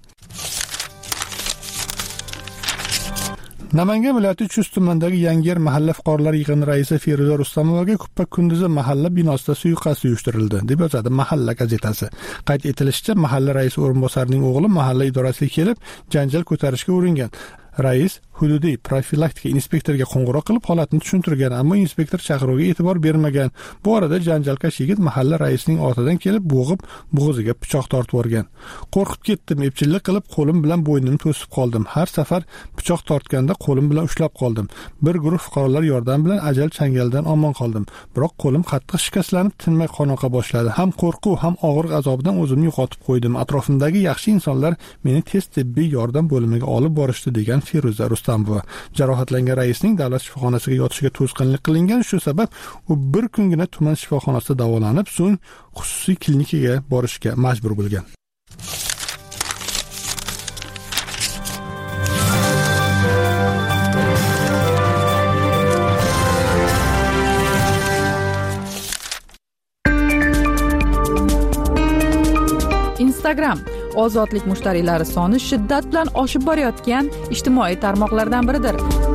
Namangan viloyati Chust tumanidagi Yangiyer mahalla fuqarolar yig'ini raisi Feruza Rustamovaga Kuppa kunduzi mahalla binosida suiqasd uyushtirildi, deb yozadi Mahalla gazetasi. Qayd etilishicha, mahalla raisi o'rinbosarining o'g'li mahalla idorasiga kelib, janjal ko'tarishga uringan. Rais hududiy profilaktika inspektoriga qo'ng'iroq qilib holatni tushuntirgan, ammo inspektor chaqiruviga e'tibor bermagan. Bu orada janjalkash yigit mahalla raisining ortidan kelib bo'g'ib, bo'g'ziga pichoq tortib o'rgan. Qo'rqib ketdim, epchillik qilib qo'lim bilan bo'ynimni to'sib qoldim. Har safar pichoq tortganda qo'lim bilan ushlab qoldim. Bir guruh fuqarolar yordam bilan ajal changalidan omon qoldim. Biroq qo'lim qattiq shikastlanib, tinmay qon oqa boshladi. Ham qo'rquv, ham og'riq azobidan o'zimni yo'qotib qo'ydim. Atrofimdagi yaxshi insonlar meni tez tibbiy yordam bo'limiga olib borishdi, degan Feruza Rustamova. Jarohatlangan raisning davlat shifoxonasiga yotishiga to'sqinlik qilingan, shu sabab u bir kungina tuman shifoxonasida davolanib, so'ng xususiy klinikaga borishga majbur bo'lgan. Instagram ozodlik mushtariylari soni shiddat bilan oshib borayotgan ijtimoiy tarmoqlardan biridir.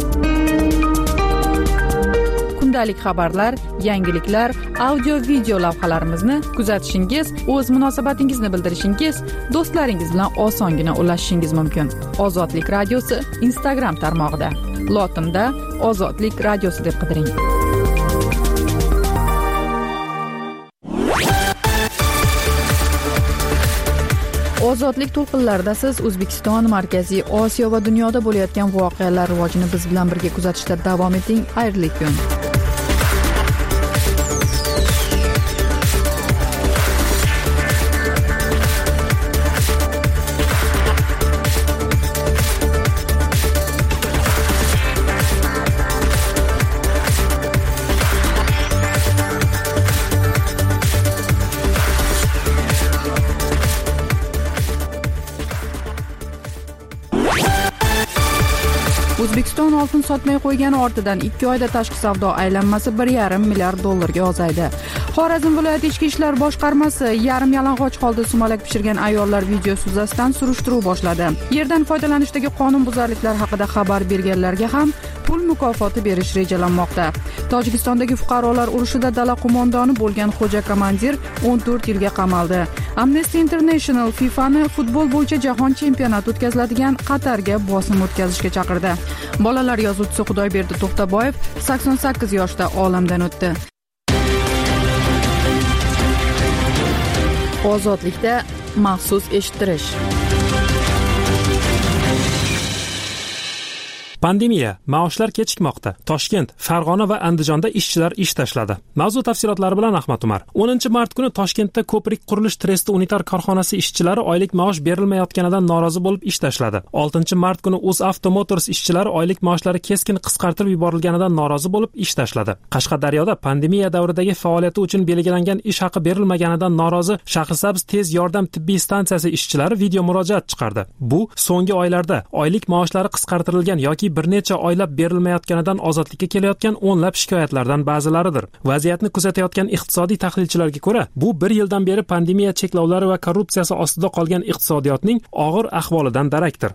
Kundalik xabarlar, yangiliklar, audio-video lavhalarimizni kuzatishingiz, o'z munosabatingizni bildirishingiz, do'stlaringiz bilan osongina ulashishingiz mumkin. Ozodlik radiosi Instagram tarmog'ida. Lotinda Ozodlik radiosi deb qidiring. Ozodlik to'lqinlarida siz O'zbekiston, Markaziy Osiyo va dunyoda bo'layotgan voqealar rivojini biz bilan birga kuzatishda davom eting. Xayrli kun. O'zbekiston oltin sotmay qo'ygani ortidan ikki oyda tashqi savdo aylanmasi bir yarim milliard dollarga ozaydi. Xorazm viloyati ichki ishlar boshqarmasi yarim yalang'och holda sumalak pishirgan ayollar videosi yuzasidan surishtiruv boshladi. Yerdan foydalanishdagi qonunbuzarliklar haqida xabar berganlarga ham pul mukofoti berish rejalanmoqda. Tojikistondagi fuqarolar urushida dala qo'mondoni bo'lgan xo'ja komandir o'n to'rt yilga qamaldi. Amnesty International FIFAni futbol bo'yicha jahon chempionati o'tkaziladigan Qatarga bosim o'tkazishga chaqirdi. Bolalar yozuvchisi Xudoyberdi To'xtaboyev sakson sakkiz yoshda olamdan o'tdi. Ozodlikda maxsus eshittirish. Pandemiya, maoshlar kechikmoqda. Toshkent, Farg'ona va Andijonda ishchilar ish tashladi. Mavzu tafsilotlari bilan Ahmad Umar. o'ninchi mart kuni Toshkentda Ko'prik qurilish tresti unitar korxonasi ishchilari oylik maosh berilmayotganidan norozi bo'lib ish tashladi. oltinchi mart kuni UzAuto Motors ishchilari oylik maoshlari keskin qisqartirib yuborilganidan norozi bo'lib ish tashladi. Qashqadaryoda pandemiya davridagi faoliyati uchun belgilangan ish haqi berilmaganidan norozi Shahrisabz tez yordam tibbiy stansiyasi ishchilari video murojaat chiqardi. Bu so'nggi oylarda oylik maoshlari qisqartirilgan yoki bir necha oylab berilmayotganidan ozodlikka kelayotgan o'nlab shikoyatlardan ba'zilaridir. Vaziyatni kuzatayotgan iqtisodiy tahlilchilarga ko'ra, bu bir yildan beri pandemiya cheklovlari va korrupsiyasi ostida qolgan iqtisodiyotning og'ir ahvolidan darakdir.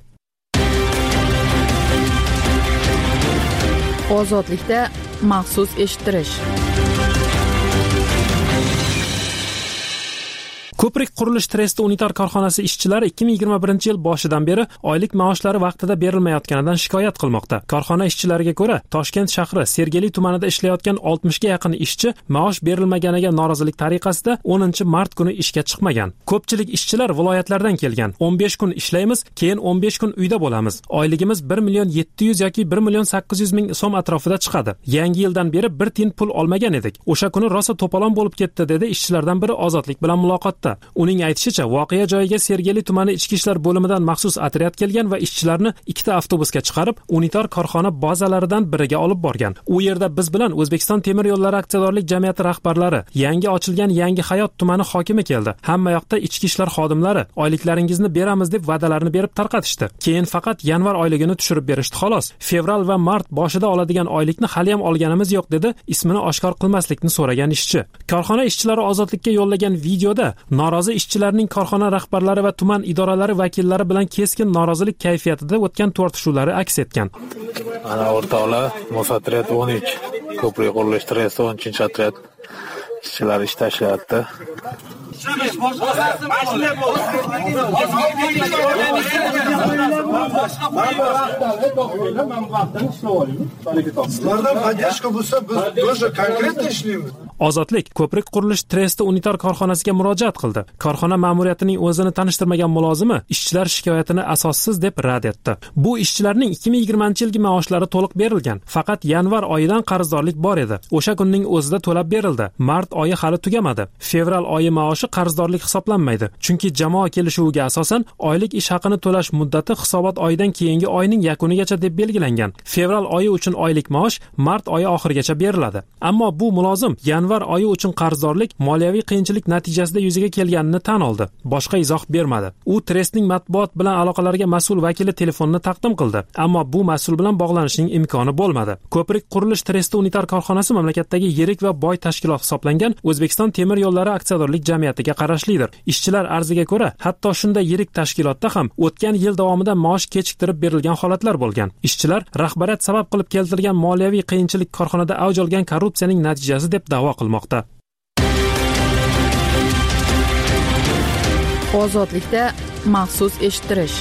Ozodlikda maxsus eshittirish. Ko'prik qurilish tresti unitar korxonasi ishchilari ikki ming yigirma birinchi yil boshidan beri oylik maoshlari vaqtida berilmayotganidan shikoyat qilmoqda. Korxona ishchilariga ko'ra, Toshkent shahri Sergeli tumanida ishlayotgan oltmishga yaqin ishchi maosh berilmaganiga norozilik tariqasida o'ninchi mart kuni ishga chiqmagan. Ko'pchilik ishchilar viloyatlardan kelgan. o'n besh kun ishlaymiz, keyin o'n besh kun uyda bo'lamiz. Oyligimiz bir million yetti yuz yoki bir million sakkiz yuz ming so'm atrofida chiqadi. Yangi yildan beri bir tiyin pul olmagan edik. O'sha kuni rosa to'polon bo'lib ketdi, dedi ishchilardan biri Ozodlik bilan muloqotda. Uning aytishicha, voqea joyiga Sergeli tumani ichki ishlar bo'limidan maxsus otryad kelgan va ishchilarni ikkita avtobusga chiqarib, unitar korxona bazalaridan biriga olib borgan. U yerda biz bilan O'zbekiston temir yo'llari aksiyadorlik jamiyati rahbarlari, yangi ochilgan Yangi hayot tumani hokimi keldi. Hamma yoqda ichki ishlar xodimlari oyliklaringizni beramiz deb va'dalarni berib tarqatishdi. Keyin faqat yanvar oyligini tushirib berishdi xolos. Fevral va mart boshida oladigan oylikni hali ham olganimiz yo'q, dedi ismini oshkor qilmaslikni so'ragan ishchi. Korxona ishchilari Ozodlikka yo'llagan videoda norozi ishchilarning korxona rahbarlari va tuman idoralari vakillari bilan keskin norozilik kayfiyatida o'tgan tortishuvlari aks etgan. Ana o'rtoqlar, Mosatret o'n uch, ko'prik qurilish tresti o'ninchi otryad ishchilar ish tashlayapti. Sizlardan поддержка bo'lsa, biz тоже konkretно ishlaymiz. Ozodlik ko'prik qurilish tresti unitar korxonasiga murojaat qildi. Korxona ma'muriyatining o'zini tanishtirmagan mulozimi ishchilar shikoyatini asossiz deb rad etdi. Bu ishchilarning ikki ming yigirmanchi yilgi maoshlari to'liq berilgan. Faqat yanvar oyidan qarzdorlik bor edi. O'sha kunning o'zida to'lab berildi. Mart oyi hali tugamadi. Fevral oyi maoshi qarzdorlik hisoblanmaydi. Chunki jamoa kelishuviga asosan oylik ish haqini to'lash muddati hisobot oyidan keyingi oyning yakunigacha deb belgilangan. Fevral oyi uchun oylik maosh mart oyi oxirigacha beriladi. Ammo bu mulozim yanvar oyi uchun qarzdorlik moliyaviy qiyinchilik natijasida yuzaga kelganini tan oldi. Boshqa izoh bermadi. U trestning matbuot bilan aloqalarga mas'ul vakili telefonini taqdim qildi, ammo bu mas'ul bilan bog'lanishning imkoni bo'lmadi. Ko'prik qurilish tresti unitar korxonasi mamlakatdagi yirik va boy tashkilot hisoblangan O'zbekiston temir yo'llari aksiyadorlik jamiyatiga qarashlidir. Ishchilar arziga ko'ra, hatto shunday yirik tashkilotda ham o'tgan yil davomida maosh kechiktirib berilgan holatlar bo'lgan. Ishchilar rahbariyat sabab qilib keltirgan moliyaviy qiyinchilik korxonada avj olgan korrupsiyaning natijasi deb da'vo qilmoqda. Ozodlikda maxsus eshittirish.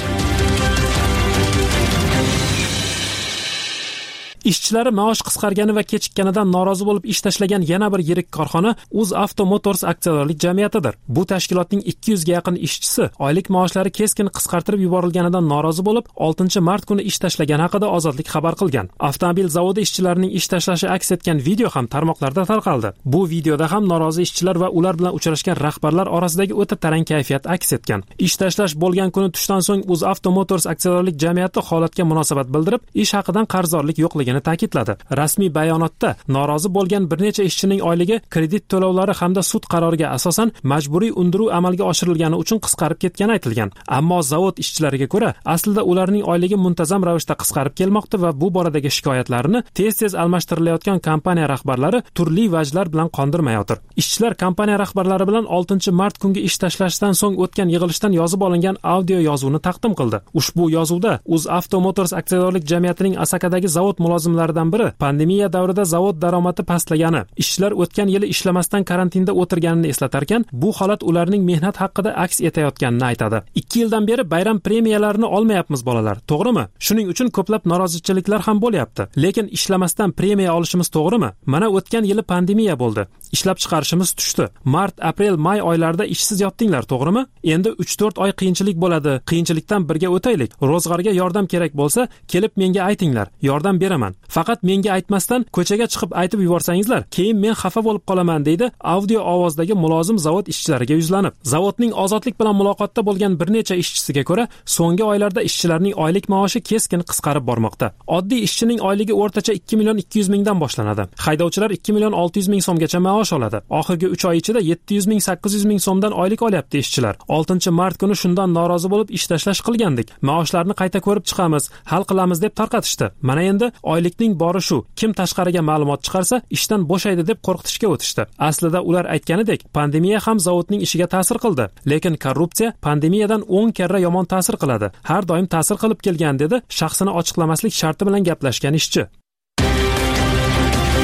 Ishchilari maosh qisqargani va kechikkanidan norozi bo'lib ish tashlagan yana bir yirik korxona UzAvto Motors aksiyadorlik jamiyatidir. Bu tashkilotning ikki yuzga yaqin ishchisi oylik maoshlari keskin qisqartirib yuborilganidan norozi bo'lib, oltinchi mart kuni ish tashlagan haqida Ozodlik xabar qilgan. Avtomobil zavodi ishchilarining ish tashlashi aks etgan video ham tarmoqlarda tarqaldi. Bu videoda ham norozi ishchilar va ular bilan uchrashgan rahbarlar orasidagi o'ta tarang kayfiyat aks etgan. Ish tashlash bo'lgan kuni tushdan so'ng UzAvto Motors aksiyadorlik jamiyati holatga munosabat bildirib, ish haqidan qarzdorlik yo'qligini ta'kidladi. Rasmiy bayonotda norozi bo'lgan bir necha ishchining oyligi kredit to'lovlari hamda sud qaroriga asosan majburiy undiruv amalga oshirilgani uchun qisqarib ketgani aytilgan. Ammo zavod ishchilariga ko'ra, aslida ularning oyligi muntazam ravishda qisqarib kelmoqda va bu boradagi shikoyatlarini tez-tez almashtirilayotgan kompaniya rahbarlari turli vajlar bilan qondirmayotir. Ishchilar kompaniya rahbarlari bilan oltinchi mart kungi ish tashlashdan so'ng o'tgan yig'ilishdan yozib olingan audio yozuvni taqdim qildi. Ushbu yozuvda UzAvto Motors aksiyadorlik jamiyatining Asakadagi zavod mulozimlaridan biri pandemiya davrida zavod daromadi pastlagani, ishchilar o'tgan yili ishlamasdan karantinda o'tirganini eslatarkan, bu holat ularning mehnat haqida aks etayotganini aytadi. ikki yildan beri bayram premiyalarini olmayapmiz bolalar, to'g'rimi? Shuning uchun ko'plab norozichiliklar ham bo'lyapti. Lekin ishlamasdan premiya olishimiz to'g'rimi? Mana o'tgan yili pandemiya bo'ldi. Ishlab chiqarishimiz tushdi. Mart, aprel, may oylarida ishsiz yotdinglar, to'g'rimi? Endi uch to'rt oy qiyinchilik bo'ladi. Qiyinchilikdan birga o'taylik. Ro'zg'orga yordam kerak bo'lsa, kelib menga aytinglar. Yordam beraman. Faqat menga aytmasdan ko'chaga chiqib aytib yuborsangizlar, keyin men xafa bo'lib qolaman, deydi audio ovozdagi mulozim zavod ishchilariga yuzlanib. Zavodning Ozodlik bilan muloqotda bo'lgan bir necha ishchisiga ko'ra, so'nggi oylarda ishchilarning oylik maoshi keskin qisqarib bormoqda. Oddiy ishchining oyligi o'rtacha ikki million ikki yuz mingdan boshlanadi. Haydovchilar ikki million olti yuz ming so'mgacha maosh oladi. Oxirgi uch oy ichida yetti yuz ming sakkiz yuz ming so'mdan oylik olyapti ishchilar. oltinchi mart kuni shundan norozi bo'lib ish tashlash qilgandik. Maoshlarni qayta ko'rib chiqamiz, hal qilamiz deb tarqatishdi. Mana endi oylikning bori shu. Kim tashqariga ma'lumot chiqarsa, ishdan bo'shaydi deb qo'rqitishga o'tishdi. Aslida ular aytganidek, pandemiya ham zavodning ishiga ta'sir qildi. Lekin korrupsiya pandemiyadan o'n karra yomon ta'sir qiladi. Har doim ta'sir qilib kelgan, dedi shaxsini ochiqlamaslik sharti bilan gaplashgan ishchi.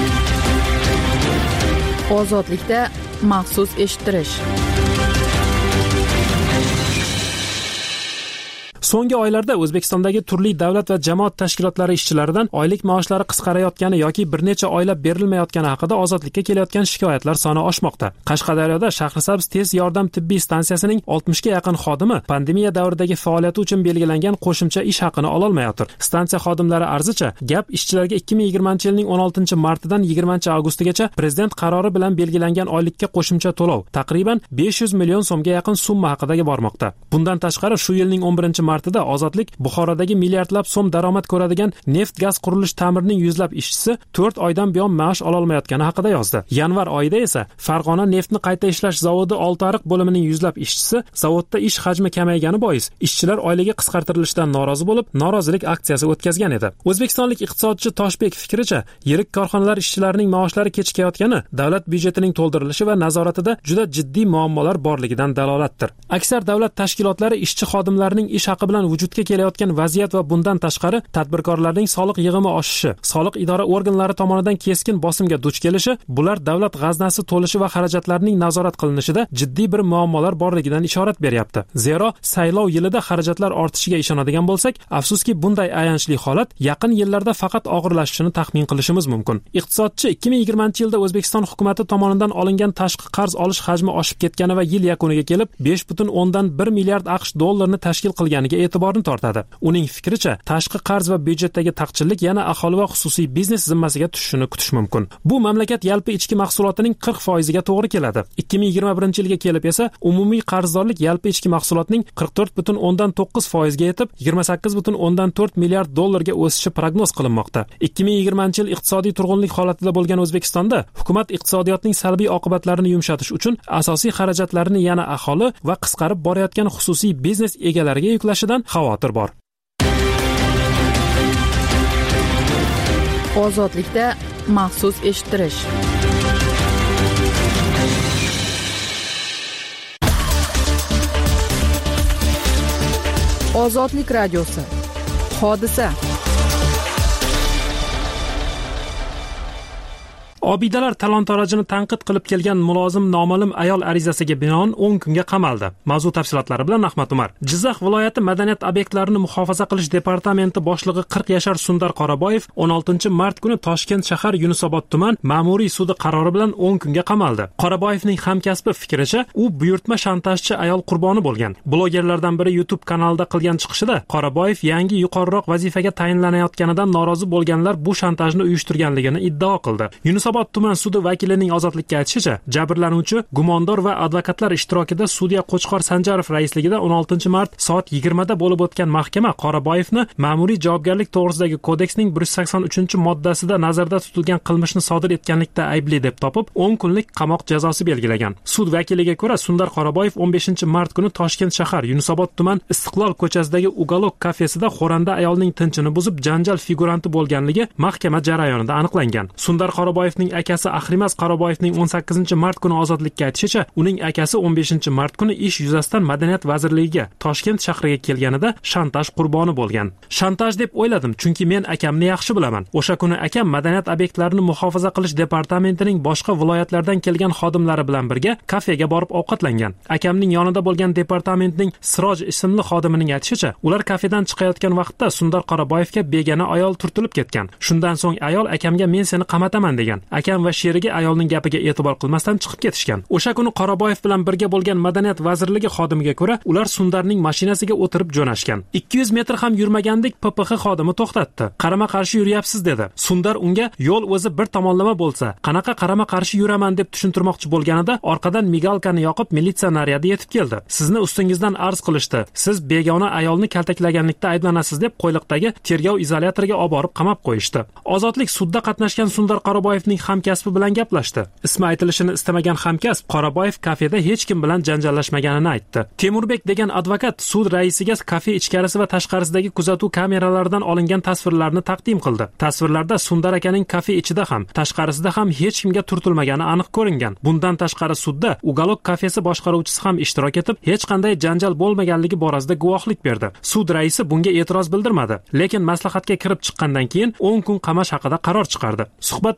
Ozodlikda maxsus eshittirish. So'nggi oylarda O'zbekistondagi turli davlat va jamoat tashkilotlari ishchilaridan oylik maoshlari qisqarayotgani yoki bir necha oylab berilmayotgani haqida ozodlikka kelayotgan shikoyatlar soni oshmoqda. Qashqadaryoda Shahrisabz tez yordam tibbiy stansiyasining oltmishga yaqin xodimi pandemiya davridagi faoliyati uchun belgilangan qo'shimcha ish haqini ololmayotir. Stansiya xodimlari arzicha, gap ishchilarga ikki ming yigirmanchi yilning o'n oltinchi martidan yigirmanchi avgustigacha prezident qarori bilan belgilangan oylikka qo'shimcha to'lov taqriban besh yuz million so'mga yaqin summa haqida bormoqda. Bundan tashqari shu yilning o'n birinchi martida Ozodlik Buxorodagi milliardlab so'm daromad ko'radigan neft gaz qurilish ta'mirining yuzlab ishchisi to'rt oydan buyon maosh ololmayotgani olmayotgani haqida yozdi. Yanvar oyida esa Farg'ona neftni qayta ishlash zavodi Oltiariq bo'limining yuzlab ishchisi zavodda ish hajmi kamaygani bois ishchilar oyligi qisqartirilishidan norozi bo'lib, norozilik aksiyasi o'tkazgan edi. O'zbekistonlik iqtisodchi Toshbek fikricha, yirik korxonalar ishchilarining maoshlari kechikayotgani davlat byudjetining to'ldirilishi va nazoratida juda jiddiy muammolar borligidan dalolatdir. Aksar davlat tashkilotlari ishchi xodimlarining ish haqi bilan vujudga kelayotgan vaziyat va bundan tashqari tadbirkorlarning soliq yig'imi oshishi, soliq idora organlari tomonidan keskin bosimga duch kelishi, bular davlat g'aznasi to'lishi va xarajatlarining nazorat qilinishida jiddiy bir muammolar borligidan ishorat beryapti. Zero, saylov yilida xarajatlar ortishiga ishonadigan bo'lsak, afsuski bunday ayanchli holat yaqin yillarda faqat og'irlashishini taxmin qilishimiz mumkin. Iqtisodchi ikki ming yigirmanchi yilda O'zbekiston hukumatı tomonidan olingan tashqi qarz olish hajmi oshib ketgani va yil yakuniga kelib besh butun o'ndan bir milliard AQSh dollarini tashkil qilganiga e'tiborni tortadi. Uning fikricha, tashqi qarz va byudjetdagi taqchillik yana aholi va xususiy biznes zimmasiga tushishini kutish mumkin. Bu mamlakat yalpi ichki mahsulotining qirq foiziga to'g'ri keladi. ikki ming yigirma birinchi yilga kelib esa umumiy qarzdorlik yalpi ichki mahsulotning qirq to'rt butun o'ndan to'qqiz foizga yetib, yigirma sakkiz butun o'ndan to'rt milliard dollarga o'sishi prognoz qilinmoqda. ikki ming yigirmanchi yil iqtisodiy turg'unlik holatida bo'lgan O'zbekistonda hukumat iqtisodiyotning salbiy oqibatlarini yumshatish uchun asosiy xarajatlarini yana aholi va qisqarib borayotgan xususiy biznes egalariga yuklashidan xavotir bor. Ozodlikda maxsus eshittirish. Ozodlik radiosi. Hodisa. Obidalar talon-torojini tanqid qilib kelgan mulozim noma'lum ayol arizasiga binoan o'n kunga qamaldi. Mavzu tafsilotlari bilan Ahmad Umar. Jizzax viloyati madaniyat obyektlarini muhofaza qilish departamenti boshlig'i qirq yashar Sundar Qoraboyev o'n oltinchi mart kuni Toshkent shahar Yunusobod tuman ma'muriy sudi qarori bilan o'n kunga qamaldi. Qoraboyevning hamkasbi fikricha, u buyurtma shantajchi ayol qurboni bo'lgan. Blogerlardan biri YouTube kanalida qilgan chiqishida Qoraboyev yangi yuqoriroq vazifaga tayinlanayotganidan norozi bo'lganlar bu shantajni uyushtirganligini iddao qildi. Yunusobod tuman sudi vakilining ozodlikka aytishicha, jabrlanuvchi gumondor va advokatlar ishtirokida sudya Qo'chqor Sanjarov raisligida o'n oltinchi mart soat yigirmada bo'lib o'tgan mahkama Qoraboyevni ma'muriy javobgarlik to'g'risidagi kodeksning bir yuz sakson uchinchi moddasida nazarda tutilgan qilmishni sodir etganlikda aybli deb topib, o'n kunlik qamoq jazosi belgilagan. Sud vakiliga ko'ra, Sundar Qoraboyev o'n beshinchi mart kuni Toshkent shahar Yunusobod tuman Istiqlol ko'chasidagi Ugalok kafesida xoranda ayolning tinchini buzib, janjal figuranti bo'lganligi mahkama jarayonida aniqlangan. Sundar Qoraboyevning akasi Ahrimas Qoraboyevning o'n sakkizinchi mart kuni ozodlikka aytishicha, uning akasi o'n beshinchi mart kuni ish yuzasidan Madaniyat vazirligiga Toshkent shahriga kelganida shantaj qurboni bo'lgan. Shantaj deb o'yladim, chunki men akamni yaxshi bilaman. O'sha kuni akam madaniyat obyektlarini muhofaza qilish departamentining boshqa viloyatlardan kelgan xodimlari bilan birga kafega borib ovqatlangan. Akamning yonida bo'lgan departamentning Siroj ismli xodimining aytishicha, ular kafedan chiqayotgan vaqtda Sundar Qoraboyevga begona ayol turtilib ketgan. Shundan so'ng ayol akamga men seni qamataman degan. Akam va sherigi ayolning gapiga e'tibor qilmasdan chiqib ketishgan. O'sha kuni Qoraboyev bilan birga bo'lgan Madaniyat vazirligi xodimiga ko'ra, ular Sundarning mashinasiga o'tirib jo'nashgan. ikki yuz metr ham yurmagandik P P X xodimi to'xtatdi. Qarama-qarshi yuryapsiz dedi. Sundar unga yo'l o'zi bir tomonlama bo'lsa, qanaqa qarama-qarshi yuraman deb tushuntirmoqchi bo'lganida, orqadan migalkani yoqib militsiya naryadi yetib keldi. Sizni ustingizdan arz qilishdi. Siz begona ayolni kaltaklaganlikda ayblanasiz deb qo'yliqdagi tergov izolyatoriga olib borib qamab qo'yishdi. Ozodlik sudda qatnashgan Sundar Qoraboyevning hamkasbi bilan gaplashdi. Ismi aytilishini istamagan hamkasb Qoraboyev kafeda hech kim bilan janjallashmaganini aytdi. Temurbek degan advokat sud raisiga kafe ichkarisi va tashqarisidagi kuzatuv kameralaridan olingan tasvirlarni taqdim qildi. Tasvirlarda Sundar akaning kafe ichida ham, tashqarisida ham hech kimga turtilmagani aniq ko'ringan. Bundan tashqari sudda Ugalok kafesi boshqaruvchisi ham ishtirok etib, hech qanday janjal bo'lmaganligi borasida guvohlik berdi. Sud raisi bunga e'tiroz bildirmadi, lekin maslahatga kirib chiqqandan keyin o'n kun qamash haqida qaror chiqardi. Suhbatdoshga ko'ra,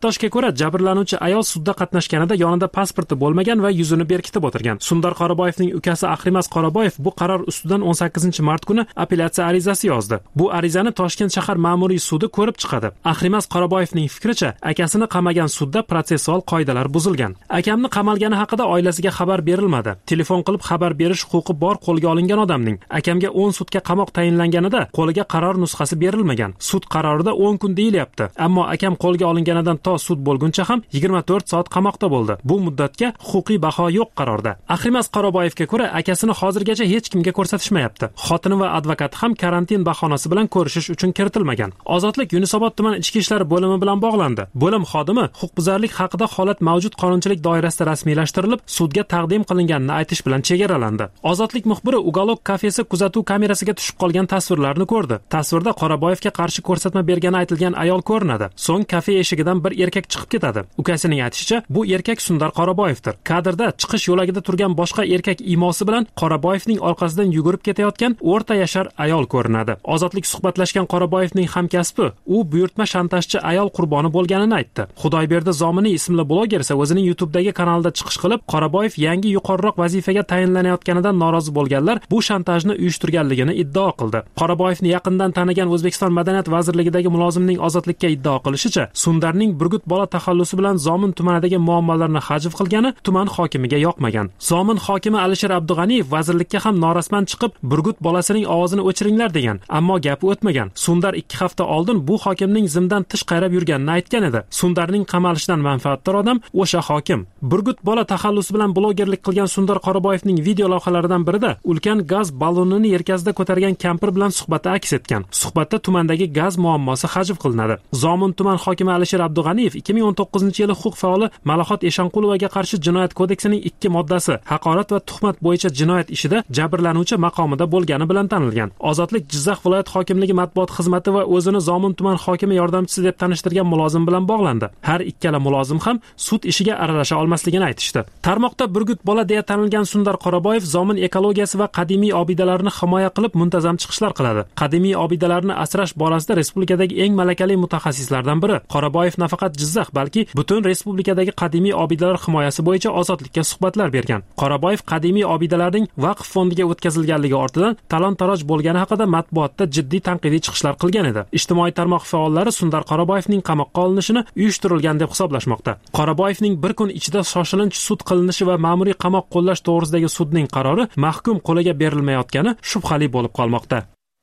jabrlanuvchi ayol sudda qatnashganida yonida pasporti bo'lmagan va yuzini berkitib o'tirgan. Sundar Qoraboyevning ukasi Ahrimas Qoraboyev bu qaror ustidan o'n sakkizinchi mart kuni apellyatsiya arizasi yozdi. Bu arizani Toshkent shahar ma'muriy sudi ko'rib chiqadi. Ahrimas Qoraboyevning fikricha, akasini qamagan sudda protsessual qoidalar buzilgan. Akamni qamalgani haqida oilasiga xabar berilmadi. Telefon qilib xabar berish huquqi bor qo'lga olingan odamning akamga o'n sutka qamoq tayinlanganida qo'liga qaror nusxasi berilmagan. Sud qarorida o'n kun deyilyapti. Ammo akam qo'lga olinganidan to sud bo'lguncha ham yigirma to'rt soat qamoqda bo'ldi. Bu muddatga huquqiy baho yo'q qarorda. Ahrimas Qoraboyevga ko'ra, akasini hozirgacha hech kimga ko'rsatishmayapti. Xotini va advokati ham karantin bahonasi bilan ko'rishish uchun kiritilmagan. Ozodlik Yunusobod tuman ichki ishlar bo'limi bilan bog'landi. Bo'lim xodimi huquqbuzarlik haqida holat mavjud qonunchilik doirasida rasmiylashtirilib, sudga taqdim qilinganini aytish bilan chegaralandi. Ozodlik muxbiri Ugalok kafesi kuzatuv kamerasiga tushib qolgan tasvirlarni ko'rdi. Tasvirda Qoraboyevga qarshi ko'rsatma bergani aytilgan ayol ko'rinadi. So'ng kafe eshigidan bir erkak chiqib ketadi. Ukasining aytishicha, bu erkak Sundar Qoraboyevdir. Kadrda chiqish yo'lagida turgan boshqa erkak imosi bilan Qoraboyevning orqasidan yugurib ketayotgan o'rta yashar ayol ko'rinadi. Ozodlik suhbatlashgan Qoraboyevning hamkasbi, u buyurtma shantajchi ayol qurboni bo'lganini aytdi. Xudoyberdi Zominiy ismli bloger esa o'zining YouTube'dagi kanalida chiqish qilib, Qoraboyev yangi yuqoriroq vazifaga tayinlanayotganidan norozi bo'lganlar bu shantajni uyushtirganligini iddao qildi. Qoraboyevni yaqindan tanigan O'zbekiston Madaniyat vazirligidagi mulozimning ozodlikka iddao qilishicha, Sundarning Burgut bola taxallusi bilan Zomin tumanidagi muammolarni hajv qilgani tuman hokimiga yoqmagan. Zomin hokimi Alisher Abdug'aniyev vazirlikka ham norasman chiqib, Burgut bolasining ovozini o'chiringlar degan, ammo gapi o'tmagan. Sundar ikki hafta oldin bu hokimning zimdan tish qayrab yurganini aytgan edi. Sundarning qamalishidan manfaatdor odam o'sha hokim. Burgut bola taxallusi bilan blogerlik qilgan Sundar Qoraboyevning video lavhalaridan birida ulkan gaz ballonini yelkasida ko'targan kampir bilan suhbati aks etgan. Suhbatda tumandagi gaz muammosi hajv qilinadi. Zomin tuman hokimi Alisher Abdug'aniyev ikki ming o'n to'qqizinchi yili huquq faoli Malahot Eshonqulovaga qarshi jinoyat kodeksining ikki moddasi haqorat va tuhmat bo'yicha jinoyat ishida jabrlanuvchi maqomida bo'lgani bilan tanilgan. Ozodlik Jizzax viloyat hokimligi matbuot xizmati va o'zini Zomin tuman hokimi yordamchisi deb tanishtirgan mulozim bilan bog'landi. Har ikkala mulozim ham sud ishiga aralasha olmasligini aytishdi. Tarmoqda Burgut bola deya tanilgan Sundar Qoraboyev Zomin ekologiyasi va qadimiy obidalarni himoya qilib muntazam chiqishlar qiladi. Qadimiy obidalarni asrash borasida respublikadagi eng malakali mutaxassislardan biri. Qoraboyev nafaqat Jizzax, balki butun respublikadagi qadimiy obidalar himoyasi bo'yicha Ozodlikka suhbatlar bergan. Qoraboyev qadimiy obidalarning vaqf fondiga o'tkazilganligi ortidan talon-taroj bo'lgani haqida matbuotda jiddiy tanqidiy chiqishlar qilgan edi. Ijtimoiy tarmoq faollari Sundar Qoraboyevning qamoqqa olinishini uyushtirilgan deb hisoblashmoqda. Qoraboyevning bir kun ichida shoshilinch sud qilinishi va ma'muriy qamoq qo'llash to'g'risidagi sudning qarori mahkum qo'liga berilmayotgani shubhali bo'lib qolmoqda.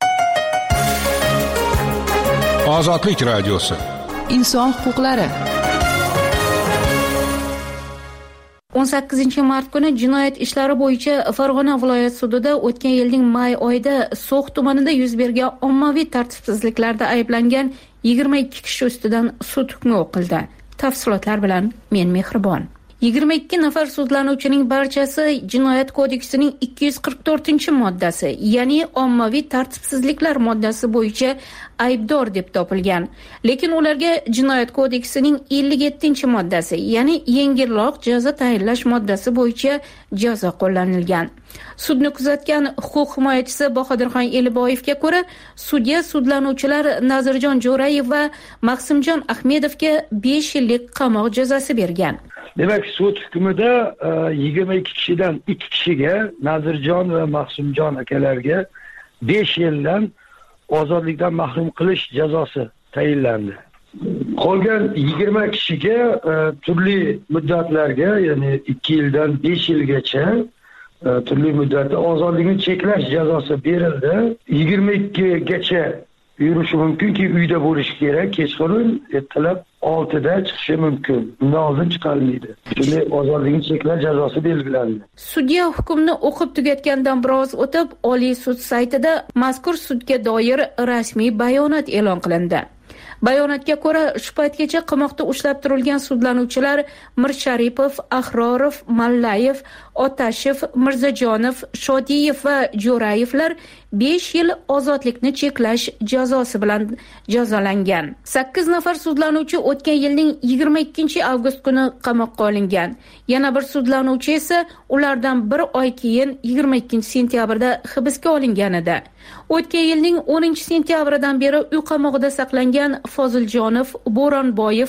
Ozodlik radiosi. Inson huquqlari. o'n sakkizinchi mart kuni jinoyat ishlari bo'yicha Farg'ona viloyat sudida o'tgan yilning may oyida So'x tumanida yuz bergan ommaviy tartibsizliklarda ayblangan yigirma ikki kishi ustidan sud hukmi o'qildi. Tafsilotlar bilan men Mehribon. yigirma ikki nafar sudlanuvchining barchasi Jinoyat kodeksining ikki yuz qirq to'rtinchi moddasi, ya'ni ommaviy tartibsizliklar moddasi bo'yicha aybdor deb topilgan. Lekin ularga Jinoyat kodeksining ellik yettinchi moddasi, ya'ni yengilroq jazo tayinlash moddasi bo'yicha jazo qo'llanilgan. Sudni kuzatgan huquq himoyachisi Bahodirxon Eliboyevga ko'ra, sudya sudlanuvchilar Nazirjon Jo'rayev va Maqsimjon Ahmedovga besh yillik qamoq jazosi bergan. Demak, sud hukmida yigirma ikki kishidan ikki kishiga, Nazirjon va Maqsimjon akalarga besh yildan ozodlikdan mahrum qilish jazosi tayinlandi. Qolgan yigirma kishiga turli muddatlarga, ya'ni ikki yildan besh yilgacha turli muddatda ozodlikni cheklash jazosi berildi. yigirma ikki gacha yurishi mumkinki, uyda bo'lishi kerak, kechqurun ertalab oltida chiqishi mumkin. Undan oldin chiqarilmaydi. Shunday ozodlikni cheklash jazosi belgilandi. Sudya hukmni o'qib tugatgandan biroz o'tib, Oliy sud saytida mazkur sudga doir rasmiy bayonot e'lon qilindi. Bayonotga ko'ra, shu paytgacha qamoqda ushlab turilgan sudlanuvchilar Mirsharipov, Ahrorov, Mallayev, Otashev, Mirzajonov, Shodiyev va Jo'rayevlar besh yil ozodlikni cheklash jazosi bilan jazolangan. sakkiz nafar sudlanuvchi o'tgan yilning yigirma ikkinchi avgust kuni qamoqqa olingan. Yana bir sudlanuvchi esa ulardan bir oy keyin yigirma ikkinchi sentyabrda hibsga olingan edi. O'tgan yilning o'ninchi sentyabridan beri uy qamog'ida saqlangan Foziljonov, Bo'ronboyev,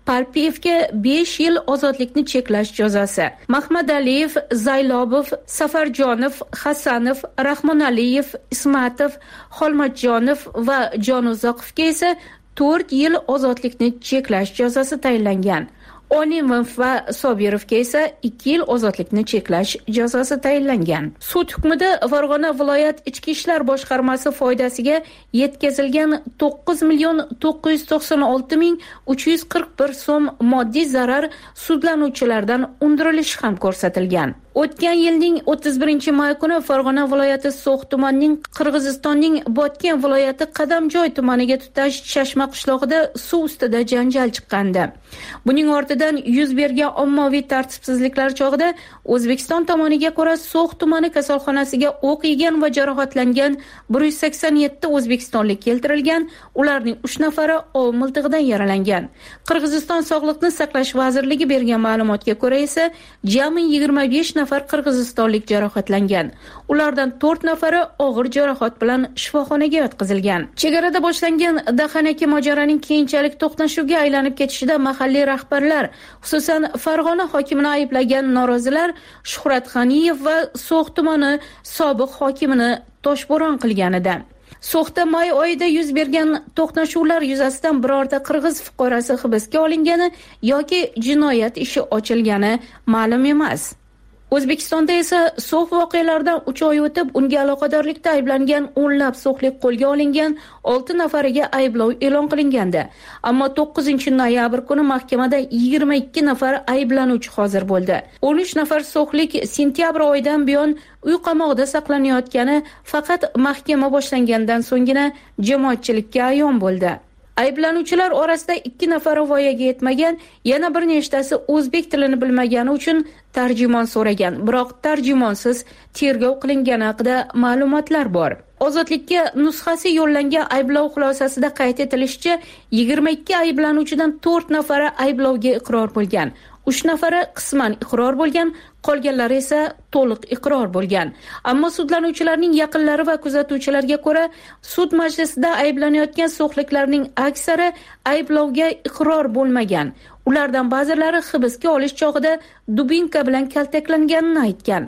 Parpiyevga besh yil ozodlikni cheklash jazosi. Mahmadaliyev, Zaylobov, Safarjonov, Hasanov, Rahmonaliyev, Ismatov, Xolmatjonov va Jonuzoqovga esa to'rt yil ozodlikni cheklash jazosi tayinlangan. Onimov va Sobirovga esa ikki yil ozodlikni cheklash jazosi tayinlangan. Sud hukmida Farg'ona viloyat ichki ishlar boshqarmasi foydasiga yetkazilgan to'qqiz million to'qqiz yuz to'qson olti ming uch yuz qirq bir so'm moddiy zarar sudlanuvchilardan undirilishi ham ko'rsatilgan. O'tgan yilning o'ttiz birinchi may kuni Farg'ona viloyati So'x tumanining Qirg'izistonning Botken viloyati Qadamjoy tumaniga tutash Chashma qishlog'ida suv ustida janjal chiqqandi. Buning ortidan yuz bergan ommaviy tartibsizliklar chog'ida O'zbekiston tomoniga ko'ra So'x tumani kasalxonasiga o'q yegan va jarohatlangan bir yuz sakson yetti o'zbekistonlik keltirilgan, ularning uch nafari ov miltig'idan yaralangan. Qirg'iziston Sog'liqni saqlash vazirligi bergan ma'lumotga ko'ra esa jami yigirma besh nafar qirg'izistonlik jarohatlangan. Ulardan to'rt nafari og'ir jarohat bilan shifoxonaga yotqizilgan. Chegarada boshlangan dahanaki mojaroning keyinchalik to'qnashuvga aylanib ketishida mahalliy rahbarlar, xususan Farg'ona hokimini ayblagan norozilar Shuhrat Xaniyev va So'x tumani sobiq hokimini toshbo'ron qilganida. So'xda may oyida yuz bergan to'qnashuvlar yuzasidan birorta qirg'iz fuqarosi hibsga olingani yoki jinoyat ishi ochilgani ma'lum emas. O'zbekistonda esa So'x voqealaridan uch oy o'tib unga aloqadorlikda ayblangan o'nlab so'xlik qo'lga olingan, olti nafariga ayblov e'lon qilingandi. Ammo to'qqizinchi noyabr kuni mahkamada yigirma ikki nafar ayblanuvchi hozir bo'ldi. o'n uch nafar so'xlik sentyabr oyidan buyon uy qamoqida saqlanayotgani faqat mahkama boshlangandan so'nggina jamoatchilikka ayon bo'ldi. Ayblanuvchilar orasida ikki nafari voyaga yetmagan, yana bir nechtasi o'zbek tilini bilmagani uchun tarjimon so'ragan, biroq tarjimonsiz tergov qilingani haqida ma'lumotlar bor. Ozodlikka nusxasi yo'llangan ayblov xulosasida qayd etilishicha, yigirma ikki ayblanuvchidan to'rt nafari ayblovga iqror bo'lgan. uch nafari qisman iqror bo'lgan, qolganlari esa to'liq iqror bo'lgan. Ammo sudlanuvchilarning yaqinlari va kuzatuvchilarga ko'ra, sud majlisida ayblanayotgan so'xliklarning aksari ayblovga iqror bo'lmagan. Ulardan ba'zilari hibsga olish chog'ida dubinka bilan kaltaklanganini aytgan.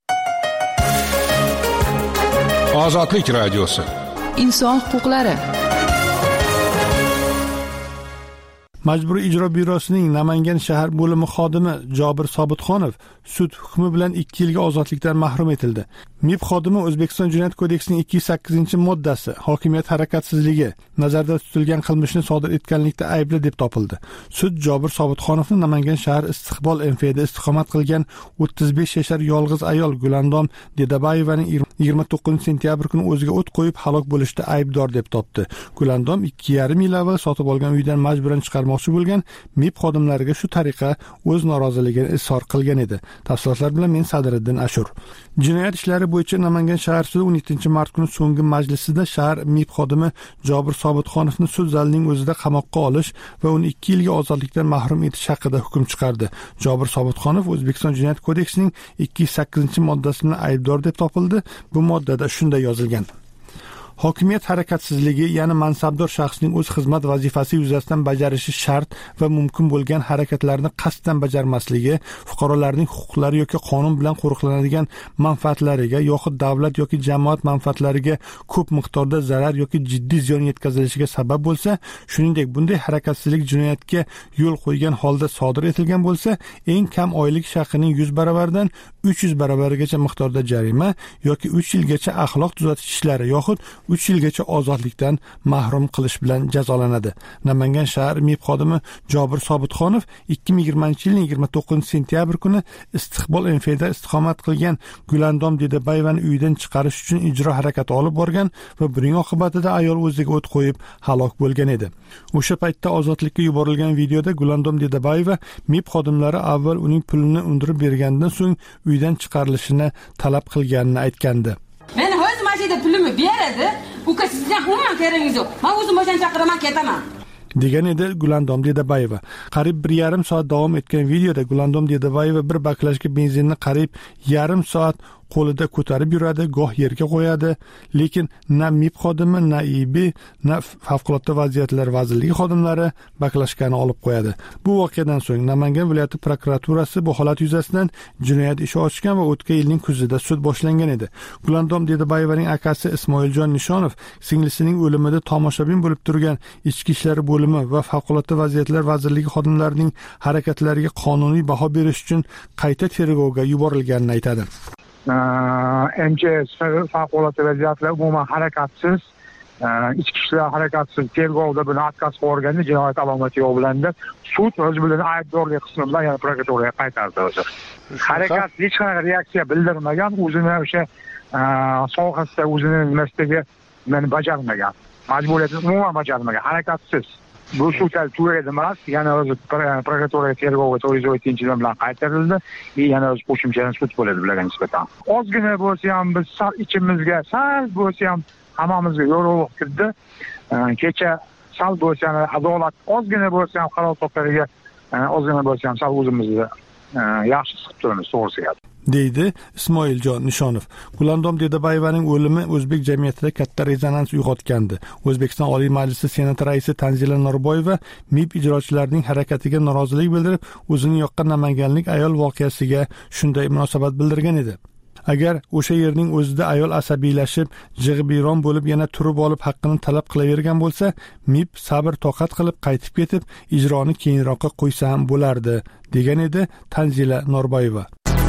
Ozodlik radiosi. Inson huquqlari. Majburiy ijro byurosining Namangan shahar bo'limi xodimi Jobir Sobitxonov sud hukmi bilan ikki yilga ozodlikdan mahrum etildi. MIB xodimi O'zbekiston Jinoyat kodeksining ikki yuz sakkizinchi moddasi hokimiyat harakatsizligi nazarda tutilgan qilmishni sodir etganlikda aybli deb topildi. Sud Jobir Sobitxonovni Namangan shahar Istiqbol M F da istiqomat qilgan o'ttiz besh yashar yolg'iz ayol Gulandom Dedabayevaning yigirma to'qqizinchi sentyabr kuni o'ziga o't qo'yib halok bo'lishda aybdor deb topdi. Gulandom ikki yarim yil avval sotib olgan uydan majburan chiqarmoqchi bo'lgan MIB xodimlariga shu tariqa o'z noroziligini izhor qilgan edi. Tafsilotlar bilan men Sadiriddin Ashur. Jinoyat ishlari bo'yicha Namangan shahar sudi o'n yettinchi mart kuni so'nggi majlisida shahar MIB xodimi Jobir Sobitxonovni sud zalining o'zida qamoqqa olish va uni ikki yilga ozodlikdan mahrum etish haqida hukm chiqardi. Jobir Sobitxonov O'zbekiston Jinoyat kodeksining ikki yuz sakkizinchi moddasi bilan aybdor deb topildi. Bu moddada shunday yozilgan: hokimiyat harakatsizligi, ya'ni mansabdor shaxsning o'z xizmat vazifasi yuzasidan bajarishi shart va mumkin bo'lgan harakatlarni qasddan bajarmasligi, fuqarolarning huquqlari yoki qonun bilan qo'riqlanadigan manfaatlariga yoki davlat yoki jamoat manfaatlariga ko'p miqdorda zarar yoki jiddiy ziyon yetkazilishiga sabab bo'lsa, shuningdek bunday harakatsizlik jinoyatga yo'l qo'ygan holda sodir etilgan bo'lsa, eng kam oylik shaxsining yuz baravaridan uch yuz baravarigacha miqdorda jarima yoki uch yilgacha axloq tuzatish ishlari yoxud uch yilgacha ozodlikdan mahrum qilish bilan jazolanadi. Namangan shahar MIB xodimi Jobir Sobitxonov ikki ming yigirmanchi yilning yigirma to'qqizinchi sentyabr kuni Istiqbol M F da istiqomat qilgan Gulandom Dedabayevani uydan chiqarish uchun ijro harakati olib borgan va buning oqibatida ayol o'ziga o't qo'yib halok bo'lgan edi. O'sha paytda ozodlikka yuborilgan videoda Gulandom Dedabayeva MIB xodimlari avval uning pulini undirib bergandan so'ng uydan chiqarilishini talab qilganini aytgandi. Men o'z mashinada pulimni beradi, u sizdan umuman keragingiz yo'q. Men o'zim mashina chaqiraman, ketaman. degan edi Gulandom Dedabayeva. Qariyb bir yarim soat davom etgan videoda Gulandom Dedabayeva bir baklashka benzinni qariyb yarim soat qo'lida ko'tarib yuradi, goh yerga qo'yadi, lekin na MIB xodimi, na I B, na favqulodda vaziyatlar vazirligi xodimlari baklashkani olib qo'yadi. Bu voqeadan so'ng Namangan viloyati prokuraturasi bu holat yuzasidan jinoyat ishi ochgan va o'tgan yilning kuzida sud boshlangan edi. Gulandom Dedabayevaning akasi Ismoiljon Nishonov singlisining o'limida tomoshabin bo'lib turgan Ichki ishlar bo'limi va favqulodda vaziyatlar vazirligi xodimlarining harakatlariga qonuniy baho berish uchun qayta tergovga yuborilganini aytadi. M J S favqulodda vaziyatlar umuman harakatsiz, ichki ishlar harakatsiz tergovda buni atkazib qo'yganda jinoyat alomati yo'q bilanda sud o'zi bilan aybdorlik qismi bilan yana prokuraturaga qaytardi o'zi. Harakat hech qanaqa reaksiya bildirmagan, o'zini o'sha sohasida o'zini nimasidagi meni bajarmagan, majburiyatini umuman bajarmagan, harakatsiz. Bu sud tugadi emas, yana o'zi prokuraturaga tergovga to'rt yuz o'ttinchi yil bilan qaytarildi, yana o'zi qo'shimcha sud bo'ladi bularga nisbatan. Ozgina bo'lsa ham biz ichimizga sal bo'lsa ham hammamizga yorug'lik kirdi. Kecha sal bo'lsa ham adolat ozgina bo'lsa ham qaror to'plariga ozgina bo'lsa ham sal o'zimizni yaxshi siqib turamiz, to'g'risiga. deydi Ismoiljon Nishonov. Gulandom Dedabayevaning o'limi o'zbek jamiyatida katta rezonans uyg'otgandi. O'zbekiston Oliy Majlisi Senat raisi Tanzila Norboyeva MIB ijrochilarining harakatiga norozilik bildirib, o'zining yoqqan namanganlik ayol voqeasiga shunday munosabat bildirgan edi. Agar o'sha yerning o'zida ayol asabiylashib, jig'ibiyron bo'lib yana turib olib haqqini talab qilavergan bo'lsa, MIB sabr toqat qilib qaytib ketib, ijroni keyinroqqa qo'ysa ham bo'lardi, degan edi Tanzila Norboyeva.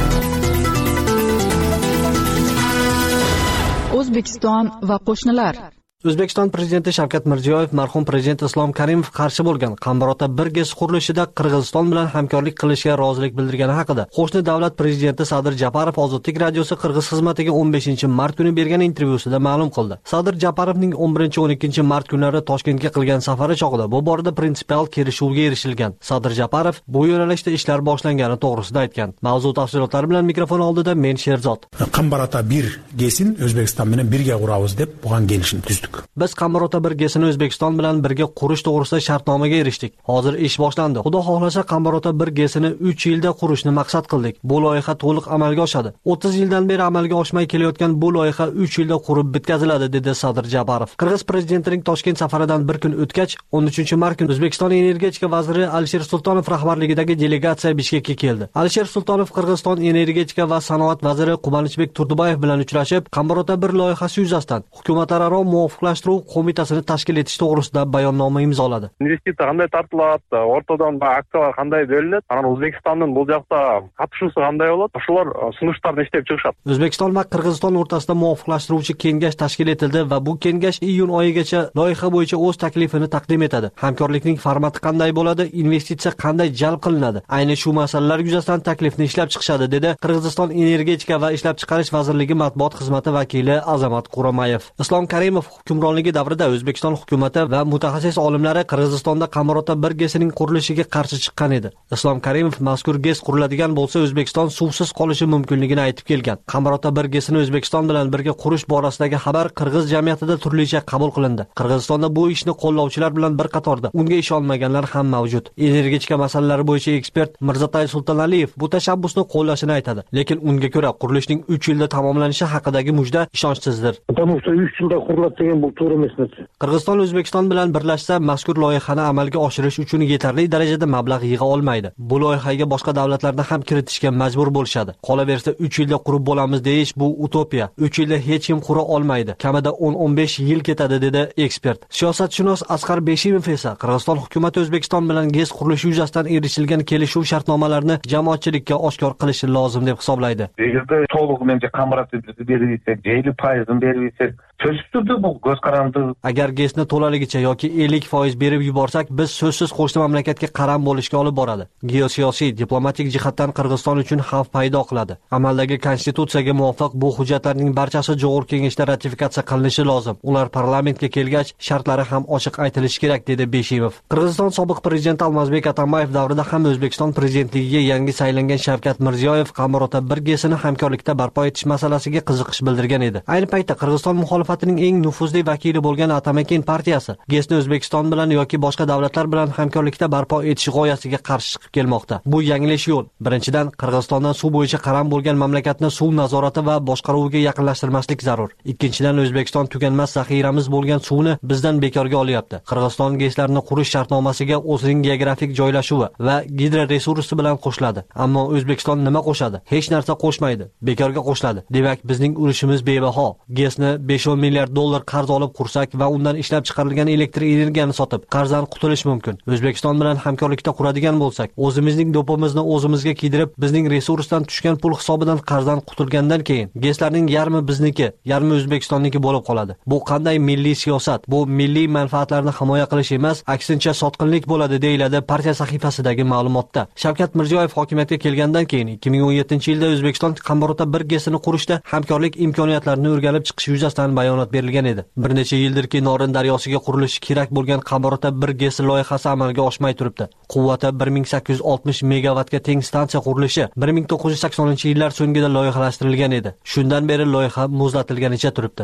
O'zbekiston va qo'shnilar. O'zbekiston prezidenti Shavkat Mirziyoyev marhum prezident Islom Karimov qarshi bo'lgan Qambarota bir GES qurilishida Qirg'iziston bilan hamkorlik qilishga rozilik bildirgani haqida qo'shni davlat prezidenti Sadir Japarov Ozodlik radiosi Qirg'iz xizmatiga o'n beshinchi mart kuni bergan intervyusida ma'lum qildi. Sadir Japarovning o'n birinchi o'n ikkinchi mart kunlari Toshkentga qilgan safari chog'ida bu borada prinsipial kelishuvga erishilgan. Sadir Japarov bu yo'nalishda ishlar boshlangani to'g'risida aytgan. Mavzu tafsilotlari bilan mikrofon oldida men Sherzod. Qambarota bir GESin O'zbekiston bilan birga quramiz deb bo'lgan kelishim tuzdik. Biz Qambarota bir GESini O'zbekiston bilan birga qurish to'g'risida shartnomaga erishdik. Hozir ish boshlandi. Xudo xohlasa Qambarota bir GESini uch yilda qurishni maqsad qildik. Bu loyiha to'liq amalga oshadi. o'ttiz yildan beri amalga oshmay kelayotgan bu loyiha uch yilda qurib bitkaziladi, dedi Sadir Japarov. Qirg'iz prezidentining Toshkent safaridan bir kun o'tgach, o'n uchinchi mart kuni O'zbekiston energetika vaziri Alisher Sultonov rahbarligidagi delegatsiya Bishkekka keldi. Alisher Sultonov Qirg'iziston energetika va sanoat vaziri Qubanchbek Turdubayev bilan uchrashib, Qambarota bir loyihasi yuzasidan hukumatlararo muvofiqlashtirish qo'mitasini tashkil etish to'g'risida bayonnoma imzoladi. Investitsiya qanday tortiladi, o'rtadan aksiyalar qanday beriladi, ana O'zbekistonning bu yoqda qatnashuvi qanday bo'ladi, shular sunishlarni ishlab chiqishadi. O'zbekiston va Qirg'iziston o'rtasida muvofiqlashtiruvchi kengash tashkil etildi va bu kengash iyun oyigacha loyiha bo'yicha o'z taklifini taqdim etadi. Hamkorlikning formati qanday bo'ladi, investitsiya qanday jalb qilinadi, ayni shu masalalar yuzasidan taklifni ishlab chiqishadi, dedi Qirg'iziston energetika va ishlab chiqarish vazirligi matbuot xizmati vakili Azamat Quramayev. Islom Karimov hukmronligi davrida O'zbekiston hukumati va mutaxassis olimlari Qirg'izistonda Qambarota bir GESining qurilishiga qarshi chiqqan edi. Islom Karimov mazkur GES quriladigan bo'lsa O'zbekiston suvsiz qolishi mumkinligini aytib kelgan. Qambarota bir GESini O'zbekiston bilan birga qurish borasidagi xabar qirg'iz jamiyatida turlicha qabul qilindi. Qirg'izistonda bu ishni qo'llovchilar bilan bir qatorda, unga ishonmaganlar ham mavjud. Energetika masalalari bo'yicha ekspert Mirzatay Sultonaliyev bu tashabbusni qo'llashini aytadi, lekin unga ko'ra qurilishning uch yilda tamomlanishi haqidagi mujda ishonchsizdir. Потому что uch yilda quriladi degan bu to'g'ri emas. Qirg'iziston O'zbekiston bilan birlashsa mazkur loyihani amalga oshirish uchun yetarli darajada mablag' yig'a olmaydi. Bu loyihaga boshqa davlatlarni ham kiritishga majbur bo'lishadi. Qolaversa uch yilda qurib bo'lamiz deyish bu utopiya. uch yilda hech kim qura olmaydi. Kamida o'n o'n besh yil ketadi, dedi ekspert. Siyosatshunos Asqar Beshimov esa Qirg'iziston hukumati O'zbekiston bilan GES qurilishi yuzasidan erishilgan kelishuv shartnomalarini jamoatchilikka oshkor qilishi lozim deb hisoblaydi. Agarda to'liq Qambarota berilsa, ellik foiz berilsa, so'zsizdir bu ko'z qarandi. Agar GESni to'laligicha yoki ellik foiz berib yuborsak, biz so'zsiz qo'shni mamlakatga qaram bo'lishga olib boradi. Geosiyosiy, diplomatik jihatdan Qirg'iziston uchun xavf paydo qiladi. Amaldagi konstitutsiyaga muvofiq bu hujjatlarning barchasi Jo'g'ir kengashda ratifikatsiya qilinishi lozim. Ular parlamentga kelgach, shartlari ham ochiq aytilishi kerak, dedi Beshimov. Qirg'iziston sobiq prezidenti Almazbek Atambayev davrida ham O'zbekiston prezidentligiga yangi saylangan Shavkat Mirziyoyev Qambarota bir GESini hamkorlikda barpo etish masalasiga qiziqish bildirgan edi. Ayni paytda Qirg'iziston muxolifat muxolifatining eng nufuzli vakili bo'lgan Atamakin partiyasi GESni O'zbekiston bilan yoki boshqa davlatlar bilan hamkorlikda barpo etish g'oyasiga qarshi chiqib kelmoqda. Bu yanglish yo'l. Birinchidan, Qirg'izistondan suv bo'yicha qaram bo'lgan mamlakatni suv nazorati va boshqaruviga yaqinlashtirmaslik zarur. Ikkinchidan, O'zbekiston tuganmas zaxiramiz bo'lgan suvni bizdan bekorga olyapti. Qirg'iziston GESlarini qurish shartnomasiga o'zining geografik joylashuvi va gidroresursi bilan qo'shiladi. Ammo O'zbekiston nima qo'shadi? Hech narsa qo'shmaydi. Bekorga qo'shiladi. Demak, bizning ulushimiz bebaho. GESni besh o'n milliard dollar qarz olib qursak va undan ishlab chiqarilgan elektr energiyani sotib, qarzdan qutulish mumkin. O'zbekiston bilan hamkorlikda quradigan bo'lsak, o'zimizning do'pimizni o'zimizga kiydirib, bizning resursdan tushgan pul hisobidan qarzdan qutulgandan keyin GESlarning yarmi bizniki, yarmi O'zbekistonniki bo'lib qoladi. Bu qanday milliy siyosat? Bu milliy manfaatlarni himoya qilish emas, aksincha sotqinlik bo'ladi, deyiladi partiya sahifasidagi ma'lumotda. Shavkat Mirziyoyev hokimiyatga kelgandan keyin ikki ming o'n yettinchi yilda O'zbekiston Qambarota bir GESini qurishda hamkorlik imkoniyatlarini o'rganib chiqish yuzasidan bayonot berilgan edi. Bir necha yildirki Norin daryosiga qurilishi kerak bo'lgan Qambarota bir GESi loyihasi amalga oshmay turibdi. Quvvati bir ming sakkiz yuz oltmish megavatga teng stansiya qurilishi bir ming to'qqiz yuz saksoninchi yillar so'ngida loyihalashtirilgan edi. Shundan beri loyiha muzlatilganicha turibdi.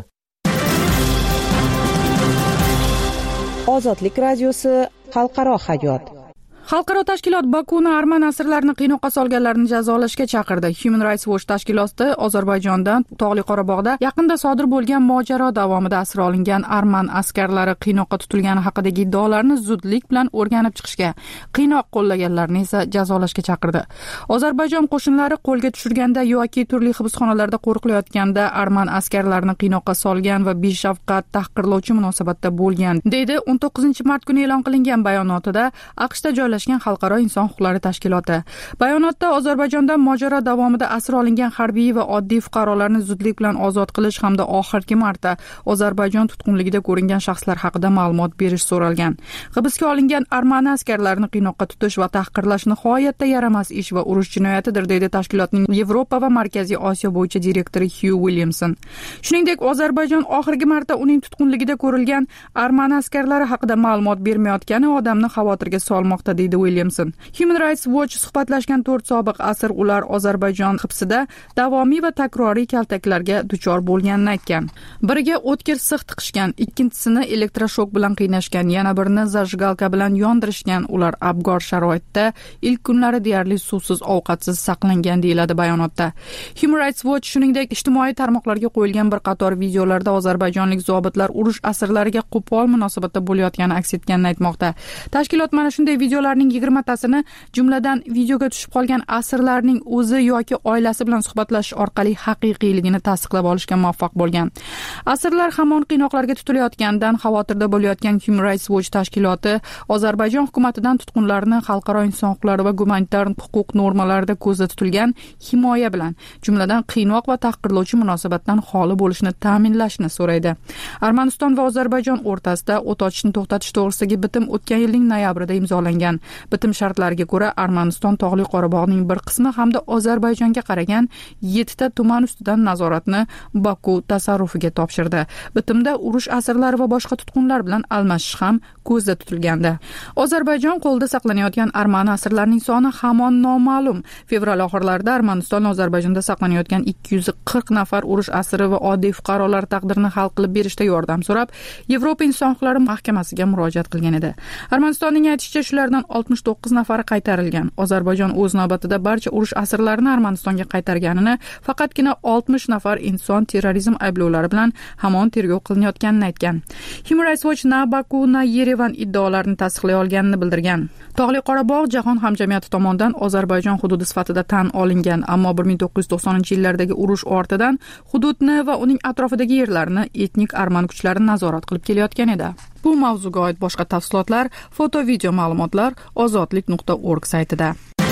Ozodlik radiosi xalqaro hayot. Xalqaro tashkilot Bakuni arman asirlarini qiynoqqa solganlarni jazolashga chaqirdi. Human Rights Watch tashkiloti Ozarbayjondan Tog'li Qorabog'da yaqinda sodir bo'lgan mojaro davomida asir olingan arman askarlari qiynoqqa tutilgani haqidagi iddaolarni zudlik bilan o'rganib chiqishga, qiynoq qo'llaganlarni esa jazolashga chaqirdi. Ozarbayjon qo'shinlari qo'lga tushirganda yoki turli hibsxonalarda qo'riqlayotganda arman askarlarini qiynoqqa solgan va beshafqat tahqirlovchi munosabatda bo'lgan, deydi o'n to'qqizinchi mart kuni e'lon qilingan bayonotida AQShda joylashgan Xalqaro inson huquqlari tashkiloti. Bayonotda Ozarbayjonda mojaro davomida asir olingan harbiy va oddiy fuqarolarni zudlik bilan ozod qilish hamda oxirgi marta Ozarbayjon tutqunligida ko'ringan shaxslar haqida ma'lumot berish so'ralgan. Hibsga olingan armani askarlarini qiynoqqa tutish va tahqirlash nihoyatda yaramas ish va urush jinoyatidir, deydi tashkilotning Yevropa va Markaziy Osiyo bo'yicha direktori Hugh Williamson. Shuningdek, Ozarbayjon oxirgi marta uning tutqunligida ko'rilgan armani askarlari haqida ma'lumot bermayotgani odamni xavotirga solmoqda, deydi Williamson. Human Rights Watch suhbatlashgan to'rt sobiq asir ular Ozarbayjon hibsida davomiy va takroriy kaltaklarga duchor bo'lganini aytgan. Biriga o'tkir six tiqishgan, ikkinchisini elektroshok bilan qiynashgan, yana birini zajgalka bilan yondirishgan. Ular abgor sharoitda ilk kunlari deyarli suvsiz, ovqatsiz saqlangan, deyiladi bayonotda. Human Rights Watch shuningdek ijtimoiy tarmoqlarga qo'yilgan bir qator videolarda ozarbayjonlik zobitlar urush asirlariga qo'pol munosabatda bo'layotgani aks etganini aytmoqda. Tashkilot mana shunday videolarning yigirmatasini, jumladan videoga tushib qolgan asirlarning o'zi yoki oilasi bilan suhbatlashish orqali haqiqiyligini tasdiqlab olishga muvaffaq bo'lgan. Asirlar hamon qiynoqlarga tutilayotganidan xavotirda bo'layotgan Human Rights Watch tashkiloti Ozarbayjon hukumatidan tutqunlarni xalqaro inson huquqlari va gumanitar huquq normalarida ko'zda tutilgan himoya bilan, jumladan qiynoq va tahqirlovchi munosabatdan xoli bo'lishni ta'minlashni so'raydi. Armaniston va Ozarbayjon o'rtasida o't ochishni to'xtatish to'g'risidagi bitim o'tgan yilning noyabrida imzolangan. Bitim shartlariga ko'ra Armaniston Tog'li Qorabog'ning bir qismi hamda Ozarbayjonga qaragan yettita tuman ustidan nazoratni Baku tasarrufiga topshirdi. Bitimda urush asirlari va boshqa tutqunlar bilan almashish ham ko'zda tutilgandi. Ozarbayjon qo'lda saqlanayotgan armani asirlarning soni hamon noma'lum. Fevral oxirlarida Armaniston Ozarbayjonda saqlanayotgan ikki yuz qirq nafar urush asiri va oddiy fuqarolar taqdirini hal qilib berishda yordam so'rab Yevropa inson huquqlari mahkamasiga murojaat qilgan edi. Armanistonning aytishicha, shulardan oltmish to'qqiz nafari qaytarilgan. Ozarbayjon o'z navbatida barcha urush asirlarini Armanistonga qaytarganini, faqatgina oltmish nafar inson terrorizm ayblovlari bilan hamon tergov qilinayotganini aytgan. Human Rights Watch na Baku na Yerevan iddaolarini tasdiqlay olganini bildirgan. Tog'li Qorabog' jahon hamjamiyati tomonidan Ozarbayjon hududi sifatida tan olingan, ammo bir ming to'qqiz yuz to'qsoninchi yillardagi urush ortidan hududni va uning atrofidagi yerlarni etnik arman kuchlari nazorat qilib kelayotgan edi. Bu mavzuga oid boshqa tafsilotlar, foto, video ma'lumotlar ozodlik nuqta org saytida.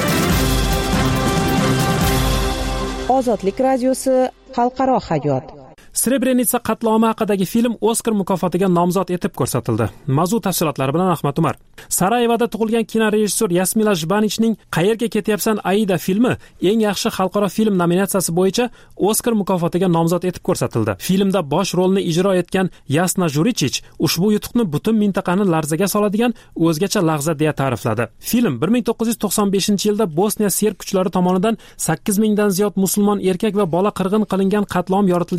Ozodlik radiosi xalqaro hayot. Srebrenica qatlomi haqidagi film Oskar mukofotiga nomzod etib ko'rsatildi. Mavzu tafsilotlari bilan Ahmad Umar. Sarayevoda tug'ilgan kinorejissyor Yasmila Jbanichning Qayerga ketyapsan Aida filmi eng yaxshi xalqaro film nominatsiyasi bo'yicha Oskar mukofotiga nomzod etib ko'rsatildi. Filmda bosh rolni ijro etgan Yasna Jurichich ushbu yutuqni butun mintaqani larzaga soladigan o'zgacha lahza deya ta'rifladi. Film bir ming to'qqiz yuz to'qson beshinchi yilda Bosniya serb kuchlari tomonidan sakkiz mingdan ziyod musulmon erkak va bola qirg'in qilingan qatlom yoritilgan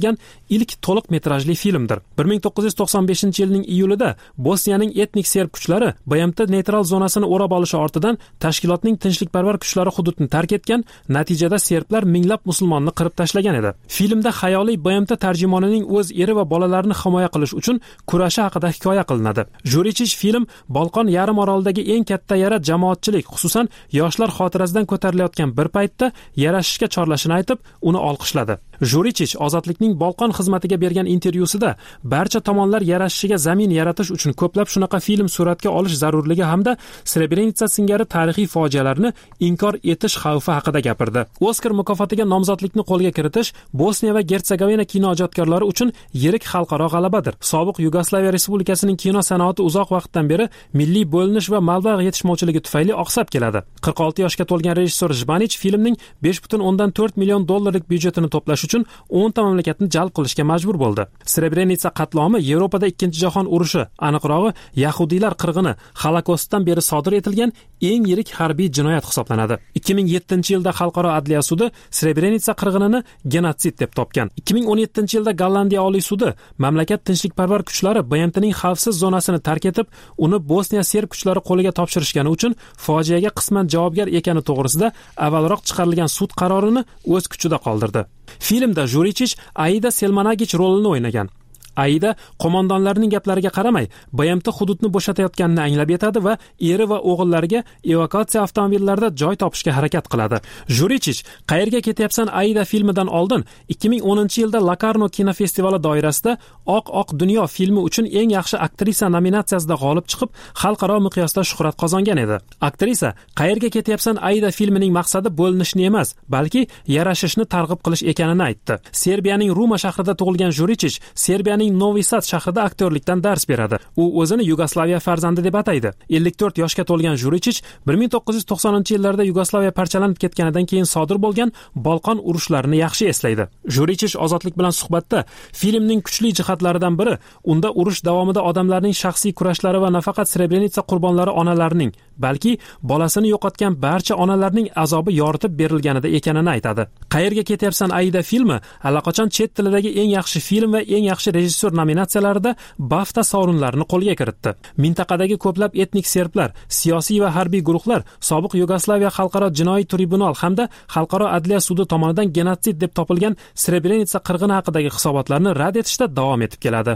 ilk to'liq metrajli filmdir. bir ming to'qqiz yuz to'qson beshinchi yilning iyulida Bosniyaning etnik serb kuchlari B M T neytral zonasini o'rab olishi ortidan tashkilotning tinchlikparvar kuchlari hududni tark etgan, natijada serblar minglab musulmonni qirib tashlagan edi. Filmda xayoliy B M T tarjimonining o'z eri va bolalarini himoya qilish uchun kurashi haqida hikoya qilinadi. Jurichich film Bolqon yarim orolidagi eng katta yara jamoatchilik, xususan yoshlar xotirasidan ko'tarilayotgan bir paytda yarashishga chorlashini aytib, uni olqishladi. Jurichich ozodlikning Bolqon xizmatiga bergan intervyusida barcha tomonlar yarashishiga zamin yaratish uchun ko'plab shunaqa film suratga olish zarurligi hamda Srebrenitsa singari tarixiy fojialarni inkor etish xavfi haqida gapirdi. Oskar mukofotiga nomzodlikni qo'lga kiritish Bosniya va Gertsegovina kinoijodkorlari uchun yirik xalqaro g'alabadir. Sobiq Yugoslaviya Respublikasining kino sanoati uzoq vaqtdan beri milliy bo'linish va mablag' yetishmovchiligi tufayli oqsab keladi. qirq olti yoshga to'lgan rejissor Jbanich filmning besh butun o'ndan to'rt million dollarlik byudjetini to'plash uchun o'nta mamlakatni jalb qilishga majbur bo'ldi. Srebrenitsa qatlomi Yevropada ikkinchi jahon urushi, aniqrog'i Yahudiylar qirg'ini, Holokostdan beri sodir etilgan eng yirik harbiy jinoyat hisoblanadi. ikki ming yettinchi yilda Xalqaro adliya sudi Srebrenitsa qirg'inini genotsid deb topgan. ikki ming o'n yettinchi yilda Gollandiya oliy sudi mamlakat tinchlikparvar kuchlari B M T'ning xavfsiz zonasini tark etib, uni Bosniya serb kuchlari qo'liga topshirishgani uchun fojiaga qisman javobgar ekani to'g'risida avvalroq chiqarilgan sud qarorini o'z kuchida qoldirdi. Filmda Jurichich Aida Selmanagich rolini o'ynagan. Aida qo'mondonlarning gaplariga qaramay B M T hududni bo'shatayotganini anglab yetadi va eri va o'g'illariga evakuatsiya avtomobillarida joy topishga harakat qiladi. Jurichich "Qayerga ketyapsan Aida" filmidan oldin ikki ming o'ninchi yilda Locarno kinofestivali doirasida Oq oq dunyo filmi uchun eng yaxshi aktrisa nominatsiyasida g'olib chiqib, xalqaro miqyosda shuhrat qozongan edi. Aktrisa "Qayerga ketyapsan Aida" filmining maqsadi bo'linishni emas, balki yarashishni targ'ib qilish ekanini aytdi. Serbiyaning Ruma shahrida tug'ilgan Jurichich Serbiyaning Novi Sad shahrida aktyorlikdan dars beradi. U o'zini Yugoslaviya farzandi deb ataydi. ellik to'rt yoshga to'lgan Jurichich bir ming to'qqiz yuz to'qsoninchi yillarda Yugoslaviya parchalanib ketganidan keyin sodir bo'lgan Bolqon urushlarini yaxshi eslaydi. Jurichich ozodlik bilan suhbatda filmning kuchli jihatlaridan biri unda urush davomida odamlarning shaxsiy kurashlari va nafaqat Srebrenitsa qurbonlari onalarining, balki bolasini yo'qotgan barcha onalarning azobi yoritib berilganida ekanini aytadi. Qayerga ketyapsan Aida filmi allaqachon chet tilidagi eng yaxshi film va eng yaxshi rejissor nominatsiyalarida BAFTA sovrinlarini qo'lga kiritdi. Mintaqadagi ko'plab etnik serblar, siyosiy va harbiy guruhlar sobiq Yugoslaviya xalqaro jinoiy tribunal hamda xalqaro adliya sudi tomonidan genotsid deb topilgan Srebrenitsa qirg'ini haqidagi hisobotlarni rad etishda davom etib keladi.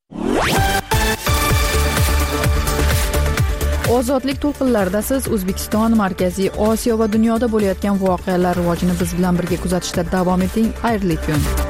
Ozodlik to'lqinlarida siz O'zbekiston, Markaziy Osiyo va dunyoda bo'layotgan voqealar rivojini biz bilan birga kuzatishda davom eting. Xayrli kun.